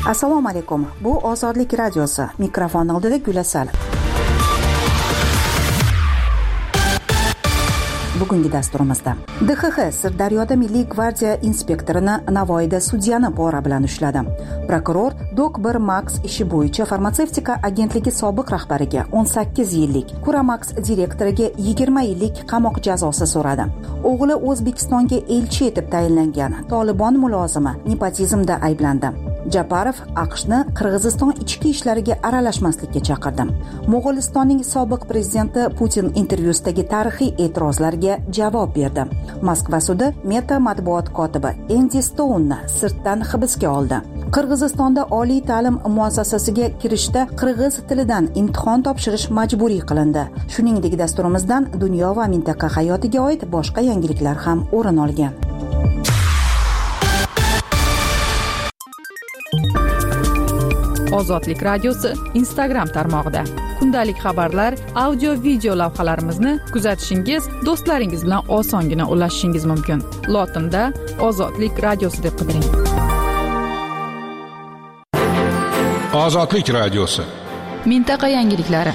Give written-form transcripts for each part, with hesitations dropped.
Assalomu alaykum. Bu Ozodlik radiosi. Mikrofon oldida Gulasal. Bugungi dasturimizda DXX Sirdaryoda Milliy gvardiya inspektorini, Navoiyda sudyani pora bilan ushladi. Prokuror Dok1 Max ishi bo'yicha farmatsevtika agentligi sobiq rahbariga 18 yillik, Kuramax direktoriga 20 yillik qamoq jazosi so'radi. O'g'li O'zbekistonga elchi etib tayinlangan Tolibon mulozimi nepotizmda ayblandi. Japarov AQShni Qirg'iziston ichki ishlariga aralashmaslikka chaqirdi. Mo'g'ulistonning sobiq prezidenti Putin intervyusidagi tarixiy e'tirozlarga javob berdi. Moskva sudi Meta matbuot kotibi Endi Stounni sirtdan hibsga oldi. Qirg'izistonda oliy ta'lim muassasasiga kirishda qirg'iz tilidan imtihon topshirish majburiy qilindi. Shuningdek, dasturimizdan dunyo va mintaqa hayotiga oid boshqa yangiliklar ham o'rin olgan. Ozodlik radiosi Instagram tarmog'ida kundalik xabarlar, audio video lavhalarimizni kuzatishingiz, do'stlaringiz bilan osongina ulashishingiz mumkin. Lotinda Ozodlik radiosi deb qidiring. Ozodlik radiosi. Mintaqa yangiliklari.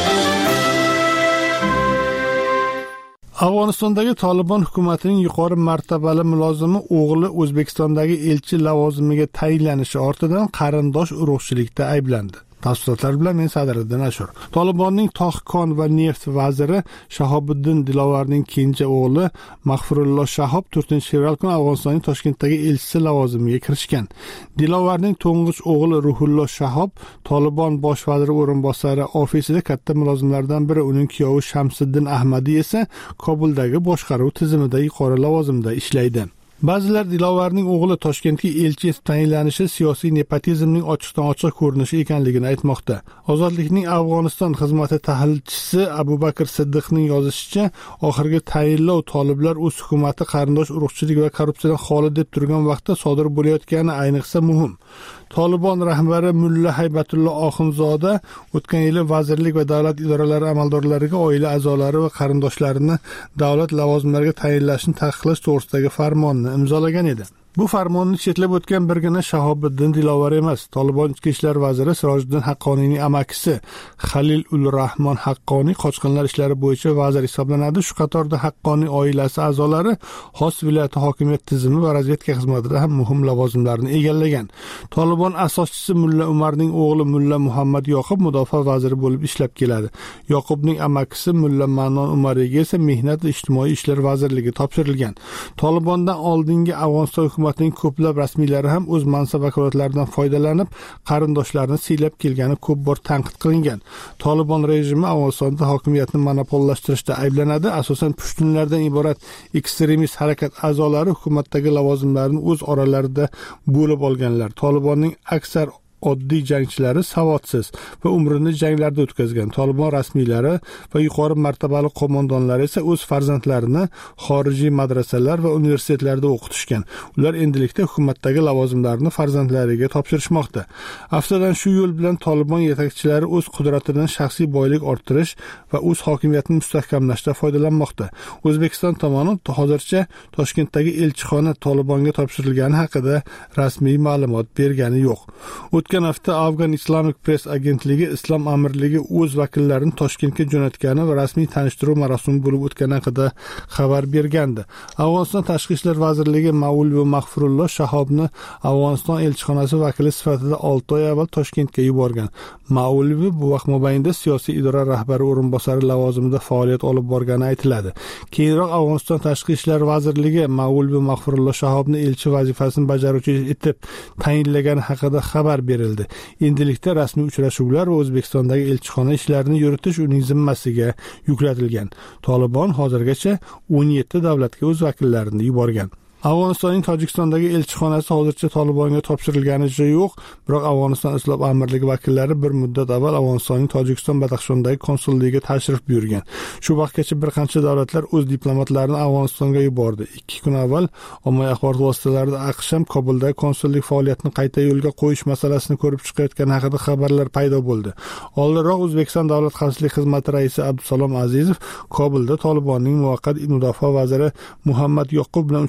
Afg'onistondagi Tolibon hukumatining yuqori martabali mulozimi o'g'li O'zbekistondagi elchi lavozimiga tayinlanishi ortidan qarindosh urug'chilikda ayblandi. Tafsilotlar bilan men Sadriddin Ashur. Tolibonning tog' kon va neft vaziri Shahobiddin Dilovarning kenja o'g'li Mahfurulloh Shahob 4-fevral kuni Afg'onistonning Toshkentdagi elchisi lavozimiga kirishgan. Dilovarning to'ng'ich o'g'li Ruhulloh Shahob Tolibon bosh vaziri o'rinbosari ofisida katta mulozimlardan biri, uning kuyovi Shamsiddin Ahmadiy esa Kobuldagi boshqaruv tizimida yuqori lavozimda ishlaydi. Ba'zilar Dilovarning o'g'li Toshkentga elchi etib tayinlanishi siyosiy nepotizmning ochiqdan-ochiq ko'rinishi ekanligini aytmoqda. Ozodlikning Afg'oniston xizmati tahlilchisi Abu Bakr Siddiqning yozishicha, oxirgi tayinlov toliblar o'z hukumati qarindosh urug'chilik va korrupsiyadan xoli deb turgan vaqtda sodir bo'layotgani ayniqsa muhim. Tolibon rahbari Mulla Haybatullo Oxunzoda o'tgan yili vazirlik va davlat idoralari amaldorlariga oila a'zolari va qarindoshlarini davlat lavozimlariga tayinlashni taqiqlash to'g'risidagi farmonni imzolagan edi. Bu farmonni chetlab o'tgan birgina Shahobiddin Dilovar emas, Tolibon ichki ishlar vaziri Sirojiddin Haqqoniyning amakisi Halil ul Rahmon Haqqoniy qochqinlar ishlari bo'yicha vazir hisoblanadi. Shu qatorda Haqqoniy oilasi a'zolari xos viloyat hokimiyat tizimi va razvedka xizmatida ham muhim lavozimlarni egallagan. Tolibon asoschisi Mulla Umarning o'g'li Mulla Muhammad Yoqub mudofaa vaziri bo'lib ishlab keladi. Yoqubning amakisi Mulla Manon Umariga esa mehnat va ijtimoiy ishlar vazirligi topshirilgan. Tolibondan oldingi Afg'oniston hukumatining ko'plab rasmiylari ham o'z mansab vakolatlaridan foydalanib, qarindoshlarini siylab kelgani ko'p bor tanqid qilingan. Tolibon rejimi Afg'onistonda hokimiyatni monopollashtirishda ayblanadi. Asosan pushtunlardan iborat ekstremist harakat a'zolari hukumatdagi lavozimlarni o'z oralarida bo'lib olganlar. Tolibonning aksar oddiy jangchilari savodsiz va umrini janglarda o'tkazgan. Tolibon rasmiylari va yuqori martabali qo'mondonlar esa o'z farzandlarini xorijiy madrasalar va universitetlarda o'qitishgan. Ular endilikda hukumatdagi lavozimlarni farzandlariga topshirishmoqda. Aftidan shu yo'l bilan Tolibon yetakchilari o'z qudratidan shaxsiy boylik orttirish va o'z hokimiyatini mustahkamlashda foydalanmoqda. O'zbekiston tomoni hozircha Toshkentdagi elchixona Tolibonga topshirilgani haqida rasmiy ma'lumot bergani yo'q. O'tgan hafta Afghan Islamic Press agentligi Islom amirligi o'z vakillarini Toshkentga jo'natgani va rasmiy tanishtiruv marosimi bo'lib o'tgani haqida xabar bergandi. Afg'oniston Tashqi ishlar vazirligi Mavluvi Mahfurulloh Shahobni Afg'oniston elchixonasi vakili sifatida 6 oy avval Toshkentga yuborgan. Mavluvi bu vaqt mobaynida siyosiy idora rahbari o'rinbosari lavozimida faoliyat olib borgani aytiladi. Keyinroq Afg'oniston Tashqi ishlar vazirligi Mavluvi Mahfurulloh Shahobni elchi vazifasini bajaruvchi etib tayinlagani haqida xabar berildi. Endilikda rasmiy uchrashuvlar va O'zbekistondagi elchixona ishlarini yuritish uning zimmasiga yuklatilgan. Tolibon hozirgacha 17 davlatga o'z vakillarini yuborgan. Afg'onistonning Tojikistondagi elchixonasi hozircha Tolibonga topshirilganicha yo'q, biroq Afg'oniston Islom amirligi vakillari bir muddat avval Afg'onistonning Tojikiston Badaxshondagi konsulligiga tashrif buyurgan. Shu vaqtgacha bir qancha davlatlar o'z diplomatlarini Afg'onistonga yubordi. 2 kun avval ommaviy axborot vositalarida AQSh ham Kobuldagi konsullik faoliyatini qayta yo'lga qo'yish masalasini ko'rib chiqayotgani haqida xabarlar paydo bo'ldi. Oldinroq O'zbekiston Davlat xavfsizlik xizmati raisi Abdusalom Azizov Kobulda Tolibonning muvaqqat mudofaa vaziri Muhammad Yoqub bilan uchrashgani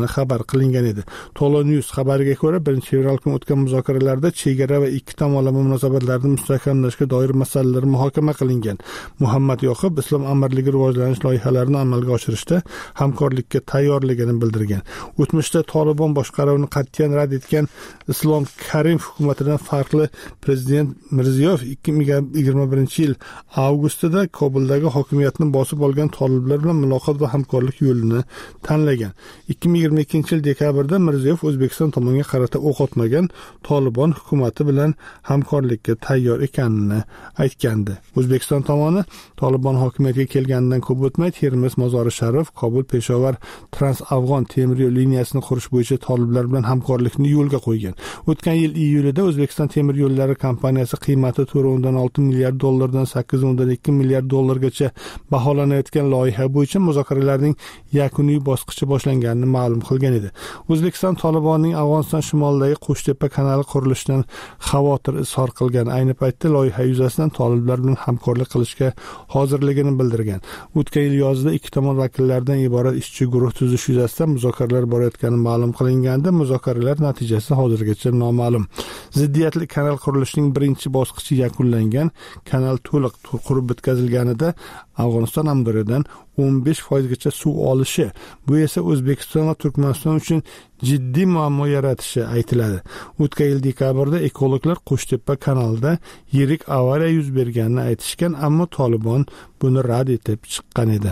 bo'lgani xabar qilingan edi. Tolonews xabariga ko'ra 1-fevral kuni o'tgan muzokaralarda chegara va ikki tomonlama munosabatlarni mustahkamlashga doir masalalar muhokama qilingan. Muhammad Yoqub Islom amirligi rivojlanish loyihalarini amalga oshirishda hamkorlikka tayyorligini bildirgan. O'tmishda Tolibon boshqaruvini qat'iyan rad etgan Islom Karimov hukumatidan farqli prezident Mirziyoyev 2021-yil avgustida Kobuldagi hokimiyatni bosib olgan toliblar bilan muloqot va hamkorlik yo'lini tanlagan. 2022-yil dekabrda Mirziyoyev O'zbekiston tomoniga qarata o'q otmagan Tolibon hukumati bilan hamkorlikka tayyor ekanini aytgandi. O'zbekiston tomoni Tolibon hokimiyatga kelganidan ko'p o'tmay Termiz, Mozori Sharif, Kobul, Peshovar trans-afg'on temir yo'l liniyasini qurish bo'yicha toliblar bilan hamkorlikni yo'lga qo'ygan. O'tgan yil iyulida O'zbekiston temir yo'llari kompaniyasi qiymati 4.6 milliard dollardan 8.2 milliard dollargacha baholanayotgan loyiha bo'yicha muzokaralarning yakuniy bosqichi boshlanganini ma'lum qilgan edi. O'zbekiston Tolibonning Afg'oniston shimolidagi Qo'shtepa kanali qurilishidan xavotir izhor qilgan. Ayni paytda loyiha yuzasidan toliblar bilan hamkorlik qilishga hozirligini bildirgan. O'tgan yil yozida ikki tomon vakillaridan iborat ishchi guruh tuzish yuzasidan muzokaralar borayotgani ma'lum qilingandi. Muzokaralar natijasi hozirgacha noma'lum. Ziddiyatli kanal qurilishining birinchi bosqichi yakunlangan. Kanal to'liq qurib bitkazilganida Afg'oniston Amdoridan 15% gacha suv olishi, bu esa O'zbekiston va Turkmaniston uchun jiddiy muammo yaratishi aytiladi. O'tgan yil dekabrda ekologlar Qo'shtepa kanalida yirik avariya yuz berganini aytishgan, ammo Tolibon buni rad etib chiqqan edi.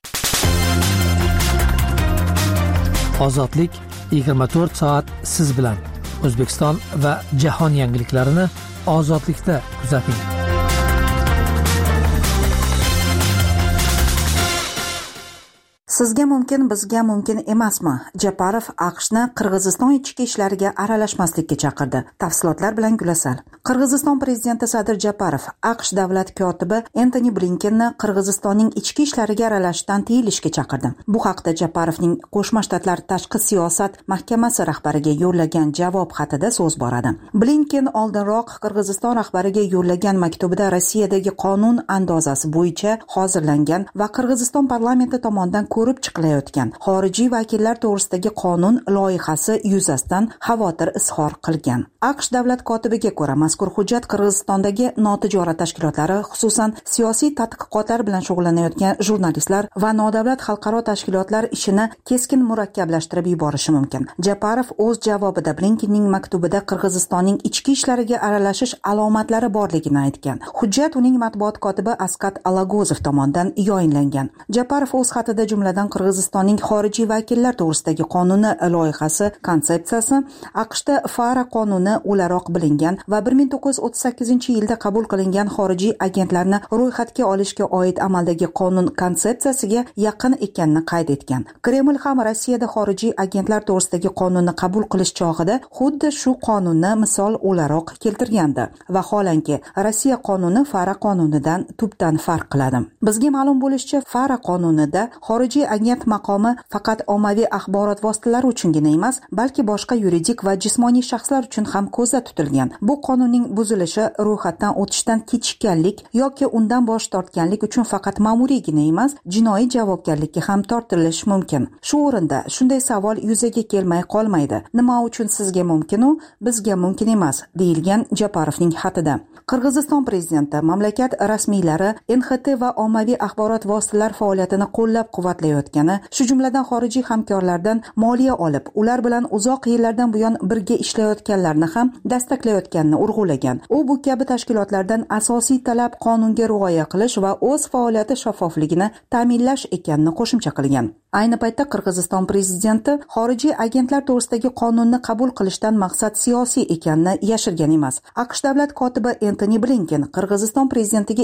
Ozodlik 24 soat siz bilan. O'zbekiston va jahon yangiliklarini ozodlikda kuzating. Sizga mumkin, bizga mumkin emasmi? Japarov AQShni Qirg'iziston ichki ishlariga aralashmaslikka chaqirdi. Tafsilotlar bilan Gulasal. Qirg'iziston prezidenti Sadir Japarov AQSh davlat kotibi Antoni Blinkenni Qirg'izistonning ichki ishlariga aralashishdan tiyilishga chaqirdi. Bu haqda Japarovning Qo'shma Shtatlar tashqi siyosat mahkamasi rahbariga yo'llagan javob xatida so'z boradi. Blinken oldinroq Qirg'iziston rahbariga yo'llagan maktubida Rossiyadagi qonun andozasi bo'yicha hozirlangan va Qirg'iziston parlamenti tomonidan ko'rib chiqilayotgan xorijiy vakillar to'g'risidagi qonun loyihasi yuzasidan xavotir izhor qilgan. AQSh davlat kotibiga ko'ra, mazkur hujjat Qirg'izistondagi notijorat tashkilotlari, xususan siyosiy tadqiqotlar bilan shug'ullanayotgan jurnalistlar va nodavlat xalqaro tashkilotlar ishini keskin murakkablashtirib yuborishi mumkin. Japarov o'z javobida Blinkenning maktubida Qirg'izistonning ichki ishlariga aralashish alomatlari borligini aytgan. Hujjat uning matbuot kotibi Askat Alagozov tomonidan yoyinlangan. Japarov o'z xatida jumladan Qirg'izistonning xorijiy vakillar to'g'risidagi qonuni loyihasi konsepsiyasi, AQShda FARA qonuni o'laroq bilingan va 1938-yilda qabul qilingan xorijiy agentlarni ro'yxatga olishga oid amaldagi qonun konsepsiyasiga yaqin ekanini qayd etgan. Kreml ham Rossiyada xorijiy agentlar to'g'risidagi qonunni qabul qilish chog'ida xuddi shu qonunni misol o'laroq keltirgandi. Vaholanki, Rossiya qonuni FARA qonunidan tubdan farq qiladi. Bizga ma'lum bo'lishicha, FARA qonunida xorijiy agent maqomi faqat ommaviy axborot vositalari uchungina emas, balki boshqa yuridik va jismoniy shaxslar uchun ham ko'zda tutilgan. Bu qonunning buzilishi ro'yxatdan o'tishdan kechikkanlik yoki undan bosh tortganlik uchun faqat ma'muriygina emas, jinoiy javobgarlikka ham tortilish mumkin. Shu o'rinda shunday savol yuzaga kelmay qolmaydi. Nima uchun sizga mumkin-u, bizga mumkin emas, deyilgan Japarovning xatida. Qirg'iziston prezidenti mamlakat rasmiylari NXT va ommaviy axborot vositalar faoliyatini qo'llab-quvvatlayotgani, shu jumladan xorijiy hamkorlardan moliya olib, ular bilan uzoq yillardan buyon birga ishlayotganlarni ham dastaklayotganini urg'ulagan. U bu kabi tashkilotlardan asosiy talab qonunga rioya qilish va o'z faoliyati shaffofligini ta'minlash ekanini qo'shimcha qilgan. Ayni paytda Qirg'iziston prezidenti xorijiy agentlar to'g'risidagi qonunni qabul qilishdan maqsad siyosiy ekanini yashirgan emas. AQSh davlat kotibi Antoni Blinken Qirg'iziston prezidentiga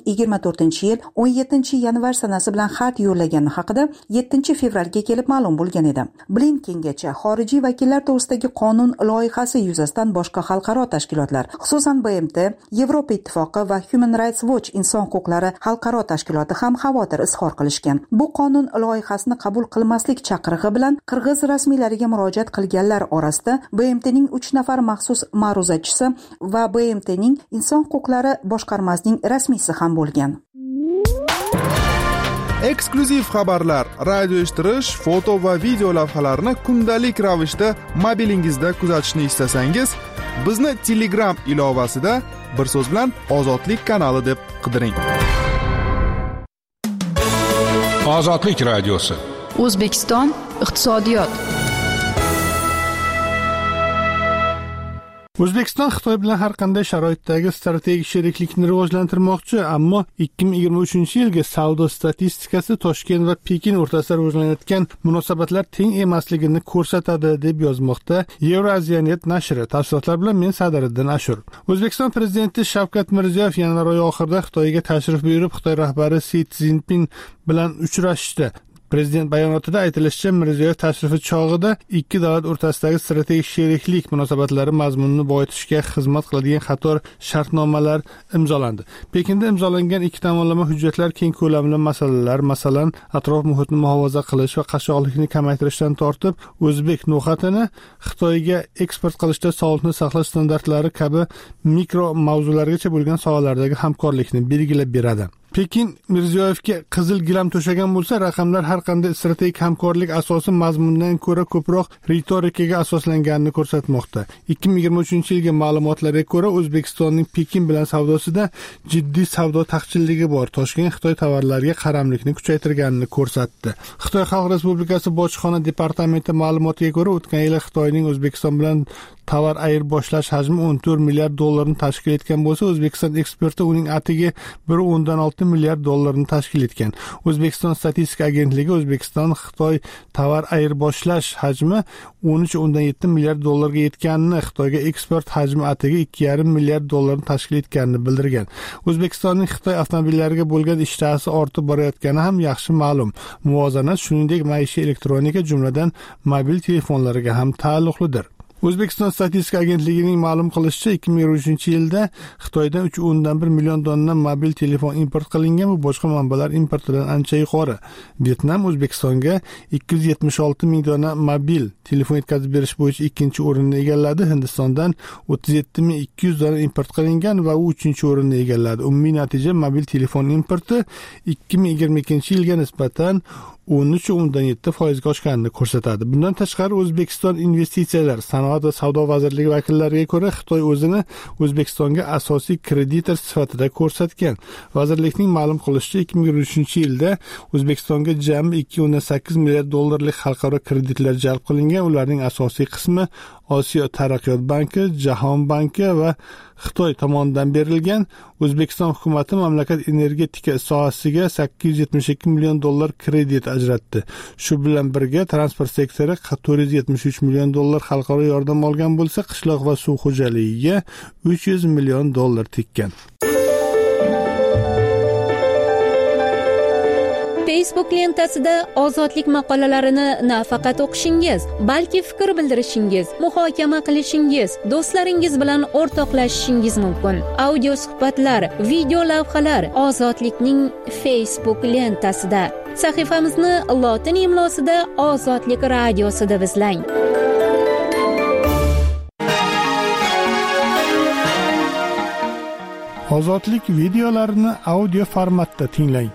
2024-yil 17-yanvar sanasi bilan xat yo'llagani haqida 7-fevralga kelib ma'lum bo'lgan edi. Blinkengacha xorijiy vakillar to'g'risidagi qonun loyihasi yuzasidan boshqa xalqaro tashkilotlar, xususan BMT, Yevropa ittifoqi va Human Rights Watch inson huquqlari xalqaro tashkiloti ham xavotir izhor qilishgan. Bu qonun loyihasini qabul qilmaslik chaqirig'i bilan qirg'iz rasmiylariga murojaat qilganlar orasida BMTning 3 nafar maxsus ma'ruzachisi va BMTning inson huquqlari boshqarmasining rasmiysi ham bo'lgan. Eksklyuziv xabarlar, radio eshittirish, foto va video lavhalarni kundalik ravishda mobilingizda kuzatishni istasangiz, bizni Telegram ilovasida bir so'z bilan Ozodlik kanali deb qidiring. Ozodlik radiosi. O'zbekiston iqtisodiyot. O'zbekiston Xitoy bilan har qanday sharoitdagi strategik sheriklikni rivojlantirmoqchi, ammo 2023-yilgi savdo statistikasi Toshkent va Pekin o'rtasida rivojlanayotgan munosabatlar teng emasligini ko'rsatadi deb yozmoqda Euraziyanet nashri. Tafsilotlar bilan men Sadiriddin Ashur. O'zbekiston prezidenti Shavkat Mirziyoyev yanvar oyi oxirida Xitoyga tashrif buyurib, Xitoy rahbari Si Szinpin bilan uchrashdi. Prezident bayonotida aytilishicha, Mirziyoyev tashrifi chog'ida ikki davlat o'rtasidagi strategik sheriklik munosabatlari mazmunini boyitishga xizmat qiladigan qator shartnomalar imzolandi. Pekinda imzolangan ikki tomonlama hujjatlar keng ko'lamli masalalar, masalan, atrof muhitni muhofaza qilish va qashshoqlikni kamaytirishdan tortib, o'zbek no'xatini Xitoyga eksport qilishda sog'liqni saqlash standartlari kabi mikro mavzulargacha bo'lgan sohalardagi hamkorlikni belgilab beradi. Pekin Mirziyoyevga qizil gilam to'shagan bo'lsa, raqamlar har qanday strategik hamkorlik asosi mazmundan ko'ra ko'proq ritorikaga asoslanganini ko'rsatmoqda. 2023-yilgi ma'lumotlarga ko'ra, O'zbekistonning Pekin bilan savdosida jiddiy savdo taqchilligi bor. Toshkent Xitoy tovarlariga qaramlikni kuchaytirganini ko'rsatdi. Xitoy Xalq Respublikasi bojxona departamenti ma'lumotiga ko'ra, o'tgan yil Xitoyning O'zbekiston bilan tovar ayirboshlash hajmi 14 milliard dollarni tashkil etgan bo'lsa, O'zbekiston eksporti uning atigi 1.6 milliard dollarni tashkil etgan. O'zbekiston statistika agentligi O'zbekiston Xitoy tovar ayirboshlash hajmi 13.7 milliard dollarga yetganini, Xitoyga eksport hajmi atigi 2.5 milliard dollarni tashkil etganini bildirgan. O'zbekistonning Xitoy avtomobillariga bo'lgan ishtahasi ortib borayotgani ham yaxshi ma'lum. Muvozanat shuningdek maishiy elektronika, jumladan mobil telefonlariga ham taalluqlidir. O'zbekiston statistika agentligining ma'lum qilishicha, 2023-yilda Xitoydan 3.1 million donna mobil telefon import qilingan, bu boshqa manbalar importidan ancha yuqori. Vyetnam O'zbekistonga 276 ming donna mobil telefon yetkazib berish bo'yicha ikkinchi o'rinni egalladi. Hindistondan 37.200 donna import qilingan va u 3-o'rinni egalladi. Umumiy natija mobil telefon importi 2022-yilga nisbatan 13.7% ga oshganini ko'rsatadi. Bundan tashqari, O'zbekiston investitsiyalar, sanoat va savdo vazirligi vakillariga ko'ra, Xitoy o'zini O'zbekistonga asosiy kreditor sifatida ko'rsatgan. Vazirlikning ma'lum qilishicha, 2023-yilda O'zbekistonga jami 2.8 milliard dollarlik xalqaro kreditlar jalb qilingan. Ularning asosiy qismi Osiyo taraqqiyot banki, Jahon banki va Xitoy tomonidan berilgan. O'zbekiston hukumati mamlakat energetika sohasiga 872 million dollar kredit ajratdi. Shu bilan birga transport sektori 473 million dollar xalqaro yordam olgan bo'lsa, qishloq va suv xo'jaligiga 300 million dollar tekkan. Facebook lentasida ozodlik maqolalarini nafaqat o'qishingiz, balki fikr bildirishingiz, muhokama qilishingiz, do'stlaringiz bilan o'rtoqlashishingiz mumkin. Audio suhbatlar, video lavhalar Ozodlikning Facebook lentasida. Sahifamizni lotin imlosida Ozodlik radiosi deb izlang. Ozodlik videolarini audio formatda tinglang.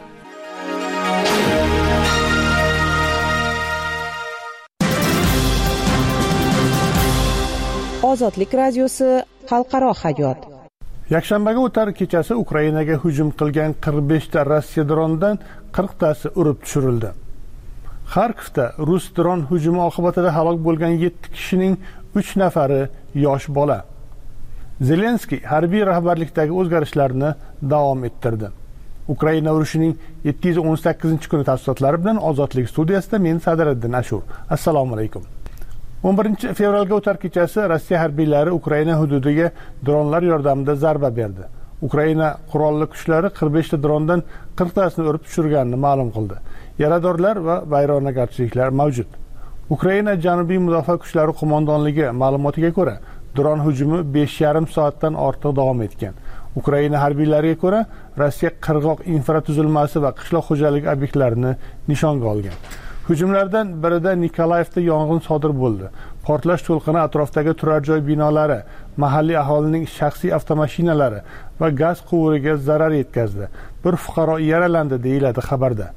Ozodlik radiosi xalqaro hayot. Yakshanbaga o'tar kechasi Ukrainaga hujum qilgan 45 ta Rossiya dronidan 40 tasi urib tushirildi. Xarkovda rus dron hujumi oqibatida halok bo'lgan 7 kishining 3 nafari yosh bola. Zelenskiy harbiy rahbarlikdagi o'zgarishlarni davom ettirdi. Ukraina urushining 718-kuni tafsilotlari bilan Ozodlik studiyasida men Sadiriddin Ashur. Assalomu alaykum. 11 fevralga o'tar kechasi Rossiya harbiylari Ukraina hududiga dronlar yordamida zarba berdi. Ukraina qurolli kuchlari 45 ta drondan 40 tasini urib tushirganini ma'lum qildi. Yaradorlar va vayronagarchiliklar mavjud. Ukraina Janubiy mudofaa kuchlari qo'mondonligi ma'lumotiga ko'ra, dron hujumi 5,5 soatdan ortiq davom etgan. Ukraina harbiylariga ko'ra, Rossiya qirg'oq infratuzilmasi va qishloq xo'jaligi obyektlarini nishonga olgan. Hujumlardan birida Nikolayevda yong'in sodir bo'ldi. Portlash to'lqini atrofdagi turar joy binolari, mahalliy aholining shaxsiy avtomashinalari va gaz quvuriga zarar yetkazdi. Bir fuqaro yaralandi, deyiladi xabarda.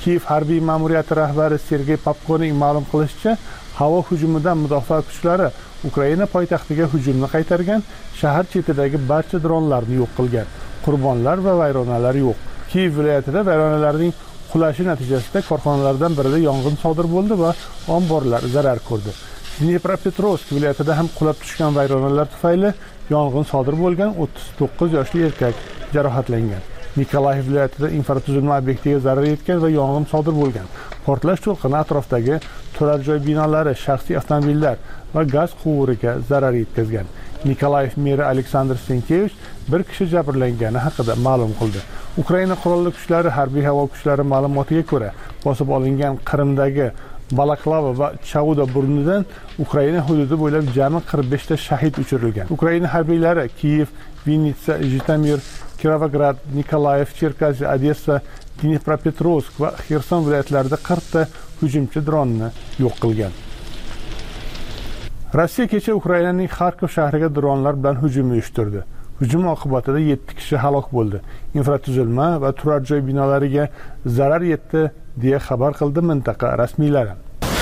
Kiyev harbiy ma'muriyati rahbari Sergey Popkoning ma'lum qilishicha, havo hujumidan mudofaa kuchlari Ukraina poytaxtiga hujumni qaytargan, shahar chetidagi barcha dronlarni yo'q qilgan. Qurbonlar va vayronalar yo'q. Kiyev viloyatida vayronalarning qulashi natijasida korxonalardan birida yong'in sodir bo'ldi va omborlar zarar ko'rdi. Dnepropetrovsk viloyatida ham qulab tushgan vayronalar tufayli yong'in sodir bo'lgan, 39 yoshli erkak jarohatlangan. Nikolayev viloyatida infratuzilma obyektiga zarar yetgan va yong'in sodir bo'lgan. Portlash to'lqini atrofdagi turar joy binolari, shaxsiy avtomobillar va gaz quvuriga zarar yetkazgan. Nikolayev meri Aleksandr Senkevich bir kishi jabrlangani haqida ma'lum qildi. Ukraina qurolli kuchlari harbiy havo kuchlari ma'lumotiga ko'ra, bosib olingan Qrimdagi Balaklava va Chauda burnidan Ukraina hududi bo'ylab jami 45 ta shahid uchirilgan. Ukraina harbiylari Kiyev, Vinnytsa, Jitomir, Kirovograd, Nikolayev, Cherkasy, Odessa, Dnepropetrovsk va Xerson viloyatlarida 40 ta hujumchi dronni yo'q qilgan. Rossiya kecha Ukrainaning Xarkov shahriga dronlar bilan hujum uyushtirdi. Hujum oqibatida 7 kishi halok bo'ldi. Infratuzilma va turar joy binolariga zarar yetdi deya xabar qildi mintaqa rasmiylari.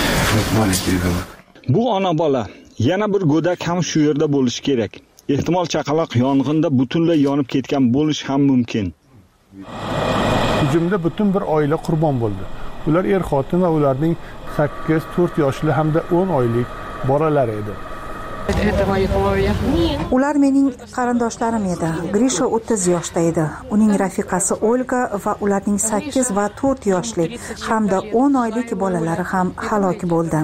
Bu ona bola, yana bir go'dak ham shu yerda bo'lishi kerak. Ehtimol chaqaloq yong'inda butunlay yonib ketgan bo'lish ham mumkin. Hujumda butun bir oila qurbon bo'ldi. Ular er-xotin va ularning 8, 4 yoshli hamda 10 oylik bolalari edi. Ular mening qarindoshlarim edi. Grisha 30 yoshda edi. Uning rafiqasi Olga va ularning 8 va 4 yoshli hamda 10 oylik bolalari ham halok bo'ldi.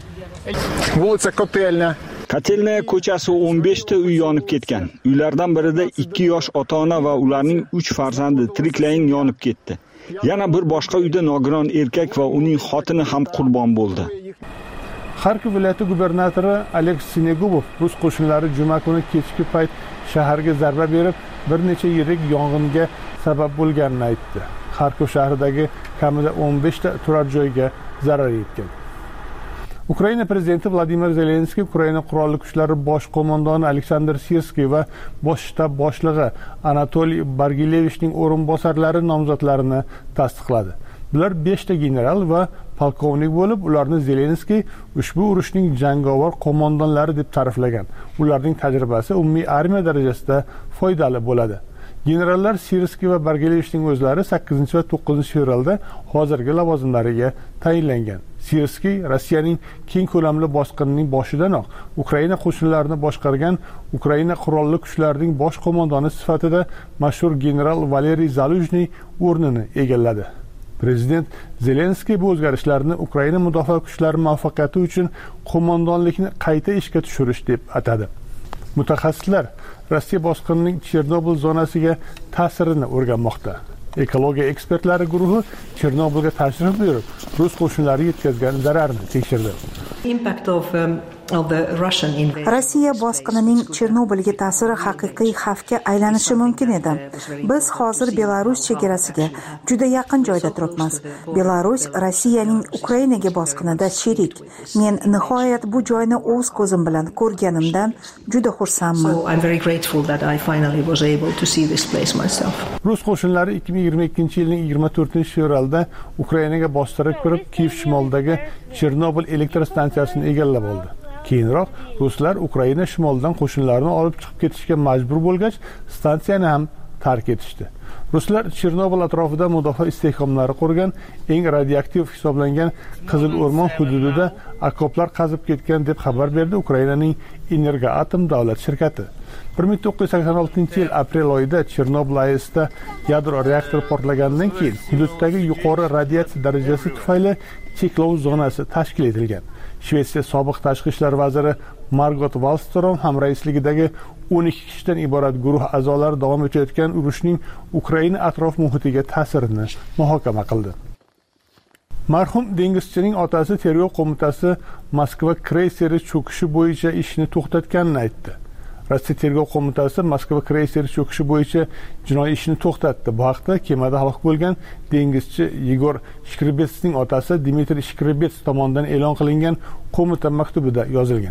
Kotelnaya ko'chasi 15 ta uy yonib ketgan. Uylardan birida 2 yosh ota-ona va ularning 3 farzandi tiriklayin yonib ketdi. Yana bir boshqa uyda nogiron erkak va uning xotini ham qurbon bo'ldi. Xarkov viloyati gubernatori Aleks Sinegubov rus qo'shinlari juma kuni kechki payt shaharga zarba berib, bir necha yirik yong'inga sabab bo'lganini aytdi. Xarkov shahridagi kamida 15 ta turar joyga zarar yetgan. Ukraina prezidenti Vladimir Zelenskiy Ukraina qurolli kuchlari bosh qo'mondoni Aleksandr Sirskiy va bosh shtab boshlig'i Anatoliy Bargilevichning o'rinbosarlari nomzodlarini tasdiqladi. Bular 5 ta general va polkovnik bo'lib, ularni Zelenskiy ushbu urushning jangovar qo'mondonlari deb ta'riflagan. Ularning tajribasi umumiy armiya darajasida foydali bo'ladi. Generallar Sirskiy va Bargilevichning o'zlari 8 va 9 fevralda hozirgi lavozimlariga tayinlangan. Sirskiy Rossiyaning keng ko'lamli bosqinining boshidanoq Ukraina qo'shinlarini boshqargan Ukraina qurolli kuchlarining bosh qo'mondoni sifatida mashhur general Valeriy Zaluzhny o'rnini egalladi. Prezident Zelenskiy bu o'zgarishlarni Ukraina mudofaa kuchlari muvaffaqiyati uchun qo'mondonlikni qayta ishga tushirish deb atadi. Mutaxassislar Rossiya bosqinining Chernobil zonasiga ta'sirini o'rganmoqda. Ekologiya ekspertlari guruhi Chernobylga tashrif buyurib, rus qo'shinlari yetkazgan zararni tekshirdi. Rossiya bosqinining Chernobilga ta'siri haqiqiy xavfga aylanishi mumkin edi. Biz hozir Belarus chegarasiga juda yaqin joyda turibmiz. Belarus Rossiyaning Ukrainaga bosqinida sherik. Men nihoyat bu joyni o'z ko'zim bilan ko'rganimdan juda xursandman. Rus qo'shinlari 2022-yilning 24-fevralda Ukrainaga bostirib kirib, Kiyev shimolidagi Chernobil elektr stansiyasini egallab oldi. Keyinroq ruslar Ukraina shimolidan qo'shinlarini olib chiqib ketishga majbur bo'lgach, stansiyani ham tark etishdi. Ruslar Chernobil atrofida mudofaa istehkomlari qurgan, eng radioaktiv hisoblangan Qizil o'rmon hududida okoplar qazib ketgan deb xabar berdi Ukrainaning Energoatom davlat shirkati. 1986-yil aprel oyida Chernobil AESda yadro reaktor portlaganidan keyin hududdagi yuqori radiatsiya darajasi tufayli cheklov zonasi tashkil etilgan. Shvetsiya sobiq tashqi ishlar vaziri Margot Wallström hamraisligidagi 12 kishidan iborat guruh a'zolari davom etayotgan urushning Ukraina atrof muhitiga ta'sirini muhokama qildi. Marhum dengizchining otasi tergov qo'mitasi Moskva kreyseri cho'kishi bo'yicha ishni to'xtatganini aytdi. Rossiya tergov qo'mitasi Moskva kreyseri cho'kishi bo'yicha jinoiy ishni to'xtatdi. Bu haqda kemada halok bo'lgan dengizchi Yegor Shkrebetsning otasi Dmitriy Shkrebets tomonidan e'lon qilingan qo'mita maktubida yozilgan.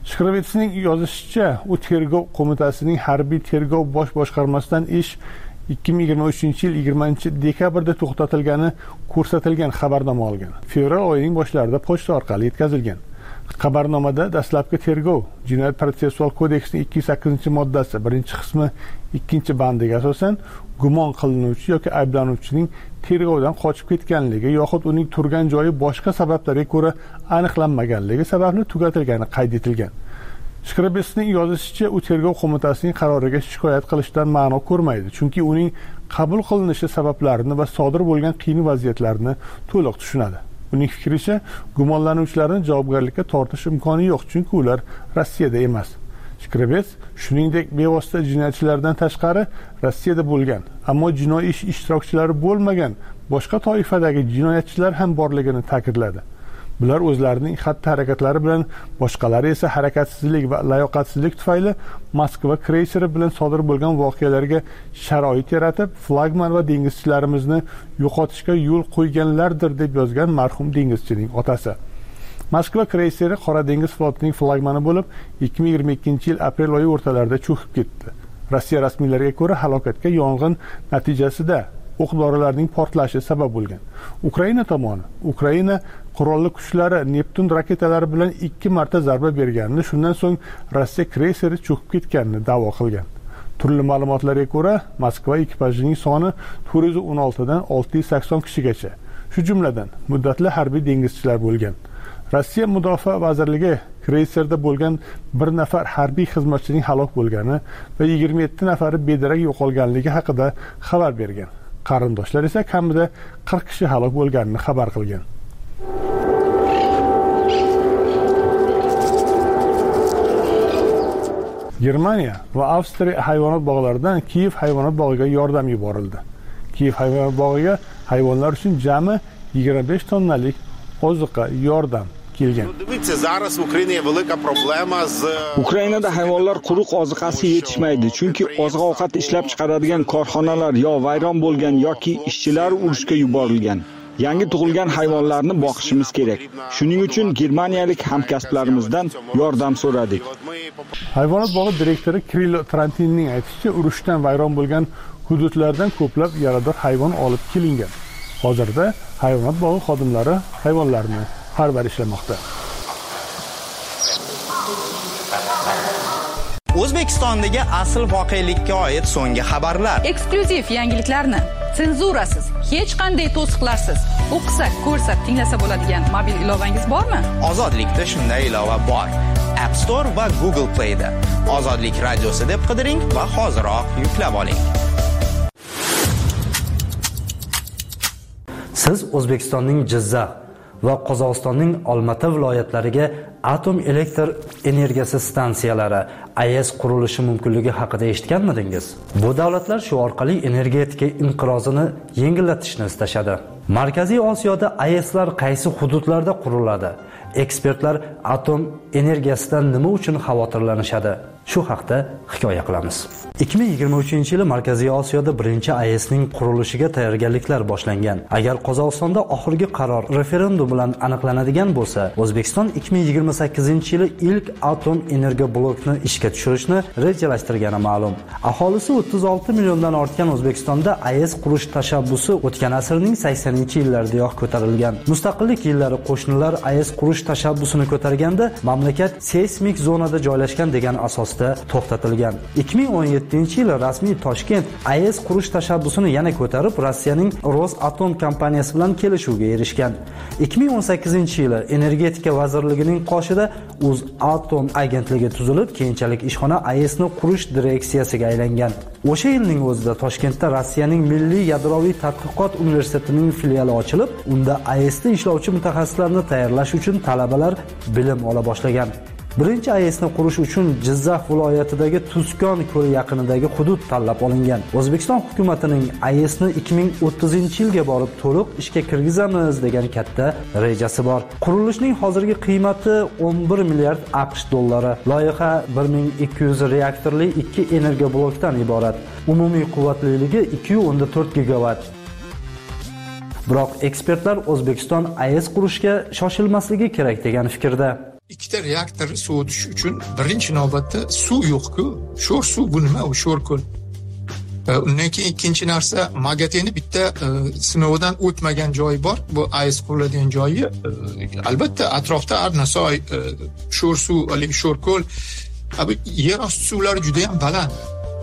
Shkrebetsning yozishicha, u tergov qo'mitasining harbiy tergov bosh boshqarmasidan ish 2023-yil 20-dekabrda to'xtatilgani ko'rsatilgan xabarnoma olgan. Fevral oyining boshlarida pochta orqali yetkazilgan. Xabarnomada dastlabki tergov Jinoyat protsessual kodeksining 208-moddasi 1-qismi 2-bandiga asosan gumon qilinuvchi yoki ayblanuvchining tergovdan qochib ketganligi yoxud uning turgan joyi boshqa sabablarga ko'ra aniqlanmaganligi sababli tugatilgani qayd etilgan. Shkrabesning yozishicha, u tergov qo'mitasining qaroriga shikoyat qilishdan ma'no ko'rmaydi, chunki uning qabul qilinishi sabablarini va sodir bo'lgan qiyin vaziyatlarni to'liq tushunadi. Uning fikricha, gumonlanuvchilarni javobgarlikka tortish imkoni yo'q, chunki ular Rossiyada emas. Shkrabes shuningdek bevosita jinoyatchilardan tashqari Rossiyada bo'lgan, ammo jinoiy ish ishtirokchilari bo'lmagan boshqa toifadagi jinoyatchilar ham borligini ta'kidladi. Bular o'zlarining xatti-harakatlari bilan, boshqalari esa harakatsizlik va layoqatsizlik tufayli Moskva kreyseri bilan sodir bo'lgan voqealarga sharoit yaratib, flagman va dengizchilarimizni yo'qotishga yo'l qo'yganlardir, deb yozgan marhum dengizchining otasi. Moskva kreyseri Qora dengiz flotining flagmani bo'lib, 2022-yil aprel oyi o'rtalarida cho'kib ketdi. Rossiya rasmiylariga ko'ra, halokatga yong'in natijasida o'q-dorilarning portlashi sabab bo'lgan. Ukraina tomoni, Ukraina qurolli kuchlari Neptun raketalari bilan 2 marta zarba berganini, shundan so'ng Rossiya kreyseri cho'kib ketganini da'vo qilgan. Turli ma'lumotlarga ko'ra, Moskva ekipajining soni 416 dan 680 kishigacha, shu jumladan muddatli harbiy dengizchilar bo'lgan. Rossiya Mudofaa vazirligi kreyserda bo'lgan 1 nafar harbiy xizmatchining halok bo'lgani va 27 nafari bedarak yo'qolganligi haqida xabar bergan. Qarindoshlar esa kamida 40 kishi halok bo'lganini xabar qilgan. Germaniya va Avstriya hayvonot bog'laridan Kiyev hayvonot bog'iga yordam yuborildi. Kiyev hayvonot bog'iga hayvonlar uchun jami 25 tonnalik oziqa yordam kelgan. Ukrainada hayvonlar quruq oziqasi yetishmaydi, chunki oziq-ovqat ishlab chiqaradigan korxonalar yo vayron bo'lgan yoki ishchilar urushga yuborilgan. Yangi tug'ilgan hayvonlarni boqishimiz kerak. Shuning uchun germaniyalik hamkasblarimizdan yordam so'radik. Hayvonot bog'i direktori Kirilo Trantinning aytishicha, urushdan vayron bo'lgan hududlardan ko'plab yarador hayvon olib kelingan. Hozirda hayvonot bog'i xodimlari hayvonlarni parvarishlamoqda. O'zbekistondagi asl voqelikka oid so'nggi xabarlar. Eksklyuziv yangiliklarni senzurasiz, hech qanday to'siqlarsiz o'qisak, ko'rsak, tinglasa bo'ladigan mobil ilovangiz bormi? Ozodlikda shunday ilova bor. App Store va Google Play da Ozodlik radiosi deb qidiring va hoziroq yuklab oling. Siz O'zbekistonning Jizzax va Qozog'istonning Olmata viloyatlariga atom elektr energiyasi stansiyalari AES qurilishi mumkinligi haqida eshitganmidingiz? Bu davlatlar shu orqali energetika inqirozini yengillatishni istashadi. Markaziy Osiyoda AESlar qaysi hududlarda quriladi? Ekspertlar atom energiyasidan nima uchun xavotirlanishadi? Shu haqda hikoya qilamiz. 2023-yili Markaziy Osiyoda birinchi AESning qurilishiga tayyorgarliklar boshlangan. Agar Qozog'istonda oxirgi qaror referendum bilan aniqlanadigan bo'lsa, O'zbekiston 2028-yili ilk atom energiya blokini ishga tushirishni rejalashtirgani ma'lum. Aholisi 36 milliondan ortgan O'zbekistonda AES qurish tashabbusi o'tgan asrning 80-yillaridayoq ko'tarilgan. Mustaqillik yillari qo'shnilar AES qurish tashabbusini ko'targanda, mamlakat seysmik zonada joylashgan degan asosda to'xtatilgan. 2017-yili rasmiy Toshkent AES qurish tashabbusini yana ko'tarib, Rossiyaning Rosatom kompaniyasi bilan kelishuvga erishgan. 2018-yili Energetika vazirligining qoshida O'zatom agentligi tuzilib, keyinchalik ishxona AESni qurish direksiyasiga aylangan. O'sha yilning o'zida Toshkentda Rossiyaning Milliy yadroviy tadqiqot universitetining filiali ochilib, unda AESda ishlovchi mutaxassislarni tayyorlash uchun talabalar bilim ola boshlagan. Birinchi AESni qurish uchun Jizzax viloyatidagi Tuzkon ko'li yaqinidagi hudud tanlab olingan. O'zbekiston hukumatining AESni 2030-yilga borib to'liq ishga kirgizamiz degan katta rejasi bor. Qurilishning hozirgi qiymati 11 milliard AQSh dollari. Loyiha 1200 reaktorli 2 energiya blokdan iborat. Umumiy quvvatliligi 2.4 gigavat. Biroq ekspertlar O'zbekiston AES qurishga shoshilmasligi kerak degan fikrda. Ikkita reaktor sovutish uchun birinchi navbatda suv yo'q-ku. Sho'r suv bu nima? U sho'r ko'l. Undan keyin ikkinchi narsa, Magateni bitta sinovidan o'tmagan joyi bor. Bu AES quriladigan joyi. Albatta atrofda Arnasoy, Sho'rsuv, Sho'rko'l, yer osti suvlari juda ham baland.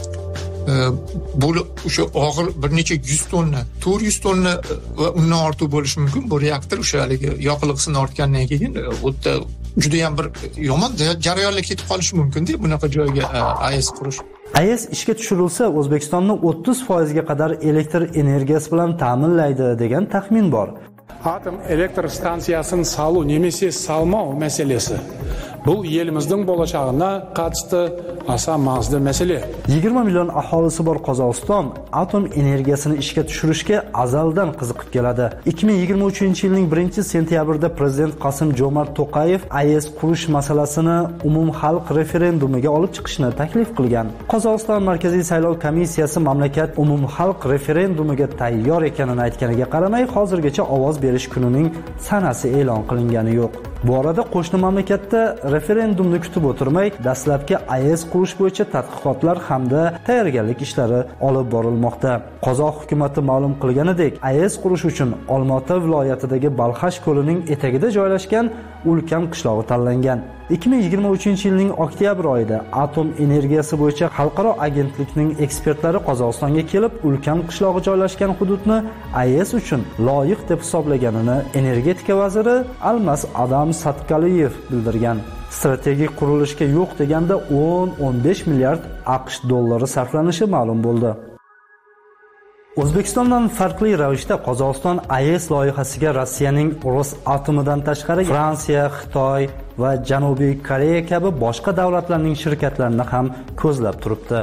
Bu o'sha og'ir bir necha 100 tonna, 400 tonna va undan ortiq bo'lishi mumkin. Bu reaktor o'sha haligi yoqilg'isini ortgandan keyin o'tda juda ham bir yomon jarayonlar ketib qolishi mumkin-da bunaqa joyga AES qurish. AES ishga tushirilsa, O'zbekistonni 30% ga qadar elektr energiyasi bilan ta'minlaydi degan taxmin bor. Atom elektr stansiyasini salу немесе salmau masalasi bu elimizning bo'lajag'iga qattiq asa ma'zur masala. 20 million aholisi bor Qozog'iston atom energiyasini ishga tushirishga azaldan qiziqib keladi. 2023-yilning 1-sentyabrida prezident Qosim-Jo'mart To'qayev AES qurish masalasini umumxalq referendumiga olib chiqishni taklif qilgan. Qozog'iston Markaziy saylov komissiyasi mamlakat umumxalq referendumiga tayyor ekanini aytganiga qaramay, hozirgacha ovoz berish kunining sanasi e'lon qilingani yo'q. Bu orada qo'shni mamlakatda referendumni kutib o'tirmay, dastlabki AES qurish bo'yicha tadqiqotlar hamda tayyorgarlik ishlari olib borilmoqda. Qozoq hukumatı ma'lum qilganidek, AES qurish uchun Olmaota viloyatidagi Balxash ko'lining etagida joylashgan ulkan qishlog'i tanlangan. 2023-yilning oktyabr oyida atom energiyasi bo'yicha xalqaro agentlikning ekspertlari Qozog'istonga kelib, ulkan qishlog'i joylashgan hududni AES uchun loyiq deb hisoblaganini energetika vaziri Almas Adam Satkaliyev bildirgan. Strategik qurilishga yo'q deganda 10-15 milliard AQSh dollari sarflanishi ma'lum bo'ldi. O'zbekistondan farqli ravishda Qozog'iston AES loyihasiga Rossiyaning Rosatomidan tashqari Fransiya, Xitoy va Janubiy Koreya kabi boshqa davlatlarning shirkatlarini ham ko'zlab turibdi.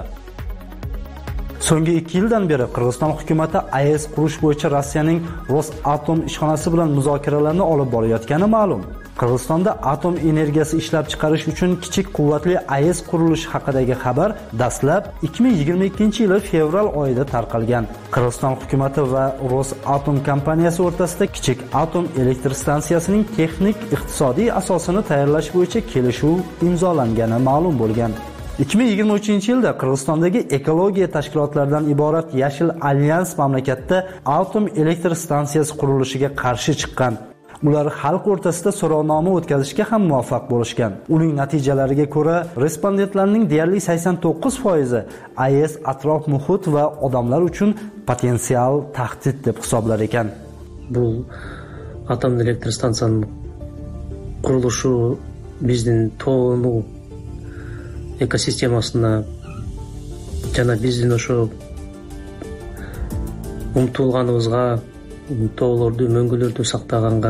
So'nggi 2 yildan beri Qirg'iziston hukumatı AES qurish bo'yicha Rossiyaning Rosatom ishxonasi bilan muzokaralarni olib borayotgani ma'lum. Qirg'izistonda atom energiyasi ishlab chiqarish uchun kichik quvvatli AES qurilishi haqidagi xabar dastlab 2022-yil fevral oyida tarqalgan. Qirg'iziston hukumatı va Rosatom kompaniyasi o'rtasida kichik atom elektr stansiyasining texnik iqtisodiy asosini tayyorlash bo'yicha kelishuv imzolangani ma'lum bo'lgan. 2023-yilda Qirg'izistondagi ekologiya tashkilotlaridan iborat Yashil Alyans mamlakatda atom elektr stansiyasi qurilishiga qarshi chiqqan. Ular xalq o'rtasida so'rovnoma o'tkazishga ham muvaffaq bo'lishgan. Uning natijalariga ko'ra, respondentlarning deyarli 89% AES atrof muhit va odamlar uchun potensial tahdid deb hisoblar ekan. Bu atom elektr stansiyasining qurilishi bizning to'g'ri ekosistemasына жана биздин ошо умтулганыбызга, тоолорду, мөңгүлөрдү сактаганга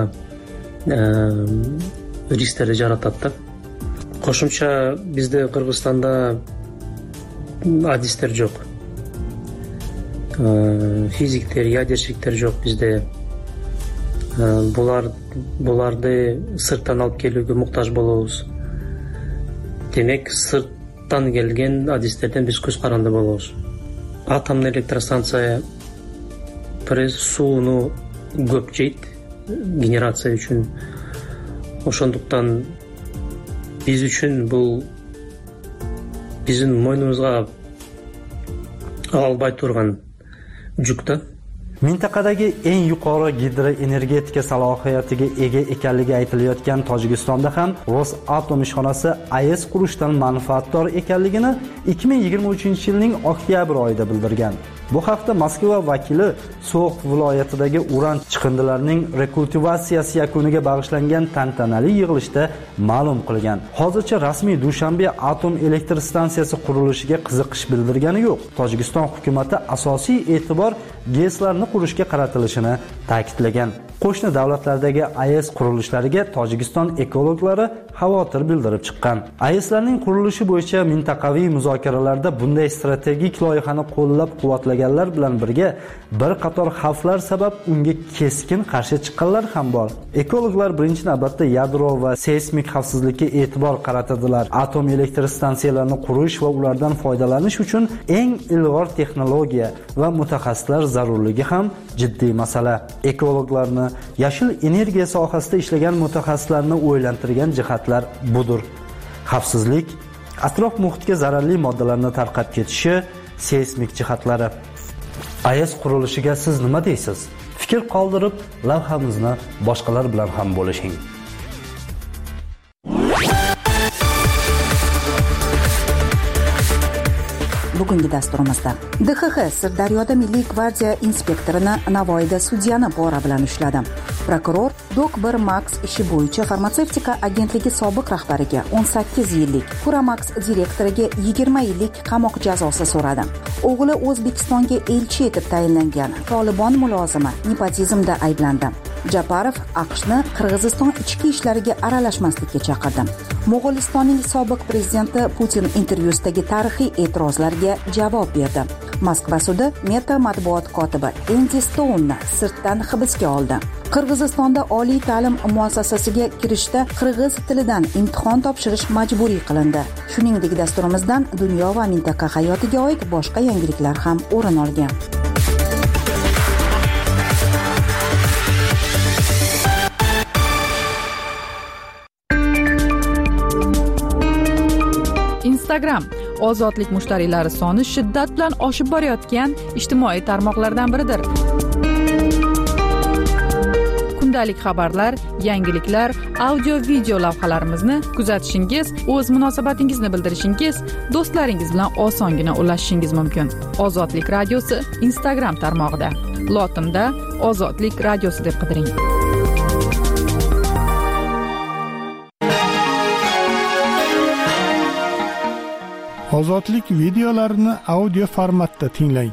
рисктерди жаратат да. Кошумча бизде Кыргызстанда адистер жок. Физиктер, ядерщиктер жок бизде. Буларды сырттан алып келүүгө муктаж болобуз. Демек, сырттан келген адистерден биз көз каранды болобуз. Атомдук электростанция сууну көп жейт генерация үчүн. Ошондуктан биз үчүн бул биздин мойнубузга албай турган жүк да. Mintaqadagi eng yuqori gidroenergetika salohiyatiga ega ekanligi aytilayotgan Tojikistonda ham Rosatom ishxonasi AES qurishdan manfaatdor ekanligini 2023-yilning oktyabr oyida bildirgan. Bu haqda Moskva vakili So'x viloyatidagi uran chiqindilarining rekultivatsiyasi yakuniga bag'ishlangan tantanali yig'ilishda ma'lum qilgan. Hozircha rasmiy Dushanbe atom elektr stansiyasi qurilishiga qiziqish bildirgani yo'q. Tojikiston hukumatı asosiy e'tibor GESlarni qurishga qaratilishini ta'kidlagan. Qo'shni davlatlardagi AES qurilishlariga Tojikiston ekologlari xavotir bildirib chiqqan. AESlarning qurilishi bo'yicha mintaqaviy muzokaralarda bunday strategik loyihani qo'llab-quvvatlaganlar bilan birga bir qator xavflar sabab unga keskin qarshi chiqqanlar ham bor. Ekologlar birinchi navbatda yadro va seysmik xavfsizlikka e'tibor qaratadilar. Atom elektr stansiyalarini qurish va ulardan foydalanish uchun eng ilg'or texnologiya va mutaxassislar zarurligi ham jiddiy masala. Ekologlarni yashil energiya sohasida ishlagan mutaxassislarni o'ylantirgan jihatlar budur. Xavfsizlik, atrof muhitga zararli moddalarni tarqab ketishi, seysmik jihatlari. AES qurilishiga siz nima deysiz? Fikr qoldirib, lavhamizni boshqalar bilan ham bo'lishing. Bugungi dasturimizda DXX Sirdaryoda Milliy gvardiya inspektorini Navoiyda sudyani pora bilan ushladi. Prokuror Dok1 Max ishi bo'yicha farmatsevtika agentligi sobiq rahbariga 18 yillik, Kuramax direktoriga 20 yillik qamoq jazosi so'radi. O'g'li O'zbekistonga elchi etib tayinlangan Tolibon mulozimi nepotizmda ayblandi. Japarov AQShni Qirg'iziston ichki ishlariga aralashmaslikka chaqirdi. Mo'g'ulistonning sobiq prezidenti Putin intervyusidagi tarixiy e'tirozlarga javob berdi. Moskva sudi Meta matbuot kotibi Endi Stounni sirtdan hibsga oldi. Qirg'izistonda oliy ta'lim muassasasiga kirishda qirg'iz tilidan imtihon topshirish majburiy qilindi. Shuningdek, dasturimizdan dunyo va mintaqa hayotiga oid boshqa yangiliklar ham o'rin olgan. Instagram ozodlik mushtariylari soni shiddat bilan oshib borayotgan ijtimoiy tarmoqlardan biridir. Kundalik xabarlar, yangiliklar, audio-video lavhalarimizni kuzatishingiz, o'z munosabatingizni bildirishingiz, do'stlaringiz bilan osongina ulashishingiz mumkin. Ozodlik radiosi Instagram tarmog'ida. Lotinda Ozodlik radiosi deb qidiring. Ozodlik videolarini audio formatda tinglang.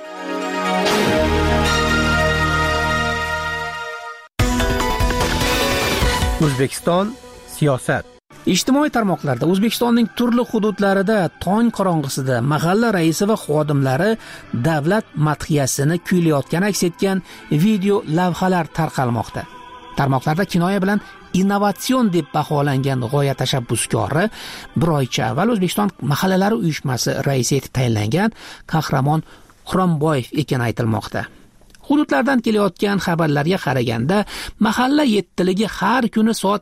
O'zbekiston siyosat. Ijtimoiy tarmoqlarda O'zbekistonning turli hududlarida tong qorong'isida mahalla raisi va xodimlari davlat madhiyasini kuylayotgani aks etgan video lavhalar tarqalmoqda. Tarmoqlarda kinoya bilan innovatsion deb baholangan g'oya tashabbuskori bir oycha avval O'zbekiston mahallalari uyushmasi raisi etib tayinlangan Qahramon Quronboyev ekani aytilmoqda. Hududlardan kelayotgan xabarlarga qaraganda, mahalla yettiligi har kuni soat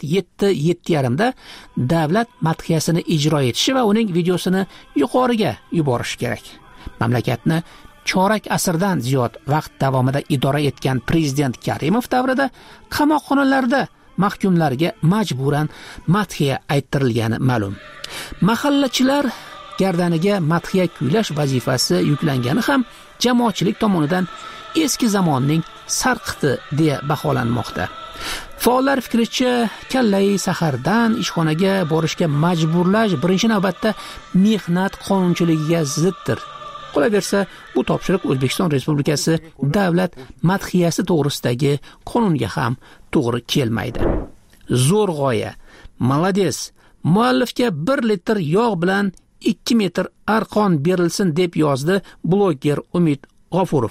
7:30 da davlat madhiyasini ijro etishi va uning videosini yuqoriga yuborish kerak. Mamlakatni chorak asrdan ziyod vaqt davomida idora etgan prezident Karimov davrida qamoqxonalarda mahkumlarga majburan madhiya ayttirilgani ma'lum. Mahallachilar gardaniga madhiya kuylash vazifasi yuklangani ham jamoatchilik tomonidan eski zamonning sarqiti deya baholanmoqda. Faollar fikricha, kallai sahardan ishxonaga borishga majburlash birinchi navbatda mehnat qonunchiligiga ziddir. Qolaversa, bu topshiriq O'zbekiston Respublikasi davlat madhiyasi to'g'risidagi qonunga ham to'g'ri kelmaydi. Zo'r g'oya. Malades. Muallifga 1 litr yog' bilan 2 metr arqon berilsin deb yozdi bloger Umid G'ofurov.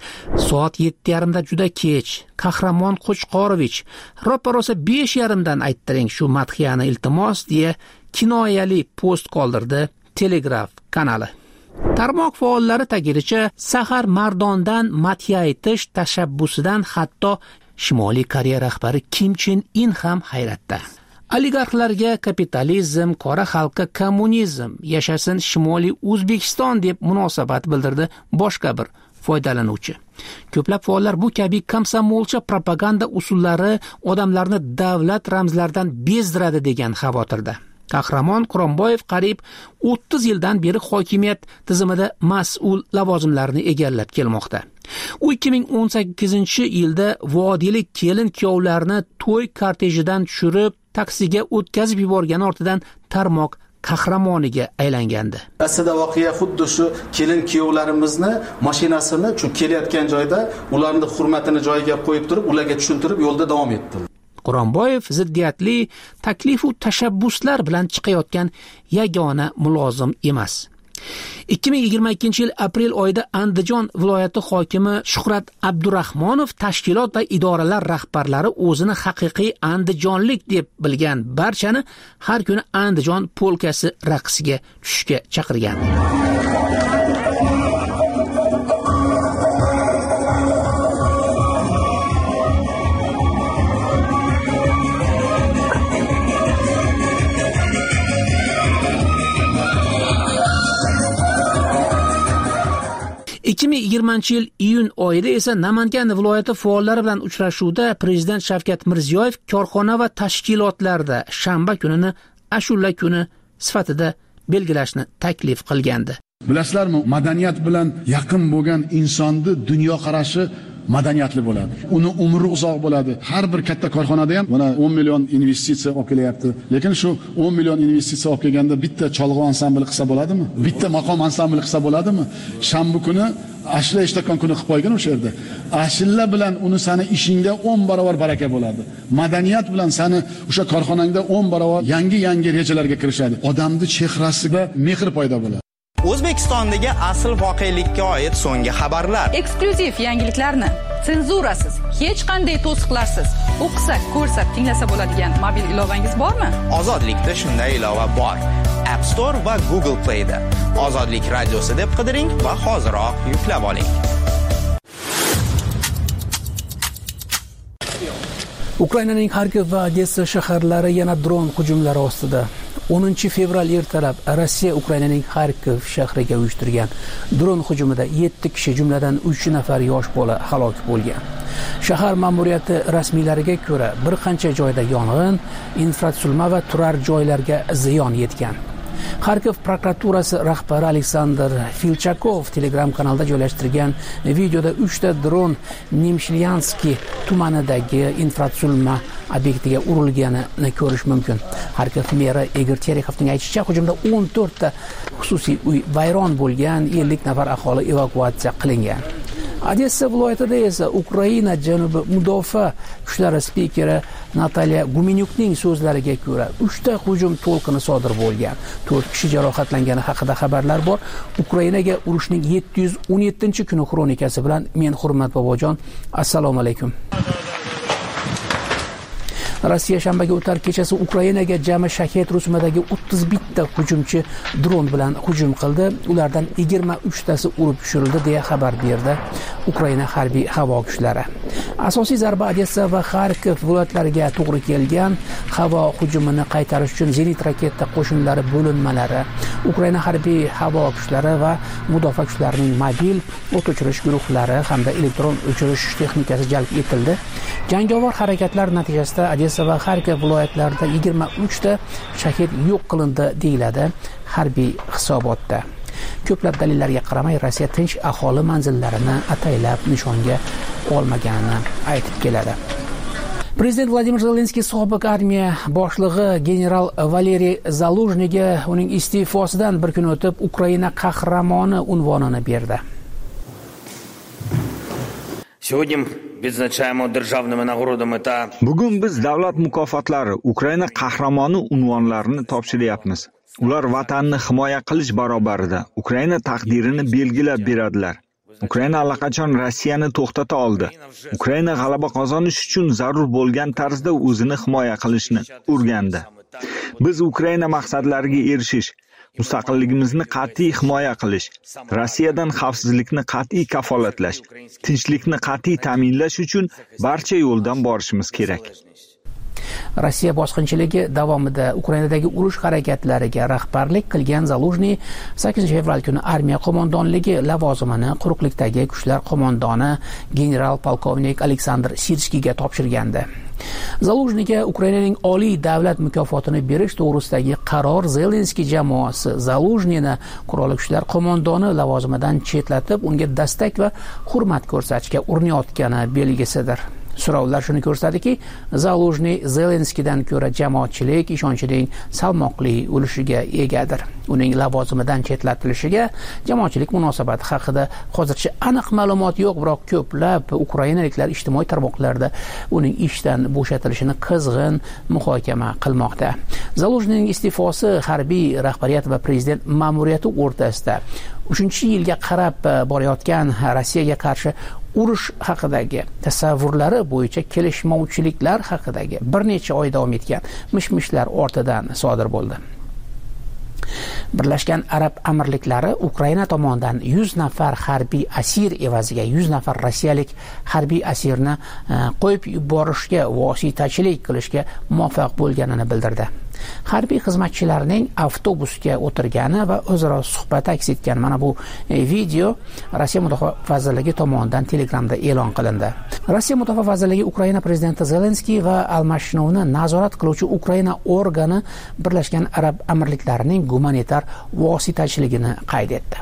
Soat 7:30da juda kech. Qahramon Qo'chqorovich, ro'parosa 5:30 dan ayttiring shu madhiyani iltimos deya kinoyali post qoldirdi Telegraf kanali. Tarmoq faollari ta'kidincha, Sahar Mardondan madhiya aytish tashabbusidan hatto Shimoliy Koreya rahbari Kim Chen In ham hayratda. Oligarxlarga kapitalizm, qora xalqqa kommunizm, yashasin Shimoliy O'zbekiston deb munosabat bildirdi boshqa bir foydalanuvchi. Ko'plab faollar bu kabi komsomolcha propaganda usullari odamlarni davlat ramzlaridan bezdiradi degan xavotirda. Qahramon Quronboyev qariyb 30 yildan beri hokimiyat tizimida mas'ul lavozimlarni egallab kelmoqda. U 2018-yilda vodiylik kelin kuyovlarni to'y kortejidan tushirib, taksiga o'tkazib yuborgani ortidan tarmoq qahramoniga aylangandi. Aslida voqea xuddi shu kelin kuyovlarimizni mashinasini shu kelayotgan joyda ularning hurmatini joyiga qo'yib turib, ularga tushuntirib yo'lda davom etdi. Quronboyev ziddiyatli taklif va tashabbuslar bilan chiqayotgan yagona mulozim emas. 2022-yil aprel oyida Andijon viloyati hokimi Shuhrat Abdurahmonov tashkilot va idoralar rahbarlari o'zini haqiqiy andijonlik deb bilgan barchani har kuni Andijon polkasi raqsiga tushishga chaqirgan. 2020-yil iyun oyida esa Namangan viloyati faollari bilan uchrashuvda Prezident Shavkat Mirziyoyev korxona va tashkilotlarda shanba kunini ashula kuni sifatida belgilashni taklif qilgandi. Bilasizlarmi, madaniyat bilan yaqin bo'lgan insonni dunyoqarashi madaniyatli bo'ladi. Uni umri uzoq bo'ladi. Har bir katta korxonada ham mana 10 million investitsiya olib kelyapti. Lekin shu 10 million investitsiya olib kelganda bitta cholg'u ansambli qilsa bo'ladimi? Bitta maqom ansambli qilsa bo'ladimi? Shanba kuni ashla ishtakon kuni qilib qo'ygan o'sha yerda. Ashilla bilan uni sani ishingda 10 barobar baraka bo'ladi. Madaniyat bilan sani o'sha korxonangda 10 barobar yangi rejalarga kirishadi. Odamning chehrasida mehr paydo bo'ladi. O'zbekistondagi asl voqelikka oid so'nggi xabarlar. Eksklyuziv yangiliklarni senzurasiz, hech qanday to'siqlarsiz o'qisak, ko'rsak, tinglasa bo'ladigan mobil ilovangiz bormi? Ozodlikda shunday ilova bor. App Store va Google Play da Ozodlik radiosi deb qidiring va hoziroq yuklab oling. Ukrainaning Kharkiv va Odessa shaharlari yana dron hujumlari ostida. 10 fevral ertalab Rossiya Ukrainaning Kharkiv shahriga uyushtirgan dron hujumida 7 kishi, jumladan 3 nafar yosh bola halok bo'lgan. Shahar ma'muriyati rasmiylariga ko'ra, bir qancha joyda yong'in, infratuzilma va turar joylarga ziyon yetgan. Kharkiv prokuraturasi rahbari Aleksandr Filchakov Telegram kanalida joylashtirgan videoda 3 ta dron Nimshlyanskiy tumanidagi infratuzilma obyektiga urilganini ko'rish mumkin. Kharkiv meri Igor Terekhovning aytishicha, hujumda 14 ta xususiy uy vayron bo'lgan, 50 nafar aholi evakuatsiya qilingan. Odessa viloyatida esa Ukraina janubi mudofaa kuchlari spikeri Natalya Gumenyukning so'zlariga ko'ra 3 ta hujum to'lqini sodir bo'lgan. 4 kishi jarohatlangani haqida xabarlar bor. Ukrainaga urushning 717-kuni xronikasi bilan men Hurmat bobojon, assalomu alaykum. Rossiya shanbaga o'tar kechasi Ukrainaga jami Shahed rusumidagi 31 ta hujumchi dron bilan hujum qildi. Ulardan 23 tasi urib tushirildi deya xabar berdi Ukraina harbiy havo kuchlari. Asosiy zarba Odessa va Kharkiv viloyatlariga to'g'ri kelgan. Havo hujumini qaytarish uchun zenit raketa qo'shinlari bo'linmalari, Ukraina harbiy havo kuchlari va mudofaa kuchlarining mobil o't o'chirish guruhlari hamda elektron o'chirish texnikasi jalb etildi. Jangovar harakatlar natijasida Odessa va Kharkiv viloyatlarida 23 ta shahid yo'q qilindi deyiladi harbiy hisobotda. Ko'plab dalillarga qaramay Rossiya tinch aholi manzillarini ataylab nishonga olmaganini aytib keladi. Prezident Vladimir Zelenskiy sobiq armiya boshlig'i general Valeriy Zaluzhniyga uning iste'fosidan bir kun o'tib Ukraina qahramoni unvonini berdi. Bugun biz davlat mukofotlari, Ukraina qahramoni unvonlarini topshiryapmiz. Ular vatanni himoya qilish barobarida Ukraina taqdirini belgilab beradilar. Ukraina allaqachon Rossiyani to'xtata oldi. Ukraina g'alaba qozonish uchun zarur bo'lgan tarzda o'zini himoya qilishni o'rgandi. Biz Ukraina maqsadlariga erishish, mustaqilligimizni qat'iy himoya qilish, Rossiyadan xavfsizlikni qat'iy kafolatlash, tinchlikni qat'iy ta'minlash uchun barcha yo'ldan borishimiz kerak. Rossiya bosqinchiligi davomida Ukrainadagi urush harakatlariga rahbarlik qilgan Zaluzhniy 8 fevral kuni armiya qo'mondonligi lavozimini quruqlikdagi kuchlar qo'mondoni general polkovnik Aleksandr Sirskiyga topshirgandi. Zaluzhniyga Ukrainaning oliy davlat mukofotini berish to'g'risidagi qaror Zelenskiy jamoasi Zaluzhniyni qurolli kuchlar qo'mondoni lavozimidan chetlatib, unga dastak va hurmat ko'rsatishga urinayotgani belgisidir. So'rovlar shuni ko'rsatadiki, Zaluzhniy Zelenskiydan ko'ra jamoatchilik ishonchining salmoqli ulushga egadir. Uning lavozimidan chetlatilishiga jamoatchilik munosabati haqida hozircha aniq ma'lumot yo'q, biroq ko'plab ukrainaliklar ijtimoiy tarmoqlarda uning ishdan bo'shatilishini qizg'in muhokama qilmoqda. Zaluzhniyning iste'fosi harbiy rahbariyat va prezident ma'muriyati o'rtasida 3-yilga qarab borayotgan Rossiyaga qarshi urush haqidagi tasavvurlari bo'yicha kelishmovchiliklar haqidagi bir necha oy davom etgan mish-mishlar ortidan sodir bo'ldi. Birlashgan Arab Amirliklari Ukraina tomonidan 100 nafar harbiy asir evaziga 100 nafar rossiyalik harbiy asirni qo'yib yuborishga vositachilik qilishga muvaffaq bo'lganini bildirdi. harbiy xizmatchilarning avtobusga o'tirgani va o'zaro suhbat aks etgan mana bu video Rossiya Mudofaa vazirligi tomonidan Telegramda e'lon qilindi. Rossiya Mudofaa vazirligi Ukraina prezidenti Zelenskiy va almashinuvni nazorat qiluvchi Ukraina organi Birlashgan Arab Amirliklarining gumanitar vositachiligini qayd etdi.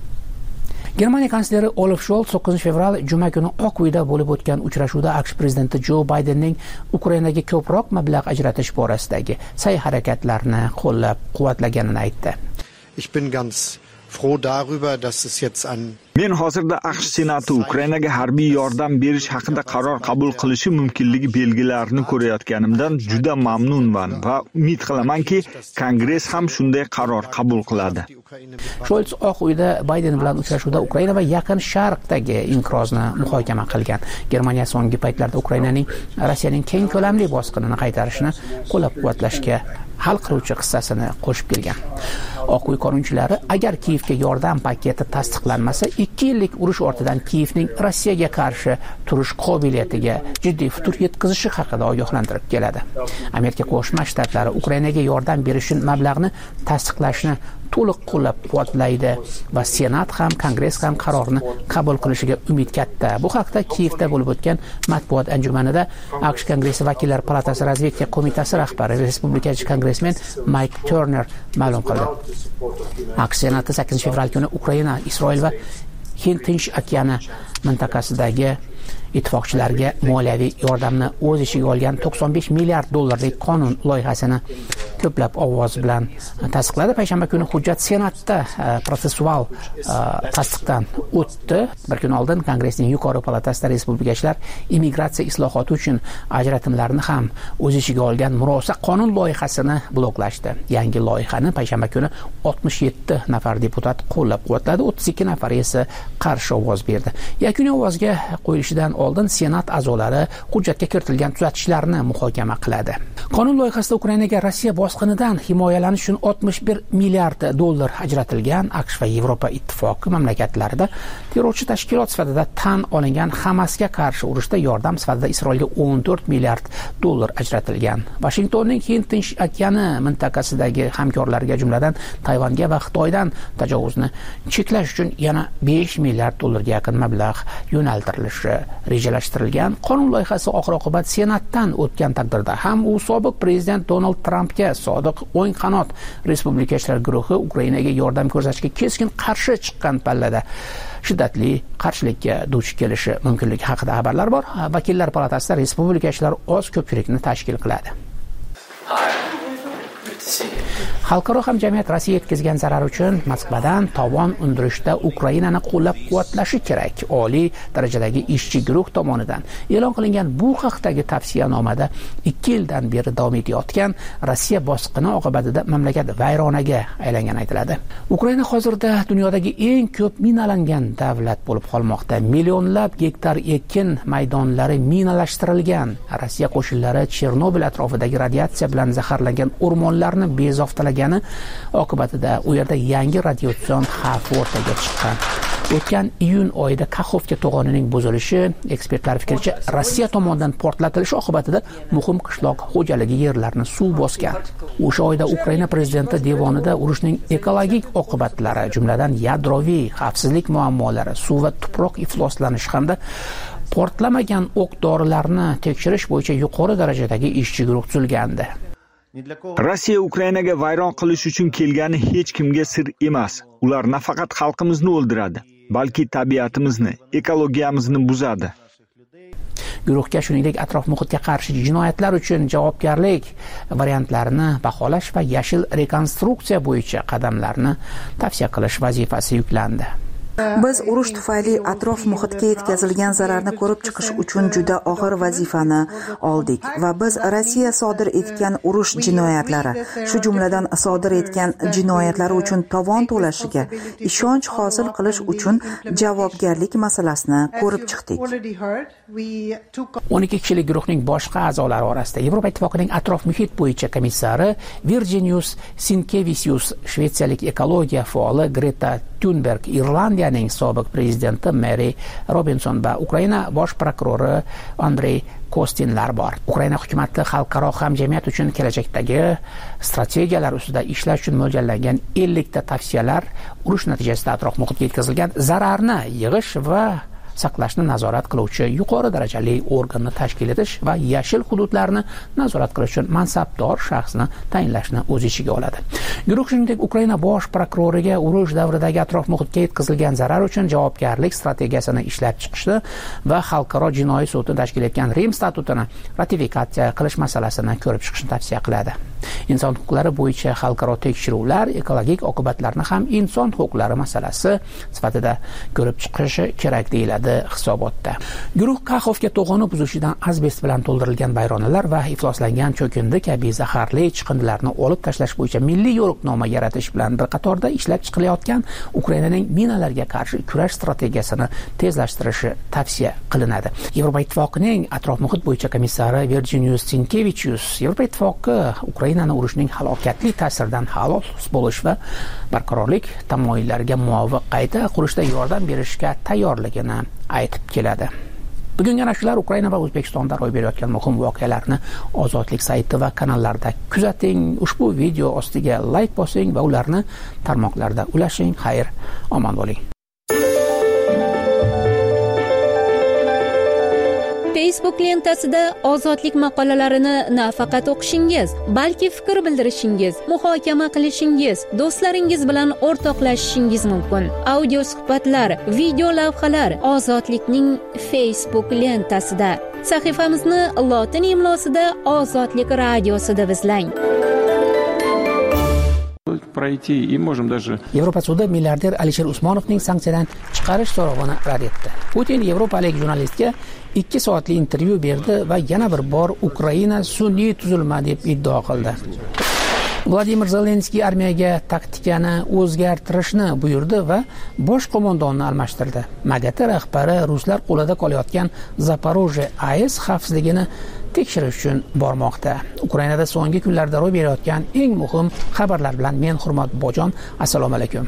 Germaniya kansleri Olaf Scholz 9 fevral juma kuni Oq uyda bo'lib o'tgan uchrashuvda AQSh prezidenti Jo Baydenning Ukrainaga ko'proq mablag' ajratish borasidagi sa'y-harakatlarini qo'llab-quvvatlaganini aytdi. Ich bin ganz froh darüber, dass es jetzt ein Men hozirda AQSh Senati Ukrainaga harbiy yordam berish haqida qaror qabul qilishi mumkinligi belgilarini ko'rayotganimdan juda mamnunman va umid qilamanki, Kongress ham shunday qaror qabul qiladi. Scholz Oq uyda Bayden bilan uchrashuvda Ukraina va Yaqin Sharqdagi inqirozni muhokama qilgan. Germaniya so'nggi paytlarda Ukrainaning Rossiyaning keng ko'lamli bosqinini qaytarishni qo'llab-quvvatlashga hal qiluvchi hissasini qo'shib kelgan. Oq uy qonunchilari agar Kiyevga yordam paketi tasdiqlanmasa, 2 yillik urush ortidan Kiyevning Rossiyaga qarshi turish qobiliyatiga jiddiy futur yetkazishi haqida ogohlantirib keladi. Amerika Qo'shma Shtatlari Ukrainaga yordam berish uchun mablag'ni tasdiqlashni to'liq qo'llab-quvvatlaydi va Senat ham, Kongress ham qarorni qabul qilishiga umid katta. Bu haqda Kiyevda bo'lib o'tgan matbuot anjumanida AQSh Kongressi vakillar palatasi razvedka qo'mitasi rahbari respublikachi kongressmen Mike Turner ma'lum qildi. AQSh Senati 8 fevral kuni Ukraina, Isroil va Hind Tinch okeani mintaqasidagi ittifoqchilarga moliyaviy yordamni o'z ichiga olgan 95 milliard dollarlik qonun loyihasini ko'plab ovoz bilan tasdiqladi. Payshanba kuni hujjat Senatda protsessual tasdiqdan o'tdi. Bir kun oldin Kongressning yuqori palatasida respublikachilar immigratsiya islohoti uchun ajratimlarni ham o'z ichiga olgan murosa qonun loyihasini bloklashdi. Yangi loyihani payshanba kuni 67 nafar deputat qo'llab-quvvatladi, 32 nafar esa qarshi ovoz berdi. Yakuniy ovozga qo'yilishidan oldin Senat a'zolari hujjatga kiritilgan tuzatishlarni muhokama qiladi. Qonun loyihasida Ukrainaga Rossiya bosqinidan himoyalanish uchun 61 milliard dollar ajratilgan. AQSh va Yevropa ittifoqi mamlakatlarida terrorchi tashkilot sifatida tan olingan Hamasga qarshi urushda yordam sifatida Isroilga 14 milliard dollar ajratilgan. Washingtonning Hind Tinch okeani mintaqasidagi hamkorlariga, jumladan Tayvanga va Xitoydan tajovuzni cheklash uchun yana 5 milliard dollarga yaqin mablag' yo'naltirilishi rejalashtirilgan. Qonun loyihasi oxir-oqibat Senatdan o'tgan taqdirda ham u sobiq prezident Donald Trampga sodiq o'ng qanot respublikachilar guruhi Ukrainaga yordam ko'rsatishga keskin qarshi chiqqan pallada shiddatli qarshilikka duch kelishi mumkinligi haqida xabarlar bor. Vakillar palatasida respublikachilar oz ko'pchilikni tashkil qiladi. Xalqaro hamjamiyat Rossiya yetkazgan zarar uchun Moskvadan tovon undirishda Ukrainani qo'llab-quvvatlashi kerak. Oliy darajadagi ishchi guruh tomonidan e'lon qilingan bu haqdagi tavsiyanomada 2 yildan beri davom etayotgan Rossiya bosqini oqibatida mamlakat vayronaga aylangani aytiladi. Ukraina hozirda dunyodagi eng ko'p minalangan davlat bo'lib qolmoqda. Millionlab gektar ekin maydonlari minalashtirilgan. Rossiya qo'shinlari Chernobil atrofidagi radiatsiya bilan zaharlangan o'rmonlarni bezoftalagan oqibatida u yerda yangi radiatsion xavf o'rtaga chiqqan. O'tgan iyun oyida Kakhovka to'g'onining buzilishi, ekspertlar fikricha Rossiya tomonidan portlatilishi oqibatida muhim qishloq xo'jaligi yerlarini suv bosgan. O'sha oyda Ukraina prezidenti devonida urushning ekologik oqibatlari, jumladan yadroviy xavfsizlik muammolari, suv va tuproq ifloslanishi hamda portlamagan o'q dorilarni tekshirish bo'yicha yuqori darajadagi ishchi guruh tuzilgandi. Rossiya Ukrainaga vayron qilish uchun kelgani hech kimga sir emas. Ular nafaqat xalqimizni o'ldiradi, balki tabiatimizni, ekologiyamizni buzadi. Guruhga shuningdek atrof muhitga qarshi jinoyatlar uchun javobgarlik variantlarini baholash va yashil rekonstruksiya bo'yicha qadamlarni tavsiya qilish vazifasi yuklandi. Biz urush tufayli atrof muhitga yetkazilgan zararni ko'rib chiqish uchun juda og'ir vazifani oldik va biz Rossiya sodir etgan urush jinoyatlari, shu jumladan sodir etgan jinoyatlari uchun tovon to'lashiga ishonch hosil qilish uchun javobgarlik masalasini ko'rib chiqdik. 12 kishilik guruhning boshqa a'zolari orasida Yevropa ittifoqining atrof muhit bo'yicha komissari Virginijus Sinkevicius, shvetsiyalik ekologiya faoli Greta Thunberg, Irlandiya Rossiyaning sobiq prezidenti Meri Robinson va Ukraina bosh prokurori Andrey Kostinlar bor. Ukraina hukumati xalqaro hamjamiyat uchun kelajakdagi strategiyalar ustida ishlash uchun mo'ljallangan 50 ta tavsiyalar urush natijasida atrof muhitga yetkazilgan zararni yig'ish va saqlashni nazorat qiluvchi yuqori darajali organni tashkil etish va yashil hududlarni nazorat qilish uchun mansabdor shaxsni tayinlashni o'z ichiga oladi. Guruh shuningdek Ukraina bosh prokuroriga urush davridagi atrof muhitga yetkazilgan zarar uchun javobgarlik strategiyasini ishlab chiqishni va xalqaro jinoiy sudni tashkil etgan Rim statutini ratifikatsiya qilish masalasini ko'rib chiqishni tavsiya qiladi. Inson huquqlari bo'yicha xalqaro tekshiruvlar ekologik oqibatlarni ham inson huquqlari masalasi sifatida ko'rib chiqishi kerak deyiladi hisobotda. Guruh Kaxovga to'g'oni buzilishidan asbest bilan to'ldirilgan bayronalar va ifloslangan cho'kindi kabi zaharli chiqindilarni olib tashlash bo'yicha milliy yo'riqnoma yaratish bilan bir qatorda ishlab chiqilayotgan Ukrainaning minalarga qarshi kurash strategiyasini tezlashtirishi tavsiya qilinadi. Yevropa Ittifoqining atrof muhit bo'yicha komissari Virginijus Sinkevichius Yevropa Ittifoqi Ukrainani urushning halokatli ta'siridan xalos bo'lish va barqarorlik tamoyillariga muvofiq qayta qurishda yordam berishga tayyorligini aytib keladi. Bugun yana shular Ukraina va O'zbekistonda ro'y berayotgan muhim voqealarni Ozodlik sayti va kanallarda kuzating. Ushbu video ostiga like bosing va ularni tarmoqlarda ulashing. Xayr, omon bo'ling. Facebook lentasida ozodlik maqolalarini nafaqat o'qishingiz, balki fikr bildirishingiz, muhokama qilishingiz, do'stlaringiz bilan o'rtoqlashishingiz mumkin. Audio suhbatlar, video lavhalar Ozodlikning Facebook lentasida. Sahifamizni lotin imlosida Ozodlik radiosida izlang. Yevropa sudi milliarder Alisher Usmonovning sanksiyadan chiqarish so'rovini rad etdi. Putin yevropalik jurnalistga 2 soatli intervyu berdi va yana bir bor Ukraina sun'iy tuzilma deb iddao qildi. Vladimir Zelenskiy armiyaga taktikani o'zgartirishni buyurdi va bosh qo'mondonni almashtirdi. MAGAT rahbari ruslar qo'lida qolayotgan Zaporojye AES xavfsizligini tekshirish uchun bormoqda. Ukrainada so'nggi kunlarda ro'y berayotgan eng muhim xabarlar bilan men Hurmat Bojon, assalomu alaykum.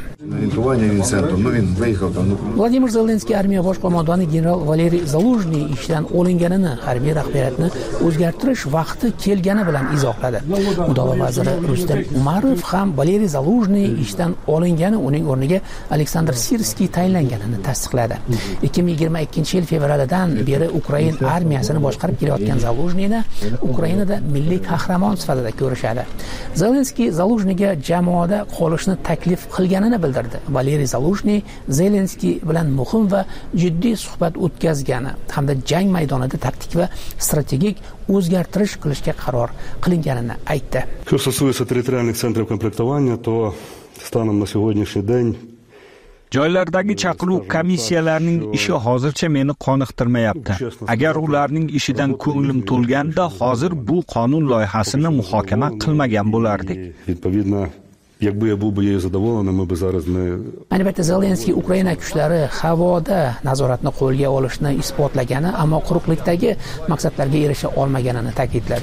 Vladimir Zelenskiy armiya bosh qo'mondoni general Valeriy Zaluzhniy ishdan olinganini, harbiy rahbariyatni o'zgartirish vaqti kelgani bilan izohladi. Mudofaa vaziri Rustam Umarov ham Valeriy Zaluzhniy ishdan olingani, uning o'rniga Aleksandr Sirskiy tayinlanganini tasdiqladi. 2022-yil fevralidan beri Ukraina armiyasini boshqarib kelayotgan Zaluzhniy Ukrainada milliy qahramon sifatida ko'rishadi. Zelenskiy Zaluzhniyga jamoada qolishni taklif qilganini bildirdi. Valeriy Zaluzhniy Zelenskiy bilan muhim va jiddiy suhbat o'tkazgani hamda jang maydonida taktik va strategik o'zgartirish qilishga qaror qilinganini aytdi. Что касается территориальных центров комплектования, то станом на сегодняшний день Joylardagi chaqiruv komissiyalarining ishi hozircha meni qoniqtirmayapti. Agar ularning ishidan ko'nglim to'lganda, hozir bu qonun loyihasini muhokama qilmagan bo'lardik. Якби я був би її задоволений, ми б зараз не... Albatta Zelenskiy Ukraina kuchlari havoda nazoratni qo'lga olishni isbotlagani, ammo quruqlikdagi maqsadlarga erisha olmaganini ta'kidladi.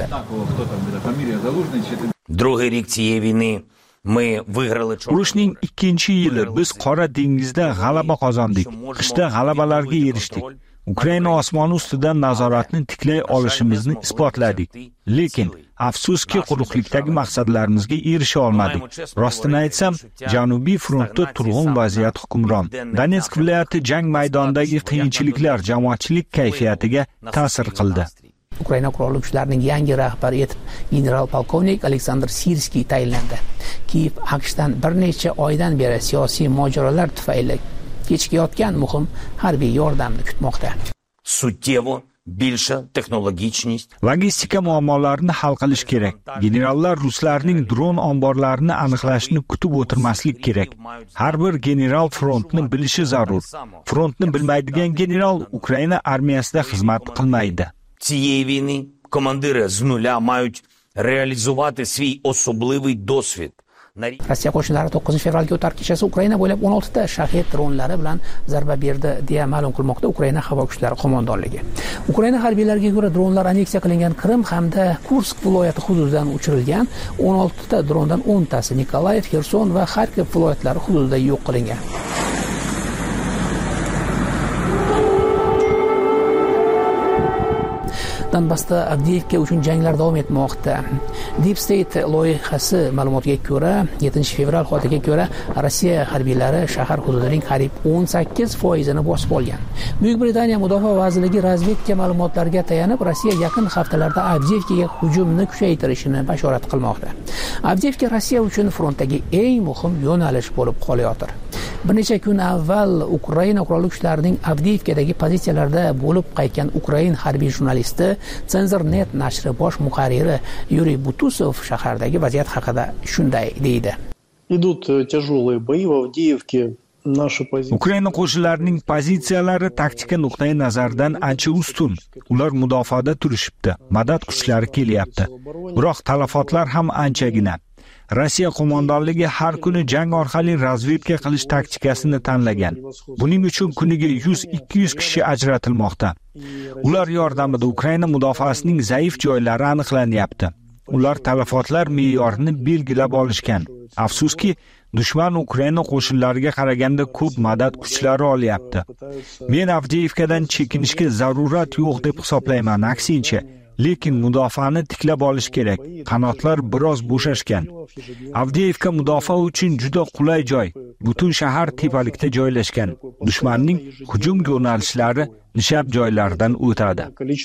Другий рік цієї війни ми виграли. Urushning 2-yili biz Qora dengizda g'alaba qozondik. Qishda g'alabalarga erishdik. Ukraina osmoni ustidan nazoratni tiklay olishimizni isbotladik. Lekin afsuski quruqlikdagi maqsadlarimizga erisha olmadik. Rostini aytsam, Janubiy frontda turg'un vaziyat hukmron. Donetsk viloyati jang maydonidagi qiyinchiliklar jamoatchilik kayfiyatiga ta'sir qildi. Ukraina qurolli kuchlarining yangi rahbari etib general polkovnik Aleksandr Sirskiy tayinlandi. Kiyev AQShdan bir necha oydan beri siyosiy mojarolar tufayli kechikayotgan muhim harbiy yordamni kutmoqda. Suttevo bilsha texnologichность. Logistika muammolarini hal qilish kerak. Generallar ruslarning dron omborlarini aniqlashni kutib o'tirmaslik kerak. Har bir general frontni bilishi zarur. Frontni bilmaydigan general Ukraina armiyasida xizmat qilmaydi. Цієї війни командири з нуля мають реалізувати свій особливий досвід. Rossiya qo'shinlari 9 fevralga o'tar kechasi Ukraina bo'ylab 16 ta Shahed dronlari bilan zarba berdi deya ma'lum qilmoqda Ukraina havo kuchlari qo'mondonligi. Ukraina harbiylariga ko'ra dronlar anneksiya qilingan Qrim hamda Kursk viloyati hududidan uchirilgan. 16 ta drondan 10 tasi Nikolayev, Xerson va Xarkov viloyatlari hududida yo'q qilingan. Donbassda Avdiivka uchun janglar davom etmoqda. Deep State loyihasi ma'lumotiga ko'ra, 7-fevral xotiga ko'ra, Rossiya harbiylari shahar hududining qariyb 18% bosib olgan. Buyuk Britaniya Mudofaa vazirligi razvedka ma'lumotlariga tayanib, Rossiya yaqin haftalarda Avdiivkaga hujumni kuchaytirishini bashorat qilmoqda. Avdiivka Rossiya uchun frontdagi eng muhim yo'nalish bo'lib qolayotir. Bir necha kun avval Ukraina qurolli kuchlarining Avdiivkadagi pozitsiyalarida bo'lib qaytgan Ukrain harbiy jurnalisti Cenzor.net nashri bosh muharriri Yuriy Butusov shahardagi vaziyat haqida shunday deydi. Идут тяжелые бои в Авдеевке. Ukraina qo'shinlarining pozitsiyalari taktika nuqtai nazaridan ancha ustun. Ular mudofaada turishibdi. Madad kuchlari kelyapti. Biroq talafotlar ham anchagina. Rossiya qo'mondonligi har kuni jang orqali razvedka qilish taktikasini tanlagan. Buning uchun kuniga 100-200 kishi ajratilmoqda. Ular yordamida Ukraina mudofaasining zaif joylari aniqlanyapti. Ular talafotlar me'yorini belgilab olishgan. Afsuski, dushman Ukraina qo'shinlariga qaraganda ko'p madad kuchlari olyapti. Men Avdiivkadan chekinishga zarurat yo'q deb hisoblayman, aksincha. Lekin mudofaani tiklab olish kerak. Qanotlar biroz bo'shashgan. Avdiivka mudofaa uchun juda qulay joy. Butun shahar tepalikda joylashgan. Dushmanning hujum yo'nalishlari nishab joylardan o'tadi.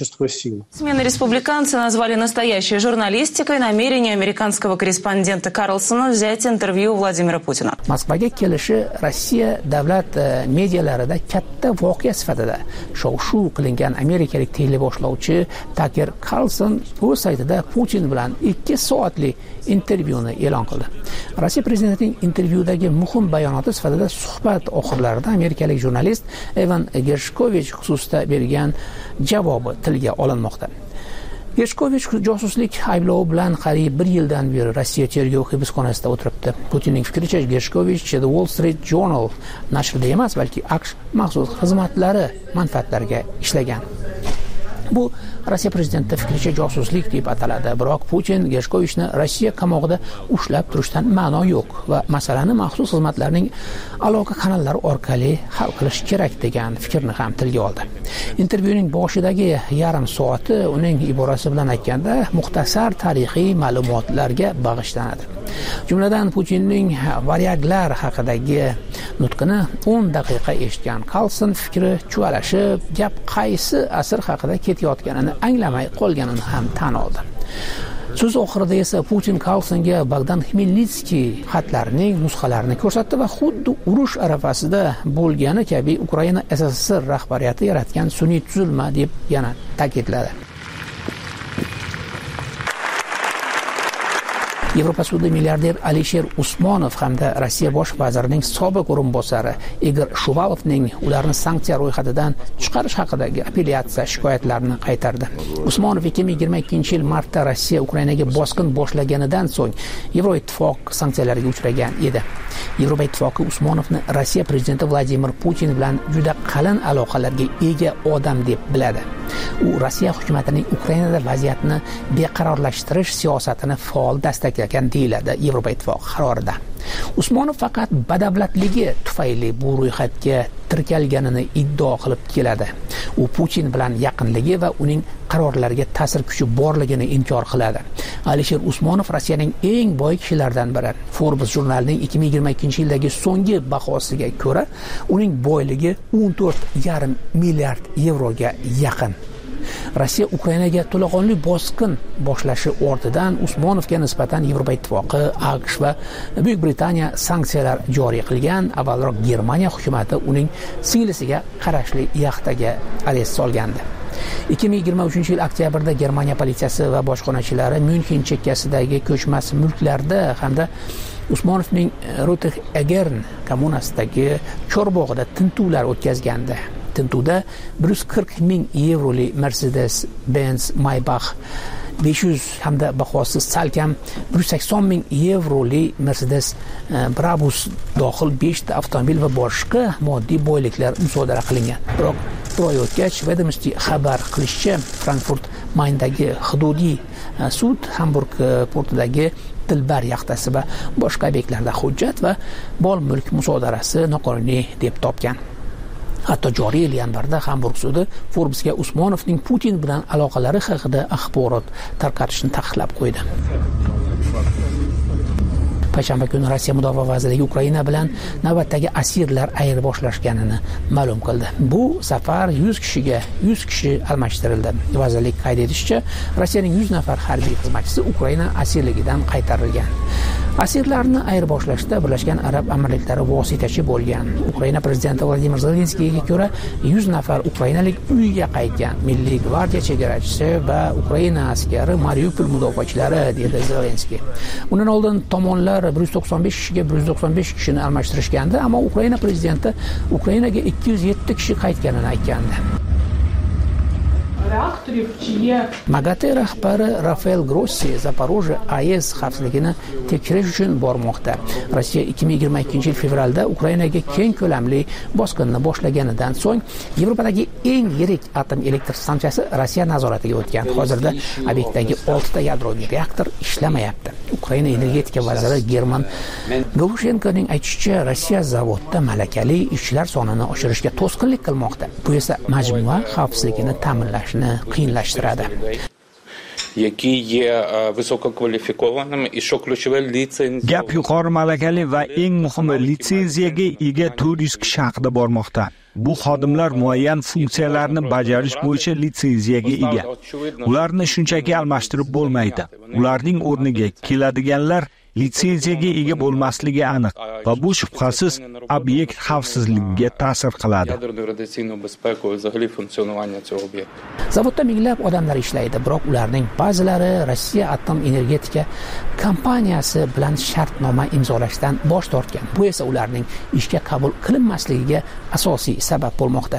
Смены республиканцы назвали настоящей журналистикой намерение американского корреспондента Карлсона взять интервью у Владимира Путина. Moskvaga kelishi Rossiya davlat medialarida katta voqea sifatida shov-shuv qilingan amerikalik teleboshlovchi Tucker Carlson o'z saytida Putin bilan 2 soatlik intervyuni e'lon qildi. Rossiya prezidentining intervyudagi muhim bayonoti sifatida suhbat oxirlarida amerikalik jurnalist Evan Gershkovich xususida bergan javobi tilga olinmoqda. Gershkovich josuslik ayblovi bilan qariyb 1 yildan beri Rossiya tergov hibsxonasida o'tiribdi. Putinning fikricha, Gershkovich The Wall Street Journal nashrida emas, balki AQSh maxsus xizmatlari manfaatlariga ishlagan. Bu Rossiya prezidenti fikricha josuslik deb ataladi. Biroq Putin Gershkovichni Rossiya qamog'ida ushlab turishdan ma'no yo'q va masalani maxsus xizmatlarning aloqa kanallari orqali hal qilish kerak degan fikrni ham tilga oldi. Intervyuning boshidagi yarim soati uning iborasi bilan aytganda muxtasar tarixiy ma'lumotlarga bag'ishlanadi. Jumladan Putinning varyaglar haqidagi nutqini 10 daqiqa eshitgan Carlson fikri chuvalashib, gap qaysi asr haqida ketayotganini anglamay qolganini ham tan oldi. So'z oxirida esa Putin Carlsonga Bogdan Xmelnitskiy xatlarining nusxalarini ko'rsatdi va xuddi urush arafasida bo'lgani kabi Ukraina SSR rahbariyati yaratgan sun'iy tuzilma deb yana ta'kidladi. Yevropa sudi milliarder Alisher Usmonov hamda Rossiya bosh vazirining sobiq o'rinbosari Igor Shuvalovning ularni sanksiya ro'yxatidan chiqarish haqidagi apellyatsiya shikoyatlarini qaytardi. Usmonov 2022-yil martda Rossiya Ukrainaga bosqin boshlaganidan so'ng Yevroittifoq sanksiyalarga uchragan edi. Yevropa ittifoqi Usmonovni Rossiya prezidenti Vladimir Putin bilan juda qalin aloqalarga ega odam deb biladi. U Rossiya hukumatining Ukrainada vaziyatni beqarorlashtirish siyosatini faol dastaqlagan deyiladi Yevropa ittifoqi qarorida. Usmonov faqat badavlatligi tufayli bu ro'yxatga tirkalganini iddao qilib keladi. U Putin bilan yaqinligi va uning qarorlariga ta'sir kuchi borligini inkor qiladi. Alisher Usmonov Rossiyaning eng boy kishilaridan biri. Forbes jurnalining 2022-yildagi so'nggi bahosiga ko'ra, uning boyligi 14,5 milliard yevroga yaqin. Rossiya Ukrainaga to'laqonli bosqin boshlashi ortidan Usmonovga nisbatan Yevropa ittifoqi, AQSh va Buyuk Britaniya sanksiyalar joriy qilgan. Avvalroq Germaniya hukumati uning singlisiga qarashli yaxtaga arest solgandi. 2023-yil oktyabrda Germaniya politsiyasi va bojxonachilari Myunxen chekkasidagi ko'chmas mulklarda hamda Usmonovning Rote-Egern kommunasidagi chorbog'ida tintuvlar o'tkazgandi. Tintuvda 140 ming yevrolik Mercedes-Benz Maybach 500 hamda bahosi salkam 180 ming yevrolik Mercedes Brabus dohil 5 ta avtomobil va boshqa moddiy boyliklar musodara qilingan. Biroq bir oy o'tgach, Vedomosti xabar qilishicha, Frankfurt Mayndagi hududiy sud Hamburg portidagi Dilbar yaxtasi va boshqa obyektlarda hujjat va mol mulk musodarasi noqonuniy deb topgan. Hatto joriy yil yanvarda Hamburg sudi Forbesga Usmonovning Putin bilan aloqalari haqida axborot tarqatishni taqiqlab qo'ydi. Payshanba kuni Rossiya mudofaa vazirligi Ukraina bilan navbatdagi asirlar ayirboshlashganini ma'lum qildi. Bu safar 100 kishi almashtirildi. Vazirlik qayd etishicha, Rossiyaning 100 nafar harbiy xizmatchisi Ukraina asirligidan qaytarilgan. Asirlarni ayirboshlashda Birlashgan Arab Amirliklari vositachi bo'lgan. Ukraina prezidenti Vladimir Zelenskiyga ko'ra 100 nafar ukrainalik uyiga qaytgan. Milliy gvardiya chegarachisi va Ukraina askari Mariupol mudofaachilari, dedi Zelenskiy. Undan oldin tomonlar 195 kishiga 195 kishini almashtirishgandi, ammo Ukraina prezidenti Ukrainaga 207 kishi qaytganini aytgandi. MAGATE rahbari Rafael Grossi Zaporojye AES xavfsizligini tekshirish uchun bormoqda. Rossiya 2022 yil fevralda Ukrainaga keng ko'lamli bosqinni boshlaganidan so'ng Yevropadagi eng yirik atom elektr stansiyasi Rossiya nazoratiga o'tgan. Hozirda obyektdagi 6 ta yadroviy reaktor ishlamayapti. Ukraina energetika vaziri German Galushenkoning aytishicha, Rossiya zavodda malakali ishchilar sonini oshirishga to'sqinlik qilmoqda. Bu esa majmua xavfsizligini ta'minlashni qiyinlashtiradi. Gap yuqori malakali va eng muhimi litsenziyaga ega turist kishi haqida bormoqda. Bu xodimlar muayyan funksiyalarni bajarish bo'yicha litsenziyaga ega. Ularni shunchaki almashtirib bo'lmaydi. Ularning o'rniga keladiganlar litsenziyaga ega bo'lmasligi aniq va bu shubhasiz obyekt xavfsizligiga ta'sir qiladi. Zavodda minglab odamlar ishlaydi, biroq ularning ba'zilari Rossiya atom energetika kompaniyasi bilan shartnoma imzolashdan bosh tortgan. Bu esa ularning ishga qabul qilinmasligiga asosiy sabab bo'lmoqda.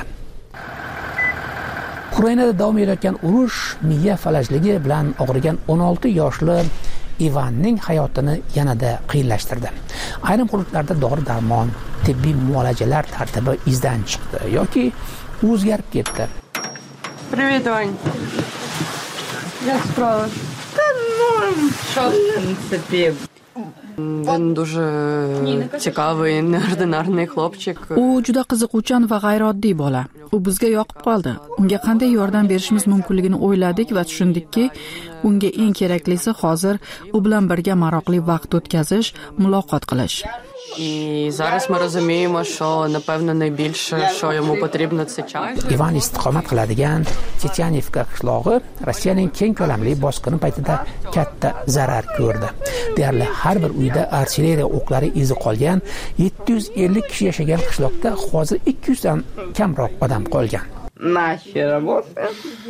Ukrainada davom etayotgan urush miya falajligi bilan og'rigan 16 yoshli Ivanning hayotini yanada qiyinlashtirdi. Ayrim hududlarda dori-darmon, tibbiy muolajalar tartibi izdan chiqdi yoki o'zgarib ketdi. Привет, Вань. Як справа? Та норм. Що в принципі? Він дуже цікавий, неординарний хлопчик. U juda qiziquvchan va g'ayrioddiy bola. U bizga yoqib qoldi. Unga qanday yordam berishimiz mumkinligini o'yladik va tushundikki, unga eng keraklisi hozir u bilan birga maroqli vaqt o'tkazish, muloqot qilish. І зараз ми розуміємо, що, напевно, найбільше, що йому потрібно, це час. Ivan istiqomat qiladigan Chechenivka qishlog'i Rossiyaning keng ko'lamli bosqini paytida katta zarar ko'rdi. Deyarli har bir uyda artilleriya o'qlari izi qolgan 750 kishi yashagan qishloqda hozir 200 dan kamroq odam qolgan. Наші роботи.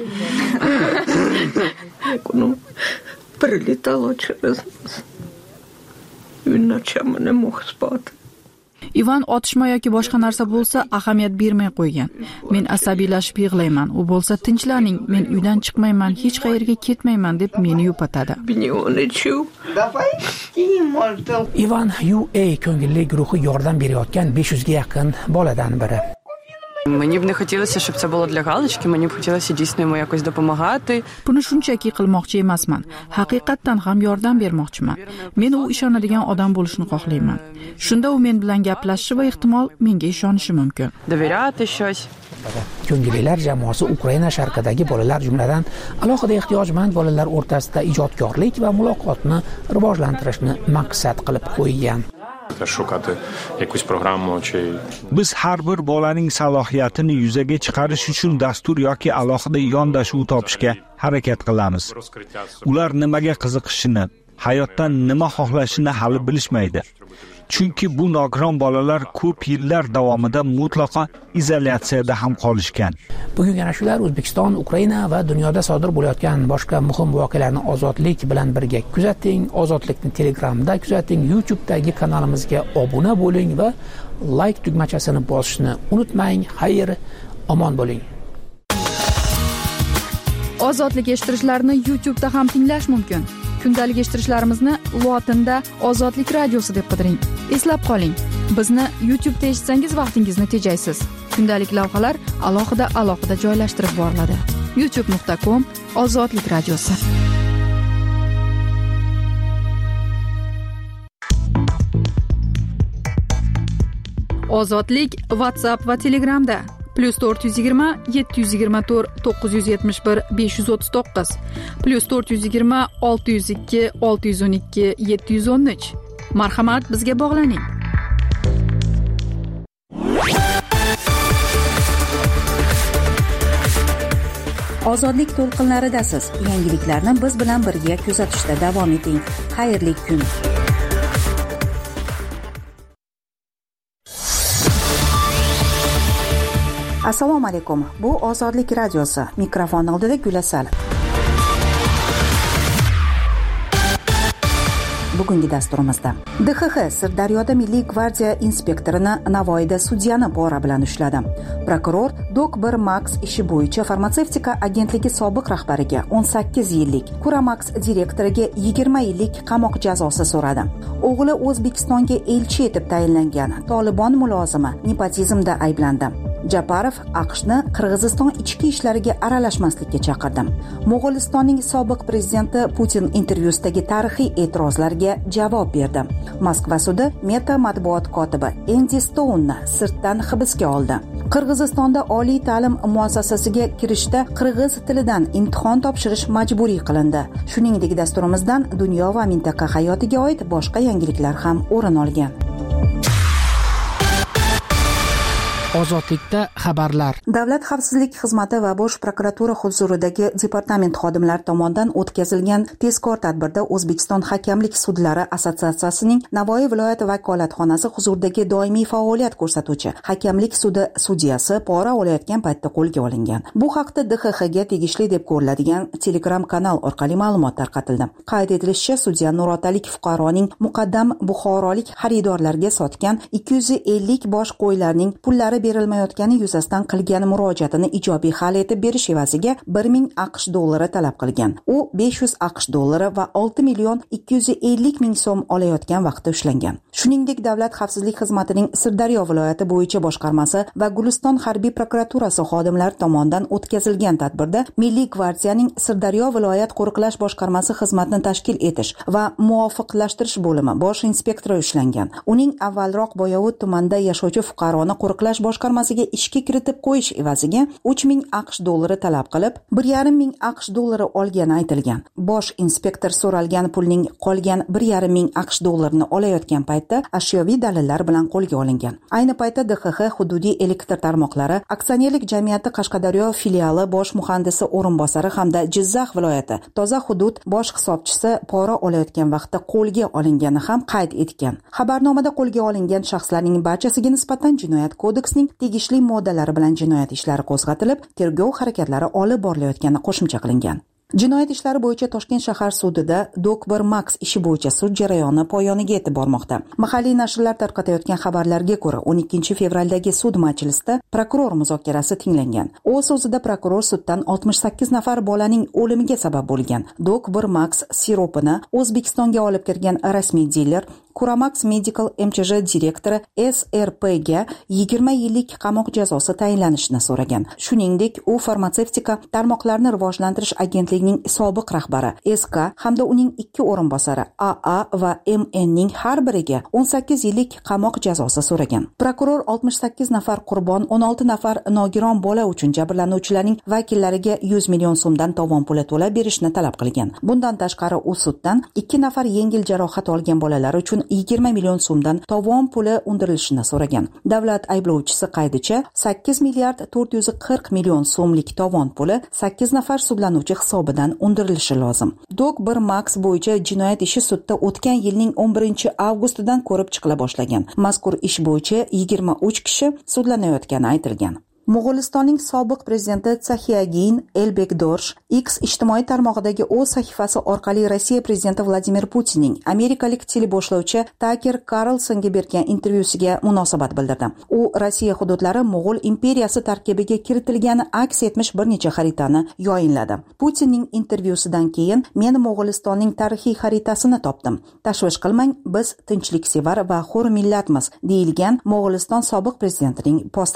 Ну, прилітало через нас. Він ночами не мог спати. Ivan otishma yoki boshqa narsa bo'lsa ahamiyat bermay qo'ygan. Men asabiylashib yig'layman. U bo'lsa tinchlaning, men uydan chiqmayman, hech qayerga ketmayman deb meni yupatadi. Ivan UA ko'ngilli guruhi yordam berayotgan 500 ga yaqin boladan biri. Мені б не хотілося, щоб це було для галочки, мені б хотілося дійсно йому якось допомагати. Buni shunchaki qilmoqchi emasman. Haqiqatdan ham yordam bermoqchiman. Men u ishonadigan odam bo'lishni xohlayman. Shunda u men bilan gaplashishi va ehtimol menga ishonishi mumkin. Доверяти щось. Ko'ngillilar jamoasi Ukraina sharqidagi bolalar, jumladan alohida ehtiyojmand bolalar o'rtasida ijodkorlik va muloqotni rivojlantirishni maqsad qilib qo'ygan. Biz har bir bolaning salohiyatini yuzaga chiqarish uchun dastur yoki alohida yondashuv topishga harakat qilamiz. Ular nimaga qiziqishini, hayotdan nima xohlashini hali bilishmaydi. Chunki bu nogiron bolalar ko'p yillar davomida mutlaqo izolyatsiyada ham qolishgan. Bugun yana shular O'zbekiston, Ukraina va dunyoda sodir bo'layotgan boshqa muhim voqealarni Ozodlik bilan birga kuzating. Ozodlikni Telegramda kuzating, YouTube'dagi kanalimizga obuna bo'ling va like tugmachasini bosishni unutmang. Xayr, omon bo'ling. Ozodlik eshittirishlarni YouTube'da ham tinglash mumkin. Kundalik eshittirishlarimizni lotinda Ozodlik radiosi deb qidiring. Eslab qoling, bizni YouTube'da eshitsangiz vaqtingizni tejaysiz. Kundalik lavhalar alohida joylashtirib boriladi. youtube.com/Ozodlik radiosi. Ozodlik WhatsApp va Telegramda. +420 724 971 539 +420 602 612 713. Marhamat, bizga bog'laning. Ozodlik to'lqinlaridasiz. Yangiliklarni biz bilan birga kuzatishda davom eting. Xayrli kun. Assalomu alaykum. Bu Ozodlik radiosi. Mikrofon oldida Gulasal. Bugungi dasturimizda DXX Sirdaryoda Milliy gvardiya inspektorini, Navoiyda sudyani pora bilan ushladi. Prokuror Dok1 Max ishi bo'yicha farmatsevtika agentligi sobiq rahbariga 18 yillik, Kuramax direktoriga 20 yillik qamoq jazosi so'radi. O'g'li O'zbekistonga elchi etib tayinlangan Tolibon mulozimi nepotizmda ayblandi. Japarov AQShni Qirg'iziston ichki ishlariga aralashmaslikka chaqirdi. Mo'g'ulistonning sobiq prezidenti Putin intervyusidagi tarixiy e'tirozlarga javob berdi. Moskva sudi Meta matbuot kotibi Endi Stounni sirtdan hibsga oldi. Qirg'izistonda oliy ta'lim muassasasiga kirishda qirg'iz tilidan imtihon topshirish majburiy qilindi. Shuningdek, dasturimizdan dunyo va mintaqa hayotiga oid boshqa yangiliklar ham o'rin olgan. Ozodlikda xabarlar. Davlat xavfsizlik xizmati va Bosh prokuratura huzuridagi departament xodimlari tomonidan o'tkazilgan tezkor tadbirda O'zbekiston hakamlik sudlari assotsiatsiyasining Navoiy viloyati vakolatxonasi huzuridagi doimiy faoliyat ko'rsatuvchi hakamlik sudi sudyasi pora olayotgan paytda qo'lga olingan. Bu haqda DXXga tegishli deb ko'riladigan Telegram kanal orqali ma'lumot tarqatildi. Qayd etilishicha, sudya Nuratalik fuqaroning muqaddam buxorolik xaridorlarga sotgan 250 bosh qo'ylarning pullari berilmayotgani yuzasidan qilgan murojaatini ijobiy hal etib berish evaziga 1000 AQSh dollari talab qilgan. U 500 AQSh dollari va 6 million 250 ming so'm olayotgan vaqtda ushlangan. Shuningdek, Davlat xavfsizlik xizmatining Sirdaryo viloyati bo'yicha boshqarmasi va Guliston harbiy prokuraturasi xodimlari tomonidan o'tkazilgan tadbirda Milliy gvardiyaning Sirdaryo viloyat qo'riqlash boshqarmasi xizmatini tashkil etish va muvofiqlashtirish bo'limi bosh inspektori ushlangan. Uning avvalroq Boyovut tumanida yashovchi fuqaroni qo'riqlash boshqarmasiga ishga kiritib qo'yish evaziga 3000 AQSh dollari talab qilib, 1500 AQSh dollari olgani aytilgan. Bosh inspektor so'ralgan pulning qolgan 1500 AQSh dollarini olayotgan paytda ashyoviy dalillar bilan qo'lga olingan. Ayni paytda DXX hududiy elektr tarmoqlari aksionerlik jamiyati Qashqadaryo filiali bosh muhandisi o'rinbosari hamda Jizzax viloyati Toza hudud bosh hisobchisi pora olayotgan vaqtda qo'lga olingani ham qayd etgan. Xabarnomada qo'lga olingan shaxslarning barchasiga nisbatan jinoyat kodeksining tegishli moddalari bilan jinoyat ishlari qo'zg'atilib, tergov harakatlari olib borilayotgani qo'shimcha qilingan. Jinoyat ishlari bo'yicha Toshkent shahar sudida Dok1 Max ishi bo'yicha sud jarayoni poyoniga yetib bormoqda. Mahalliy nashrlar tarqatayotgan xabarlarga ko'ra, 12 fevraldagi sud majlisida prokuror muzokarasi tinglangan. O'z so'zida prokuror suddan 68 nafar bolaning o'limiga sabab bo'lgan Dok1 Max siropini O'zbekistonga olib kirgan rasmiy diler Kuramax Medical MChJ direktori SRPga 20 yillik qamoq jazosi tayinlanishini so'ragan. Shuningdek, u farmatsevtika tarmoqlarini rivojlantirish agentligining sobiq rahbari SK hamda uning 2 o'rinbosari AA va MNning har biriga 18 yillik qamoq jazosi so'ragan. Prokuror 68 nafar qurbon, 16 nafar nogiron bola uchun jabrlanuvchilarning vakillariga 100 million so'mdan tovon puli to'lab berishni talab qilgan. Bundan tashqari, u suddan 2 nafar yengil jarohat olgan bolalar uchun 20 million so'mdan tovon puli undirilishini so'ragan. Davlat ayblovchisi qaydicha 8 milliard 440 million so'mlik tovon puli 8 nafar sudlanuvchi hisobidan undirilishi lozim. Dok1 Max bo'yicha jinoyat ishi sudda o'tgan yilning 11 avgustidan ko'rib chiqila boshlagan. Mazkur ish bo'yicha 23 kishi sudlanayotgani aytilgan. Mo'g'ulistonning sobiq prezidenti Tsaxiagin Elbekdorsh X ijtimoiy tarmog'idagi o'z sahifasi orqali Rossiya prezidenti Vladimir Putinning amerikalik teleboshlovchi Taker Carlsonga bergan intervyusiga munosabat bildirdi. U Rossiya hududlari Mo'g'ul imperiyasi tarkibiga kiritilgani aks etmish bir necha xaritani yoyinladi. Putinning intervyusidan keyin men Mo'g'ulistonning tarixiy xaritasini topdim. Tashvish qilmang, biz tinchliksevar va hur millatmiz, deyilgan Mo'g'uliston sobiq prezidentining postida.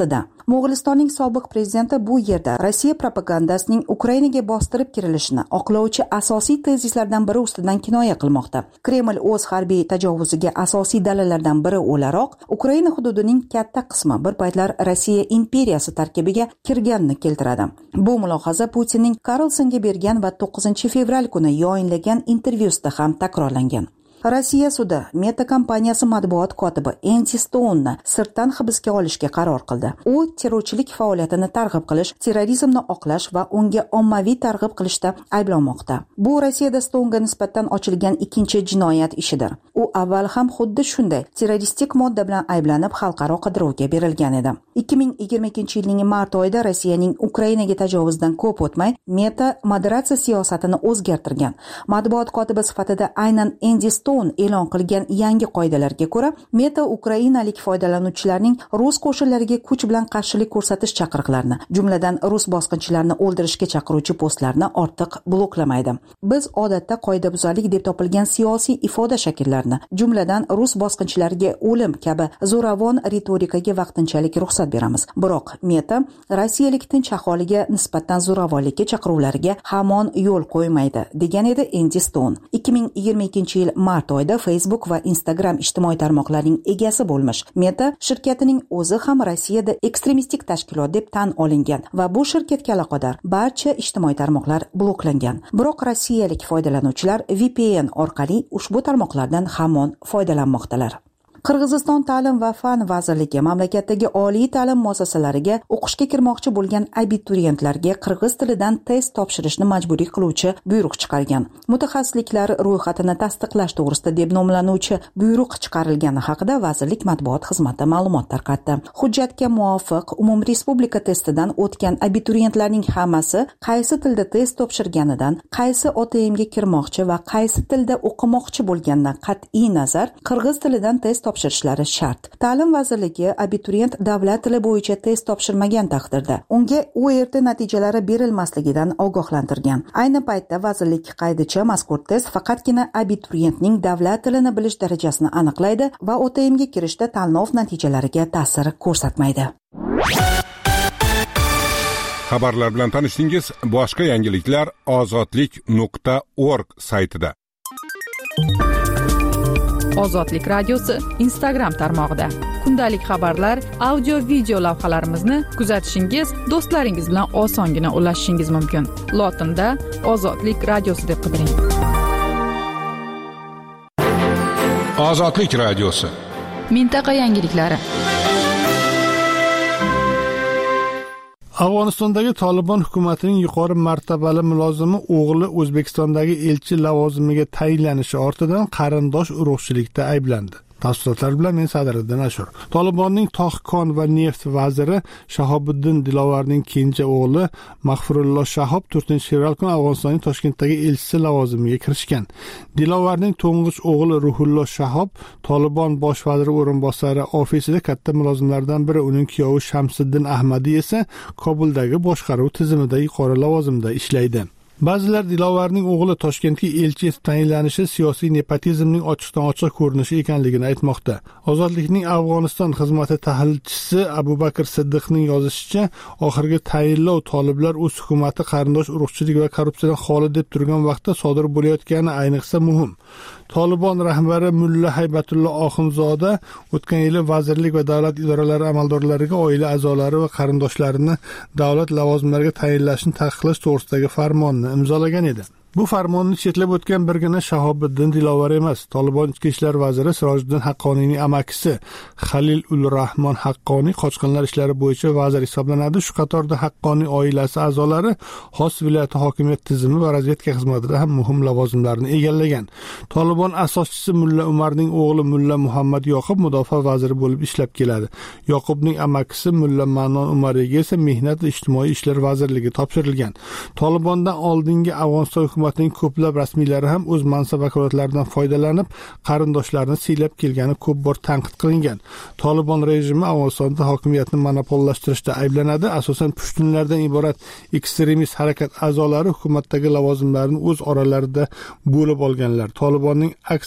Mo'g'ulistonning sobiq prezidenti bu yerda Rossiya propagandasining Ukrainaga bostirib kirilishini oqlovchi asosiy tezislardan biri ustidan kinoya qilmoqda. Kreml o'z harbiy tajovuziga asosiy dalillardan biri o'laroq Ukraina hududining katta qismi bir paytlar Rossiya imperiyasi tarkibiga kirganini keltiradi. Bu mulohaza Putinning Karlsonga bergan va 9 fevral kuni yoyinlagan intervyusida ham takrorlangan. Rossiya sudi Meta kompaniyasi matbuot kotibi Andy Stone'ni sirtdan hibsga olishga qaror qildi. U terrorchilik faoliyatini targ'ib qilish, terrorizmni oqlash va unga ommaviy targ'ib qilishda ayblanmoqda. Bu Rossiyada Stone'ga nisbatan ochilgan ikkinchi jinoyat ishidir. U avval ham xuddi shunday terroristik modda bilan ayblanib xalqaro qidiruvga berilgan edi. 2022-yilning mart oyida Rossiyaning Ukrainaga tajovuzidan ko'p o'tmay Meta moderatsiya siyosatini o'zgartirgan. Matbuot kotibi sifatida aynan Andy Stone e'lon qilgan yangi qoidalarga ko'ra, Meta ukrainalik foydalanuvchilarning rus qo'shinlariga kuch bilan qarshilik ko'rsatish chaqiriqlarini, jumladan rus bosqinchilarini o'ldirishga chaqiruvchi postlarni ortiq bloklamaydi. Biz odatda qoidabuzarlik deb topilgan siyosiy ifoda shakllarini, jumladan rus bosqinchilariga o'lim kabi zo'ravon ritorikaga vaqtinchalik ruxsat beramiz. Biroq Meta rossiyalik tinch aholiga nisbatan zo'ravonlikka chaqiruvlariga hamon yo'l qo'ymaydi, degan edi Andy Stone. 2022-yil mart oyida Facebook va Instagram ijtimoiy tarmoqlarining egasi bo'lmish Meta shirkatining o'zi ham Rossiyada ekstremistik tashkilot deb tan olingan va bu shirkatga aloqador barcha ijtimoiy tarmoqlar bloklangan. Biroq rossiyalik foydalanuvchilar VPN orqali ushbu tarmoqlardan hamon foydalanmoqdalar. Qirg'iziston ta'lim va fan vazirligi mamlakatdagi oliy ta'lim muassasalariga o'qishga kirmoqchi bo'lgan abituriyentlarga qirg'iz tilidan test topshirishni majburiy qiluvchi buyruq chiqargan. Mutaxassisliklar ro'yxatini tasdiqlash to'g'risida deb nomlanuvchi buyruq chiqarilgani haqida vazirlik matbuot xizmati ma'lumot tarqatdi. Hujjatga muvofiq umumrespublika testidan o'tgan abituriyentlarning hammasi qaysi tilda test topshirganidan, qaysi OTMga kirmoqchi va qaysi tilda o'qimoqchi bo'lganidan qat'iy nazar qirg'iz tilidan test topshirishlari shart. Ta'lim vazirligi abituriyent davlat tili bo'yicha test topshirmagan taqdirda unga URT natijalari berilmasligidan ogohlantirgan. Ayni paytda vazirlik qaydicha mazkur test faqatgina abituriyentning davlat tilini bilish darajasini aniqlaydi va OTMga kirishda tanlov natijalariga ta'sir ko'rsatmaydi. Xabarlar bilan tanishdingiz. Boshqa yangiliklar ozodlik.org saytida. Ozodlik radiosi Instagram tarmog'ida. Kundalik xabarlar, audio video lavhalarimizni kuzatishingiz, do'stlaringiz bilan osongina ulashishingiz mumkin. Lotinda Ozodlik radiosi deb qidiring. Ozodlik radiosi. Mintaqa yangiliklari. Afg'onistondagi Taliban hukumatining yuqori martabali mulozimi o'g'li O'zbekistondagi elchi lavozimiga tayinlanishi ortidan qarindosh urug'chilikda ayblandi. Tafsilotlar bilan men Sadiriddin Ashur. Talibanning Tohkon va neft vaziri Shahobiddin Dilovarning kenja o'g'li Mahfurullo Shahob 4-fevral kuni Afg'onistonning Toshkentdagi elchisi lavozimiga kirishgan. Dilovarning to'ng'ich o'g'li Ruhullo Shahob Taliban bosh vaziri o'rinbosari ofisida katta mulozimlardan biri, uning kuyovi Shamsiddin Ahmadi esa Kobuldagi boshqaruv tizimida yuqori lavozimda ishlaydi. Ba'zilar Dilovarning o'g'li Toshkentga elchi etib tayinlanishi siyosiy nepotizmning ochiqdan-ochiq ko'rinishi ekanligini aytmoqda. Ozodlikning Afg'oniston xizmati tahlilchisi Abu Bakr Siddiqning yozishicha, oxirgi tayinlov toliblar o'z hukumati qarindosh urug'chilik va korrupsiyadan xoli deb turgan vaqtda sodir bo'layotgani ayniqsa muhim. Taliban rahbari Mulla Haybatullo Oxunzoda o'tgan yili vazirlik va davlat idoralari amaldorlariga oila a'zolari va qarindoshlarini davlat lavozimlariga tayinlashni taqiqlash to'g'risidagi farmonni imzolagan edi. Bu farmonni chetlab o'tgan birgina Shahobiddin Dilovar emas, Taliban ichki ishlar vaziri Sirojiddin Haqqoniyning amakisi Halil ul Rahmon Haqqoniy qochqinlar ishlari bo'yicha vazir hisoblanadi. Shu qatorda Haqqoniy oilasi a'zolari xos viloyat hokimiyat tizimi va razvedka xizmatida ham muhim lavozimlarni egallagan. Taliban asoschisi Mulla Umarning o'g'li Mulla Muhammad Yoqub mudofaa vaziri bo'lib ishlab keladi. Yoqubning amakisi Mulla Manon Umariga esa mehnat va ijtimoiy ishlar vazirligi topshirilgan. Talibandan oldingi Afg'oniston hukumatining ko'plab rasmiylari ham o'z mansab vakolatlaridan foydalanib, qarindoshlarini siylab kelgani ko'p bor tanqid qilingan. Taliban rejimi Afg'onistonda hokimiyatni monopollashtirishda ayblanadi. Asosan pushtunlardan iborat ekstremist harakat a'zolari hukumatdagi lavozimlarni o'z oralarida bo'lib olganlar. Talibanning aksar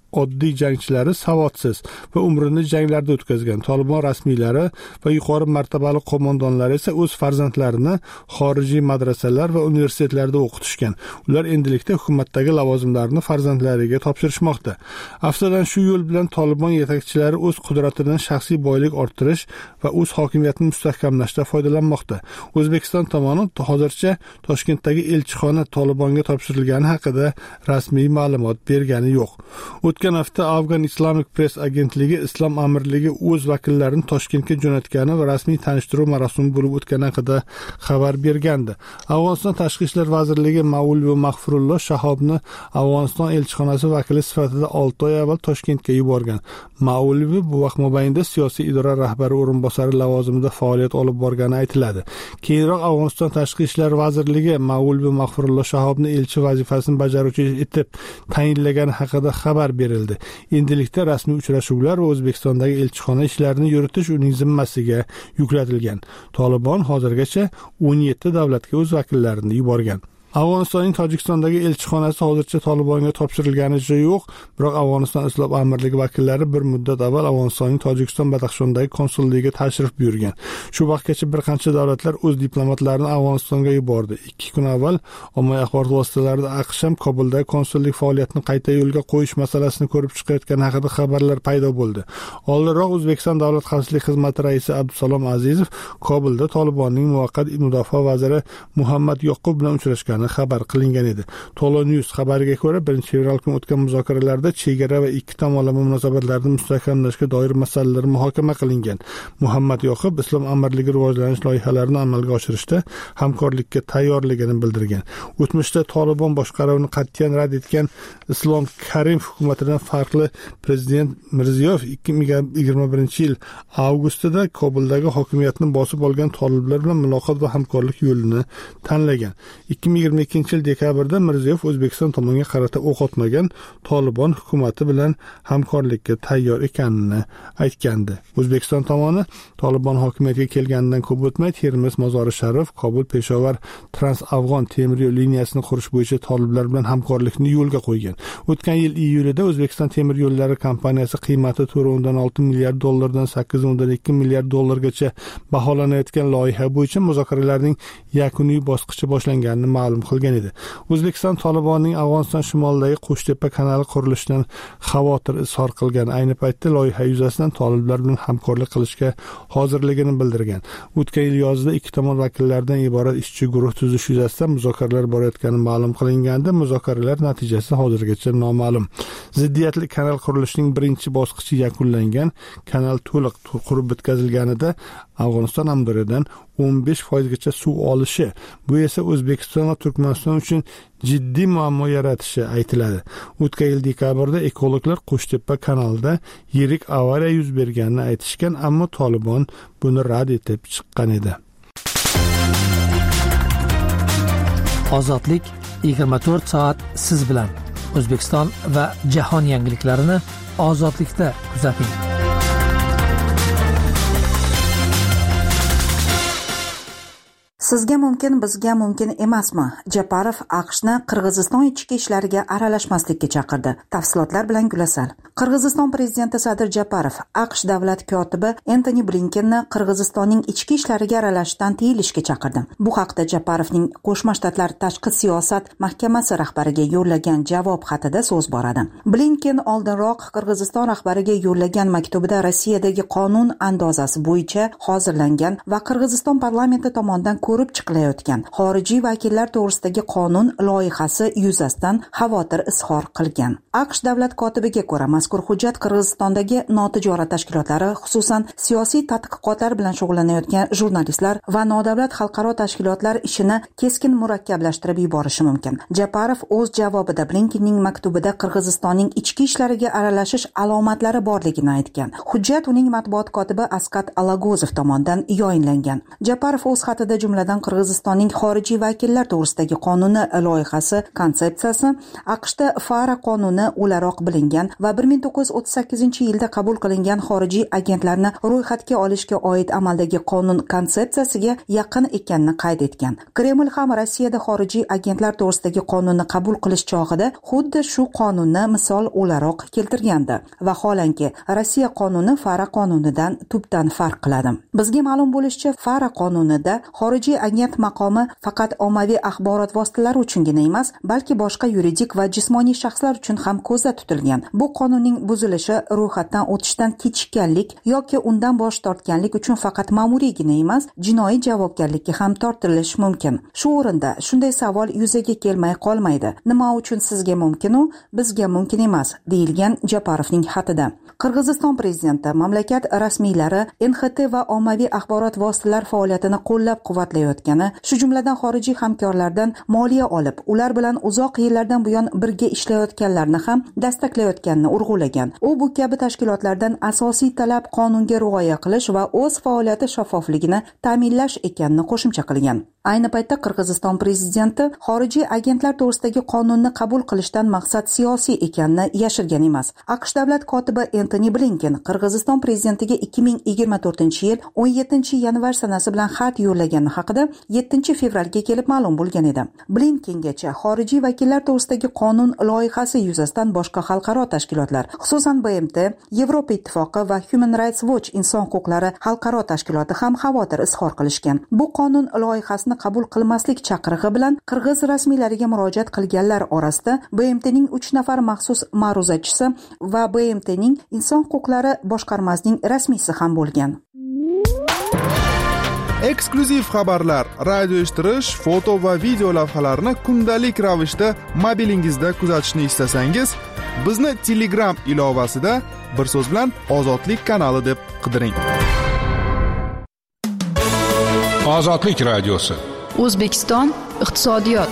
oddiy jangchilari savodsiz va umrini janglarda o'tkazgan. Tolibon rasmiylari va yuqori martabali qo'mondonlar esa o'z farzandlarini xorijiy madrasalar va universitetlarda o'qitishgan. Ular endilikda hukumatdagi lavozimlarni farzandlariga topshirishmoqda. Aftidan shu yo'l bilan Tolibon yetakchilari o'z qudratidan shaxsiy boylik orttirish va o'z hokimiyatini mustahkamlashda foydalanmoqda. O'zbekiston tomoni hozircha Toshkentdagi elchixona Tolibonga topshirilgani haqida rasmiy ma'lumot bergani yo'q. O'tgan hafta Afghan Islamic Press agentligi Islom amirligi o'z vakillarini Toshkentga jo'natgani va rasmiy tanishtiruv marosimi bo'lib o'tgani haqida xabar bergandi. Afg'oniston Tashqi ishlar vazirligi Mavluvi Mahfurulloh Shahobni Afg'oniston elchixonasi vakili sifatida 6 oy avval Toshkentga yuborgan. Mavluvi bu vaqt mobaynida siyosiy idora rahbari o'rinbosari lavozimida faoliyat olib borgani aytiladi. Keyinroq Afg'oniston Tashqi ishlar vazirligi Mavluvi Mahfurulloh Shahobni elchi vazifasini bajaruvchi etib tayinlagani haqida xabar berildi. Endilikda rasmiy uchrashuvlar va O'zbekistondagi elchixona ishlarini yuritish uning zimmasiga yuklatilgan. Tolibon hozirgacha 17 davlatga o'z vakillarini yuborgan. Afg'onistonning Tojikistondagi elchixonasi hozircha Tolibonga topshirilganicha yo'q, biroq Afg'oniston Islom amirligi vakillari bir muddat avval Afg'onistonning Tojikiston Badaxshondagi konsulligiga tashrif buyurgan. Shu vaqtgacha bir qancha davlatlar o'z diplomatlarini Afg'onistonga yubordi. 2 kun avval ommaviy axborot vositalarida AQSh ham Kobuldagi konsullik faoliyatini qayta yo'lga qo'yish masalasini ko'rib chiqayotgani haqida xabarlar paydo bo'ldi. Oldinroq O'zbekiston Davlat xavfsizlik xizmati raisi Abdusalom Azizov Kobulda Tolibonning muvaqqat mudofaa vaziri Muhammad Yoqub bilan uchrashgan xabar qilingan edi. Tolo News xabariga ko'ra 1-fevral kuni o'tgan muzokaralarda chegara va ikki tomonlama munosabatlarni mustahkamlashga doir masalalar muhokama qilingan. Muhammad Yoqub Islom amirligi rivojlanish loyihalarini amalga oshirishda hamkorlikka tayyorligini bildirgan. O'tmishda Tolibon boshqaruvini qat'iyan rad etgan Islom Karimov hukumatidan farqli prezident Mirziyoyev 2021-yil avgustida Kobuldagi hokimiyatni bosib olgan toliblar bilan muloqot va hamkorlik yo'lini tanlagan. 2022-yil dekabrda Mirziyoyev O'zbekiston tomoniga qarata o'q otmagan Tolibon hukumati bilan hamkorlikka tayyor ekanini aytgandi. O'zbekiston tomoni Tolibon hokimiyatga kelganidan ko'p o'tmay Termiz, Mozori Sharif, Kobul, Peshovar Trans-Afg'on temir yo'l liniyasini qurish bo'yicha toliblar bilan hamkorlikni yo'lga qo'ygan. O'tgan yil iyulida O'zbekiston temir yo'llari kompaniyasi qiymati 4.6 milliard dollardan 8.2 milliard dollargacha baholanayotgan loyiha bo'yicha muzokaralarning yakuniy bosqichi boshlanganini ma'lum qilgan edi. O'zbekiston Tolibonning Afg'oniston shimolidagi Qo'shtepa kanali qurilishidan xavotir izhor qilgan. Ayni paytda loyiha yuzasidan toliblar bilan hamkorlik qilishga hozirligini bildirgan. O'tgan yil yozida ikki tomon vakillaridan iborat ishchi guruh tuzish yuzasidan muzokaralar borayotgani ma'lum qilingandi. Muzokaralar natijasi hozirgacha noma'lum. Ziddiyatli kanal qurilishining birinchi bosqichi yakunlangan. Kanal to'liq qurib bitkazilganida Afg'oniston Amdoridan 15% gacha suv olishi, bu esa O'zbekiston va Turkmaniston uchun jiddiy muammo yaratishi aytiladi. O'tgan yil dekabrda ekologlar Qo'shtepa kanalida yirik avariya yuz berganini aytishgan, ammo Tolibon buni rad etib chiqqan edi. Ozodlik 24 soat siz bilan. O'zbekiston va jahon yangiliklarini ozodlikda kuzating. Sizga mumkin, bizga mumkin emasmi? Japarov AQShni Qirg'iziston ichki ishlariga aralashmaslikka chaqirdi. Tafsilotlar bilan Gulasal. Qirg'iziston prezidenti Sadir Japarov AQSh davlat kotibi Antoni Blinkenni Qirg'izistonning ichki ishlariga aralashishdan tiyilishga chaqirdi. Bu haqda Japarovning Qo'shma Shtatlar tashqi siyosat mahkamasi rahbariga yo'llagan javob xatida so'z boradi. Blinken oldinroq Qirg'iziston rahbariga yo'llagan maktubida Rossiyadagi qonun andozasi bo'yicha hozirlangan va Qirg'iziston parlamenti tomonidan ko'rib chiqilayotgan xorijiy vakillar to'g'risidagi qonun loyihasi yuzasidan xavotir izhor qilgan. AQSh davlat kotibiga ko'ra, mazkur hujjat Qirg'izistondagi notijorat tashkilotlari, xususan siyosiy tadqiqotlar bilan shug'ullanayotgan jurnalistlar va nodavlat xalqaro tashkilotlar ishini keskin murakkablashtirib yuborishi mumkin. Japarov o'z javobida Blinkenning maktubida Qirg'izistonning ichki ishlariga aralashish alomatlari borligini aytgan. Hujjat uning matbuot kotibi Askat Alagozov tomonidan yoyinlangan. Japarov o'z xatida jumladan jumladan Qirg'izistonning xorijiy vakillar to'g'risidagi qonuni loyihasi konsepsiyasi AQShda FARA qonuni o'laroq bilingan va 1938-yilda qabul qilingan xorijiy agentlarni ro'yxatga olishga oid amaldagi qonun konsepsiyasiga yaqin ekanini qayd etgan. Kreml ham Rossiyada xorijiy agentlar to'g'risidagi qonunni qabul qilish chog'ida xuddi shu qonunni misol o'laroq keltirgandi. Vaholanki, Rossiya qonuni FARA qonunidan tubdan farq qiladi. Bizga ma'lum bo'lishicha, FARA qonunida xorijiy agent maqomi faqat ommaviy axborot vositalari uchungina emas, balki boshqa yuridik va jismoniy shaxslar uchun ham ko'zda tutilgan. Bu qonunning buzilishi ro'yxatdan o'tishdan kechikkanlik yoki undan bosh tortganlik uchun faqat ma'muriygina emas, jinoiy javobgarlikka ham tortilish mumkin. Shu o'rinda shunday savol yuzaga kelmay qolmaydi. Nima uchun sizga mumkin-u, bizga mumkin emas, deyilgan Japarovning xatida. Qirg'iziston prezidenti mamlakat rasmiylari NXT va ommaviy axborot vositalari faoliyatini qo'llab-quvvatlayotgani, shu jumladan xorijiy hamkorlardan moliya olib, ular bilan uzoq yillardan buyon birga ishlayotganlarni ham dastaklayotganini urg'ulagan. U bu kabi tashkilotlardan asosiy talab qonunga rioya qilish va o'z faoliyati shaffofligini ta'minlash ekanini qo'shimcha qilgan. Ayni paytda Qirg'iziston prezidenti xorijiy agentlar to'g'risidagi qonunni qabul qilishdan maqsad siyosiy ekanini yashirgan emas. AQSh davlat kotibi Antony Blinken Qirg'iziston prezidentiga 2024-yil 17-yanvar sanasi bilan xat yo'llagani haqida 7-fevralga kelib ma'lum bo'lgan edi. Blinkengacha xorijiy vakillar to'g'risidagi qonun loyihasi yuzasidan boshqa xalqaro tashkilotlar, xususan BMT, Yevropa ittifoqi va Human Rights Watch inson huquqlari xalqaro tashkiloti ham xavotir izhor qilishgan. Bu qonun loyihasini qabul qilmaslik chaqirig'i bilan qirg'iz rasmiylariga murojaat qilganlar orasida BMTning 3 nafar maxsus ma'ruzachisi va BMTning inson huquqlari boshqarmasining rasmiysi ham bo'lgan. Eksklyuziv xabarlar, radio eshittirish, foto va video lavhalarni kundalik ravishda mobilingizda kuzatishni istasangiz, bizni Telegram ilovasida bir so'z bilan Ozodlik kanali deb qidiring. Ozodlik radiosi. O'zbekiston iqtisodiyot.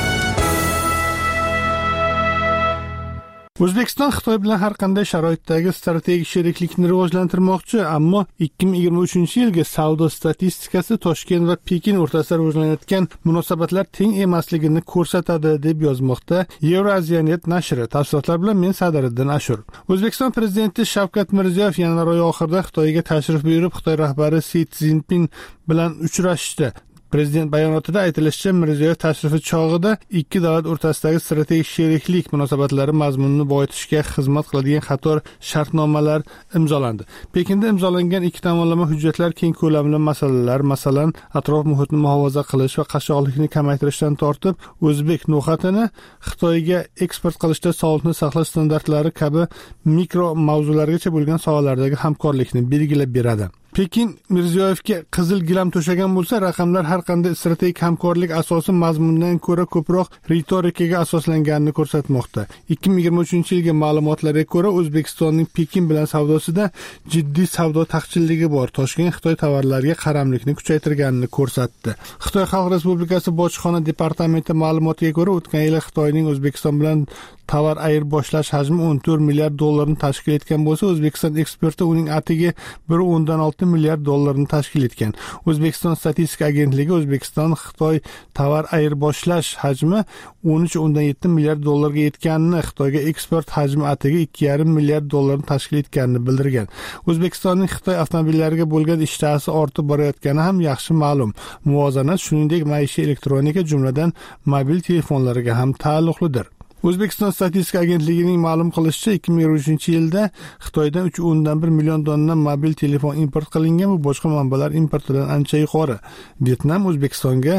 O'zbekiston Xitoy bilan har qanday sharoitdagi strategik sheriklikni rivojlantirmoqchi, ammo 2023-yilgi savdo statistikasi Toshkent va Pekin o'rtasida rivojlanayotgan munosabatlar teng emasligini ko'rsatadi, deb yozmoqda Euroasianet nashri. Tafsilotlar bilan men Sadiriddin Ashur. O'zbekiston prezidenti Shavkat Mirziyoyev yanvar oyi oxirida Xitoyga tashrif buyurib, Xitoy rahbari Si Szinpin bilan uchrashdi. Prezident bayonotida aytilishicha, Mirziyoyev tashrifi chog'ida ikki davlat o'rtasidagi strategik sheriklik munosabatlari mazmunini boyitishga xizmat qiladigan qator shartnomalar imzolandi. Pekinda imzolangan ikki tomonlama hujjatlar keng ko'lamli masalalar, masalan, atrof muhitni muhofaza qilish va qashshoqlikni kamaytirishdan tortib, o'zbek no'xatini Xitoyga eksport qilishda sog'liqni saqlash standartlari kabi mikro mavzulargacha bo'lgan sohalardagi hamkorlikni belgilab beradi. Pekin Mirziyoyevga qizil gilam to'shagan bo'lsa, raqamlar har qanday strategik hamkorlik asosi mazmundan ko'ra ko'proq ritorikaga asoslanganini ko'rsatmoqda. 2023-yilgi ma'lumotlarga ko'ra, O'zbekistonning Pekin bilan savdosida jiddiy savdo taqchilligi bor. Toshkent Xitoy tovarlariga qaramlikni kuchaytirganini ko'rsatdi. Xitoy Xalq Respublikasi bojxona departamenti ma'lumotiga ko'ra, o'tgan yil Xitoyning O'zbekiston bilan tovar ayirboshlash hajmi 14 milliard dollarni tashkil etgan bo'lsa, O'zbekiston eksporti uning atiga 1.6 milliard dollarni tashkil etgan. O'zbekiston statistika agentligi O'zbekiston Xitoy tovar ayirboshlash hajmi 13.7 milliard dollarga yetganini, Xitoyga eksport hajmi atiga 2.5 milliard dollarni tashkil etganini bildirgan. O'zbekistonning Xitoy avtomobillariga bo'lgan ishtahasi ortib borayotgani ham yaxshi ma'lum. Muvozanat shuningdek maishiy elektronika, jumladan mobil telefonlariga ham taalluqlidir. O'zbekiston statistika agentligining ma'lum qilishicha, 2023-yilda Xitoydan 3.1 million donna mobil telefon import qilingan, bu boshqa manbalar importidan ancha yuqori. Vyetnam O'zbekistonga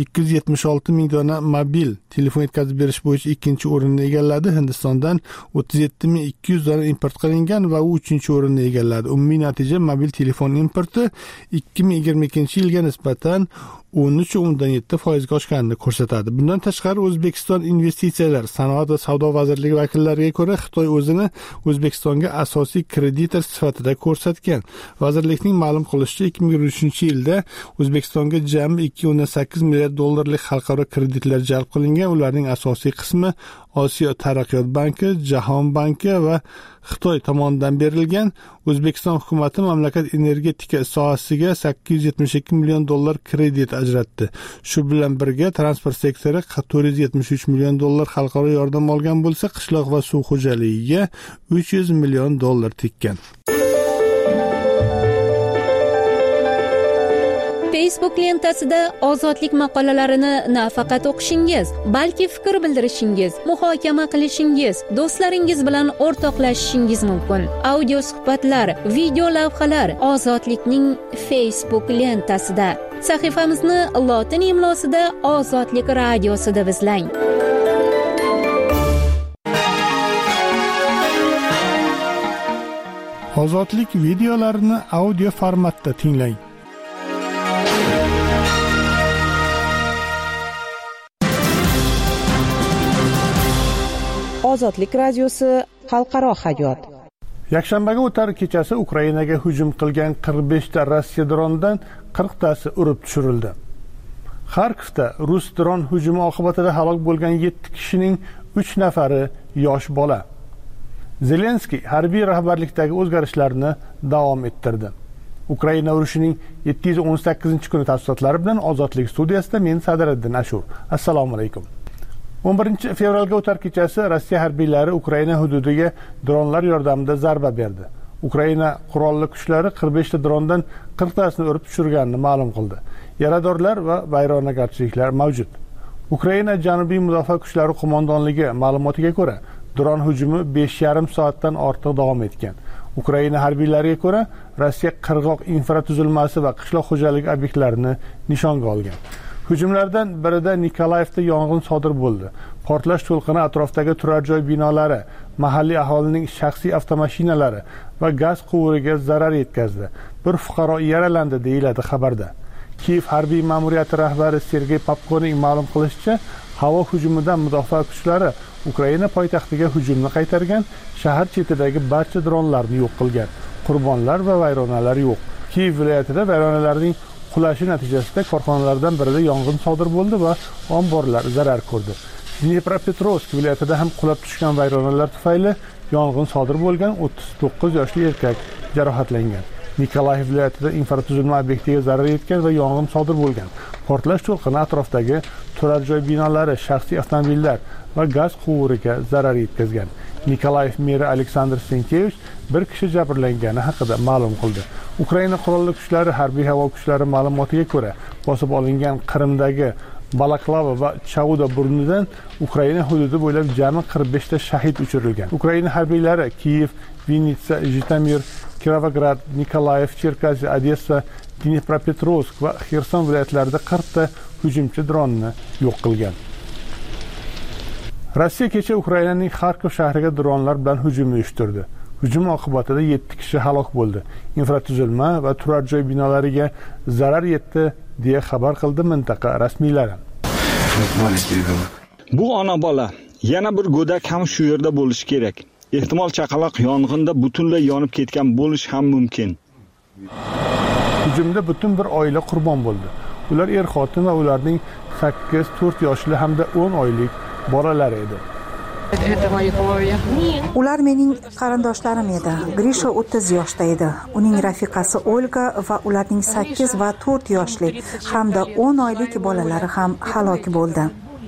276 ming donna mobil telefon yetkazib berish bo'yicha ikkinchi o'rinni egalladi. Hindistondan 37.200 donna import qilingan va u 3-o'rinni egalladi. Umumiy natija mobil telefon importi 2022-yilga nisbatan 13.7% oshganini ko'rsatadi. Bundan tashqari, O'zbekiston investitsiyalar, sanoat va savdo vazirligi vakillariga ko'ra, Xitoy o'zini O'zbekistonga asosiy kreditor sifatida ko'rsatgan. Vazirlikning ma'lum qilishicha, 2023-yilda O'zbekistonga jami 2.8 milliard dollarlik xalqaro kreditlar jalb qilingan. Ularning asosiy qismi Osiyo taraqqiyot banki, Jahon banki va Xitoy tomonidan berilgan. O'zbekiston hukumatı mamlakat energetika sohasiga 872 million dollar kredit ajratdi. Shu bilan birga transport sektori 473 million dollar xalqaro yordam olgan bo'lsa, qishloq va suv xo'jaligiga 300 million dollar tekkan. Facebook lentasida ozodlik maqolalarini nafaqat o'qishingiz, balki fikr bildirishingiz, muhokama qilishingiz, do'stlaringiz bilan o'rtoqlashishingiz mumkin. Audio suhbatlar, video lavhalar Ozodlikning Facebook lentasida. Sahifamizni lotin imlosida Ozodlik radiosi deb izlang. Ozodlik videolarini audio formatda tinglang. Ozodlik radiosi xalqaro hayot. Yakshanbaga o'tar kechasi Ukrainaga hujum qilgan 45 ta Rossiya dronidan 40 tasi urib tushirildi. Xarkovda rus dron hujumi oqibatida halok bo'lgan 7 kishining 3 nafari yosh bola. Zelenskiy harbiy rahbarlikdagi o'zgarishlarni davom ettirdi. Ukraina urushining 718-kuni tafsilotlari bilan Ozodlik studiyasida men Sadiriddin Ashur. Assalomu alaykum. 11 fevralga o'tar kechasi Rossiya harbiylari Ukraina hududiga dronlar yordamida zarba berdi. Ukraina qurolli kuchlari 45 ta drondan 40 tasini urib tushirganini ma'lum qildi. Yaradorlar va vayronagarchiliklar mavjud. Ukraina Janubiy mudofaa kuchlari qo'mondonligi ma'lumotiga ko'ra, dron hujumi 5,5 soatdan ortiq davom etgan. Ukraina harbiylariga ko'ra, Rossiya qirg'oq infratuzilmasi va qishloq xo'jaligi obyektlarini nishonga olgan. Hujumlardan birida Nikolayevda yong'in sodir bo'ldi. Portlash to'lqini atrofdagi turar joy binolari, mahalliy aholining shaxsiy avtomashinalari va gaz quvuriga zarar yetkazdi. Bir fuqaro yaralandi deyiladi xabarda. Kiev harbiy ma'muriyati rahbari Sergey Popkoning ma'lum qilishicha, havo hujumidan mudofaa kuchlari Ukraina poytaxtiga hujumni qaytargan, shahar chetidagi barcha dronlarni yo'q qilgan. Qurbonlar va vayronalar yo'q. Kiev viloyatida vayronalarning qulashi natijasida korxonalardan birida yong'in sodir bo'ldi va omborlar zarar ko'rdi. Dnepropetrovsk viloyatida ham qulab tushgan vayronalar tufayli yong'in sodir bo'lgan 39 yoshli erkak jarohatlangan. Nikolayev viloyatida infratuzilma obyektiga zarar yetgan va yong'in sodir bo'lgan. Portlash to'lqini atrofdagi turar joy binolari, shaxsiy avtomobillar va gaz quvuriga zarar yetkazgan. Nikolayev meri Aleksandr Senkevich bir kishi jabrlangani haqida ma'lum qildi. Ukraina qurolli kuchlari harbiy havo kuchlari ma'lumotiga ko'ra, bosib olingan Qrimdagi Balaklava va Chauda burnidan Ukraina hududi bo'ylab jami 45 ta shahid uchirilgan. Ukraina harbiylari Kiev, Vinnytsa, Zhitomir, Kirovograd, Nikolayev, Cherkasy, Odessa, Dnepropetrovsk va Xerson viloyatlarida 40 ta hujumchi dronni yo'q qilgan. Rossiya kecha Ukrainaning Xarkov shahriga dronlar bilan hujum uyushtirdi. Hujum oqibatida 7 kishi halok bo'ldi. Infratuzilma va turar joy binolariga zarar yetdi deya xabar qildi mintaqa rasmiylari. Bu ona bola, yana bir go'dak ham shu yerda bo'lishi kerak. Ehtimol chaqaloq yong'inda butunlay yonib ketgan bo'lish ham mumkin. Hujumda butun bir oila qurbon bo'ldi. Ular er-xotin va ularning 8, 4 yoshli hamda 10 oylik bolalari edi. Ular mening qarindoshlarim edi. Grisha 30 yoshda edi. Uning rafiqasi Olga va ularning 8 va 4 yoshli hamda 10 oylik bolalari ham halok bo'ldi.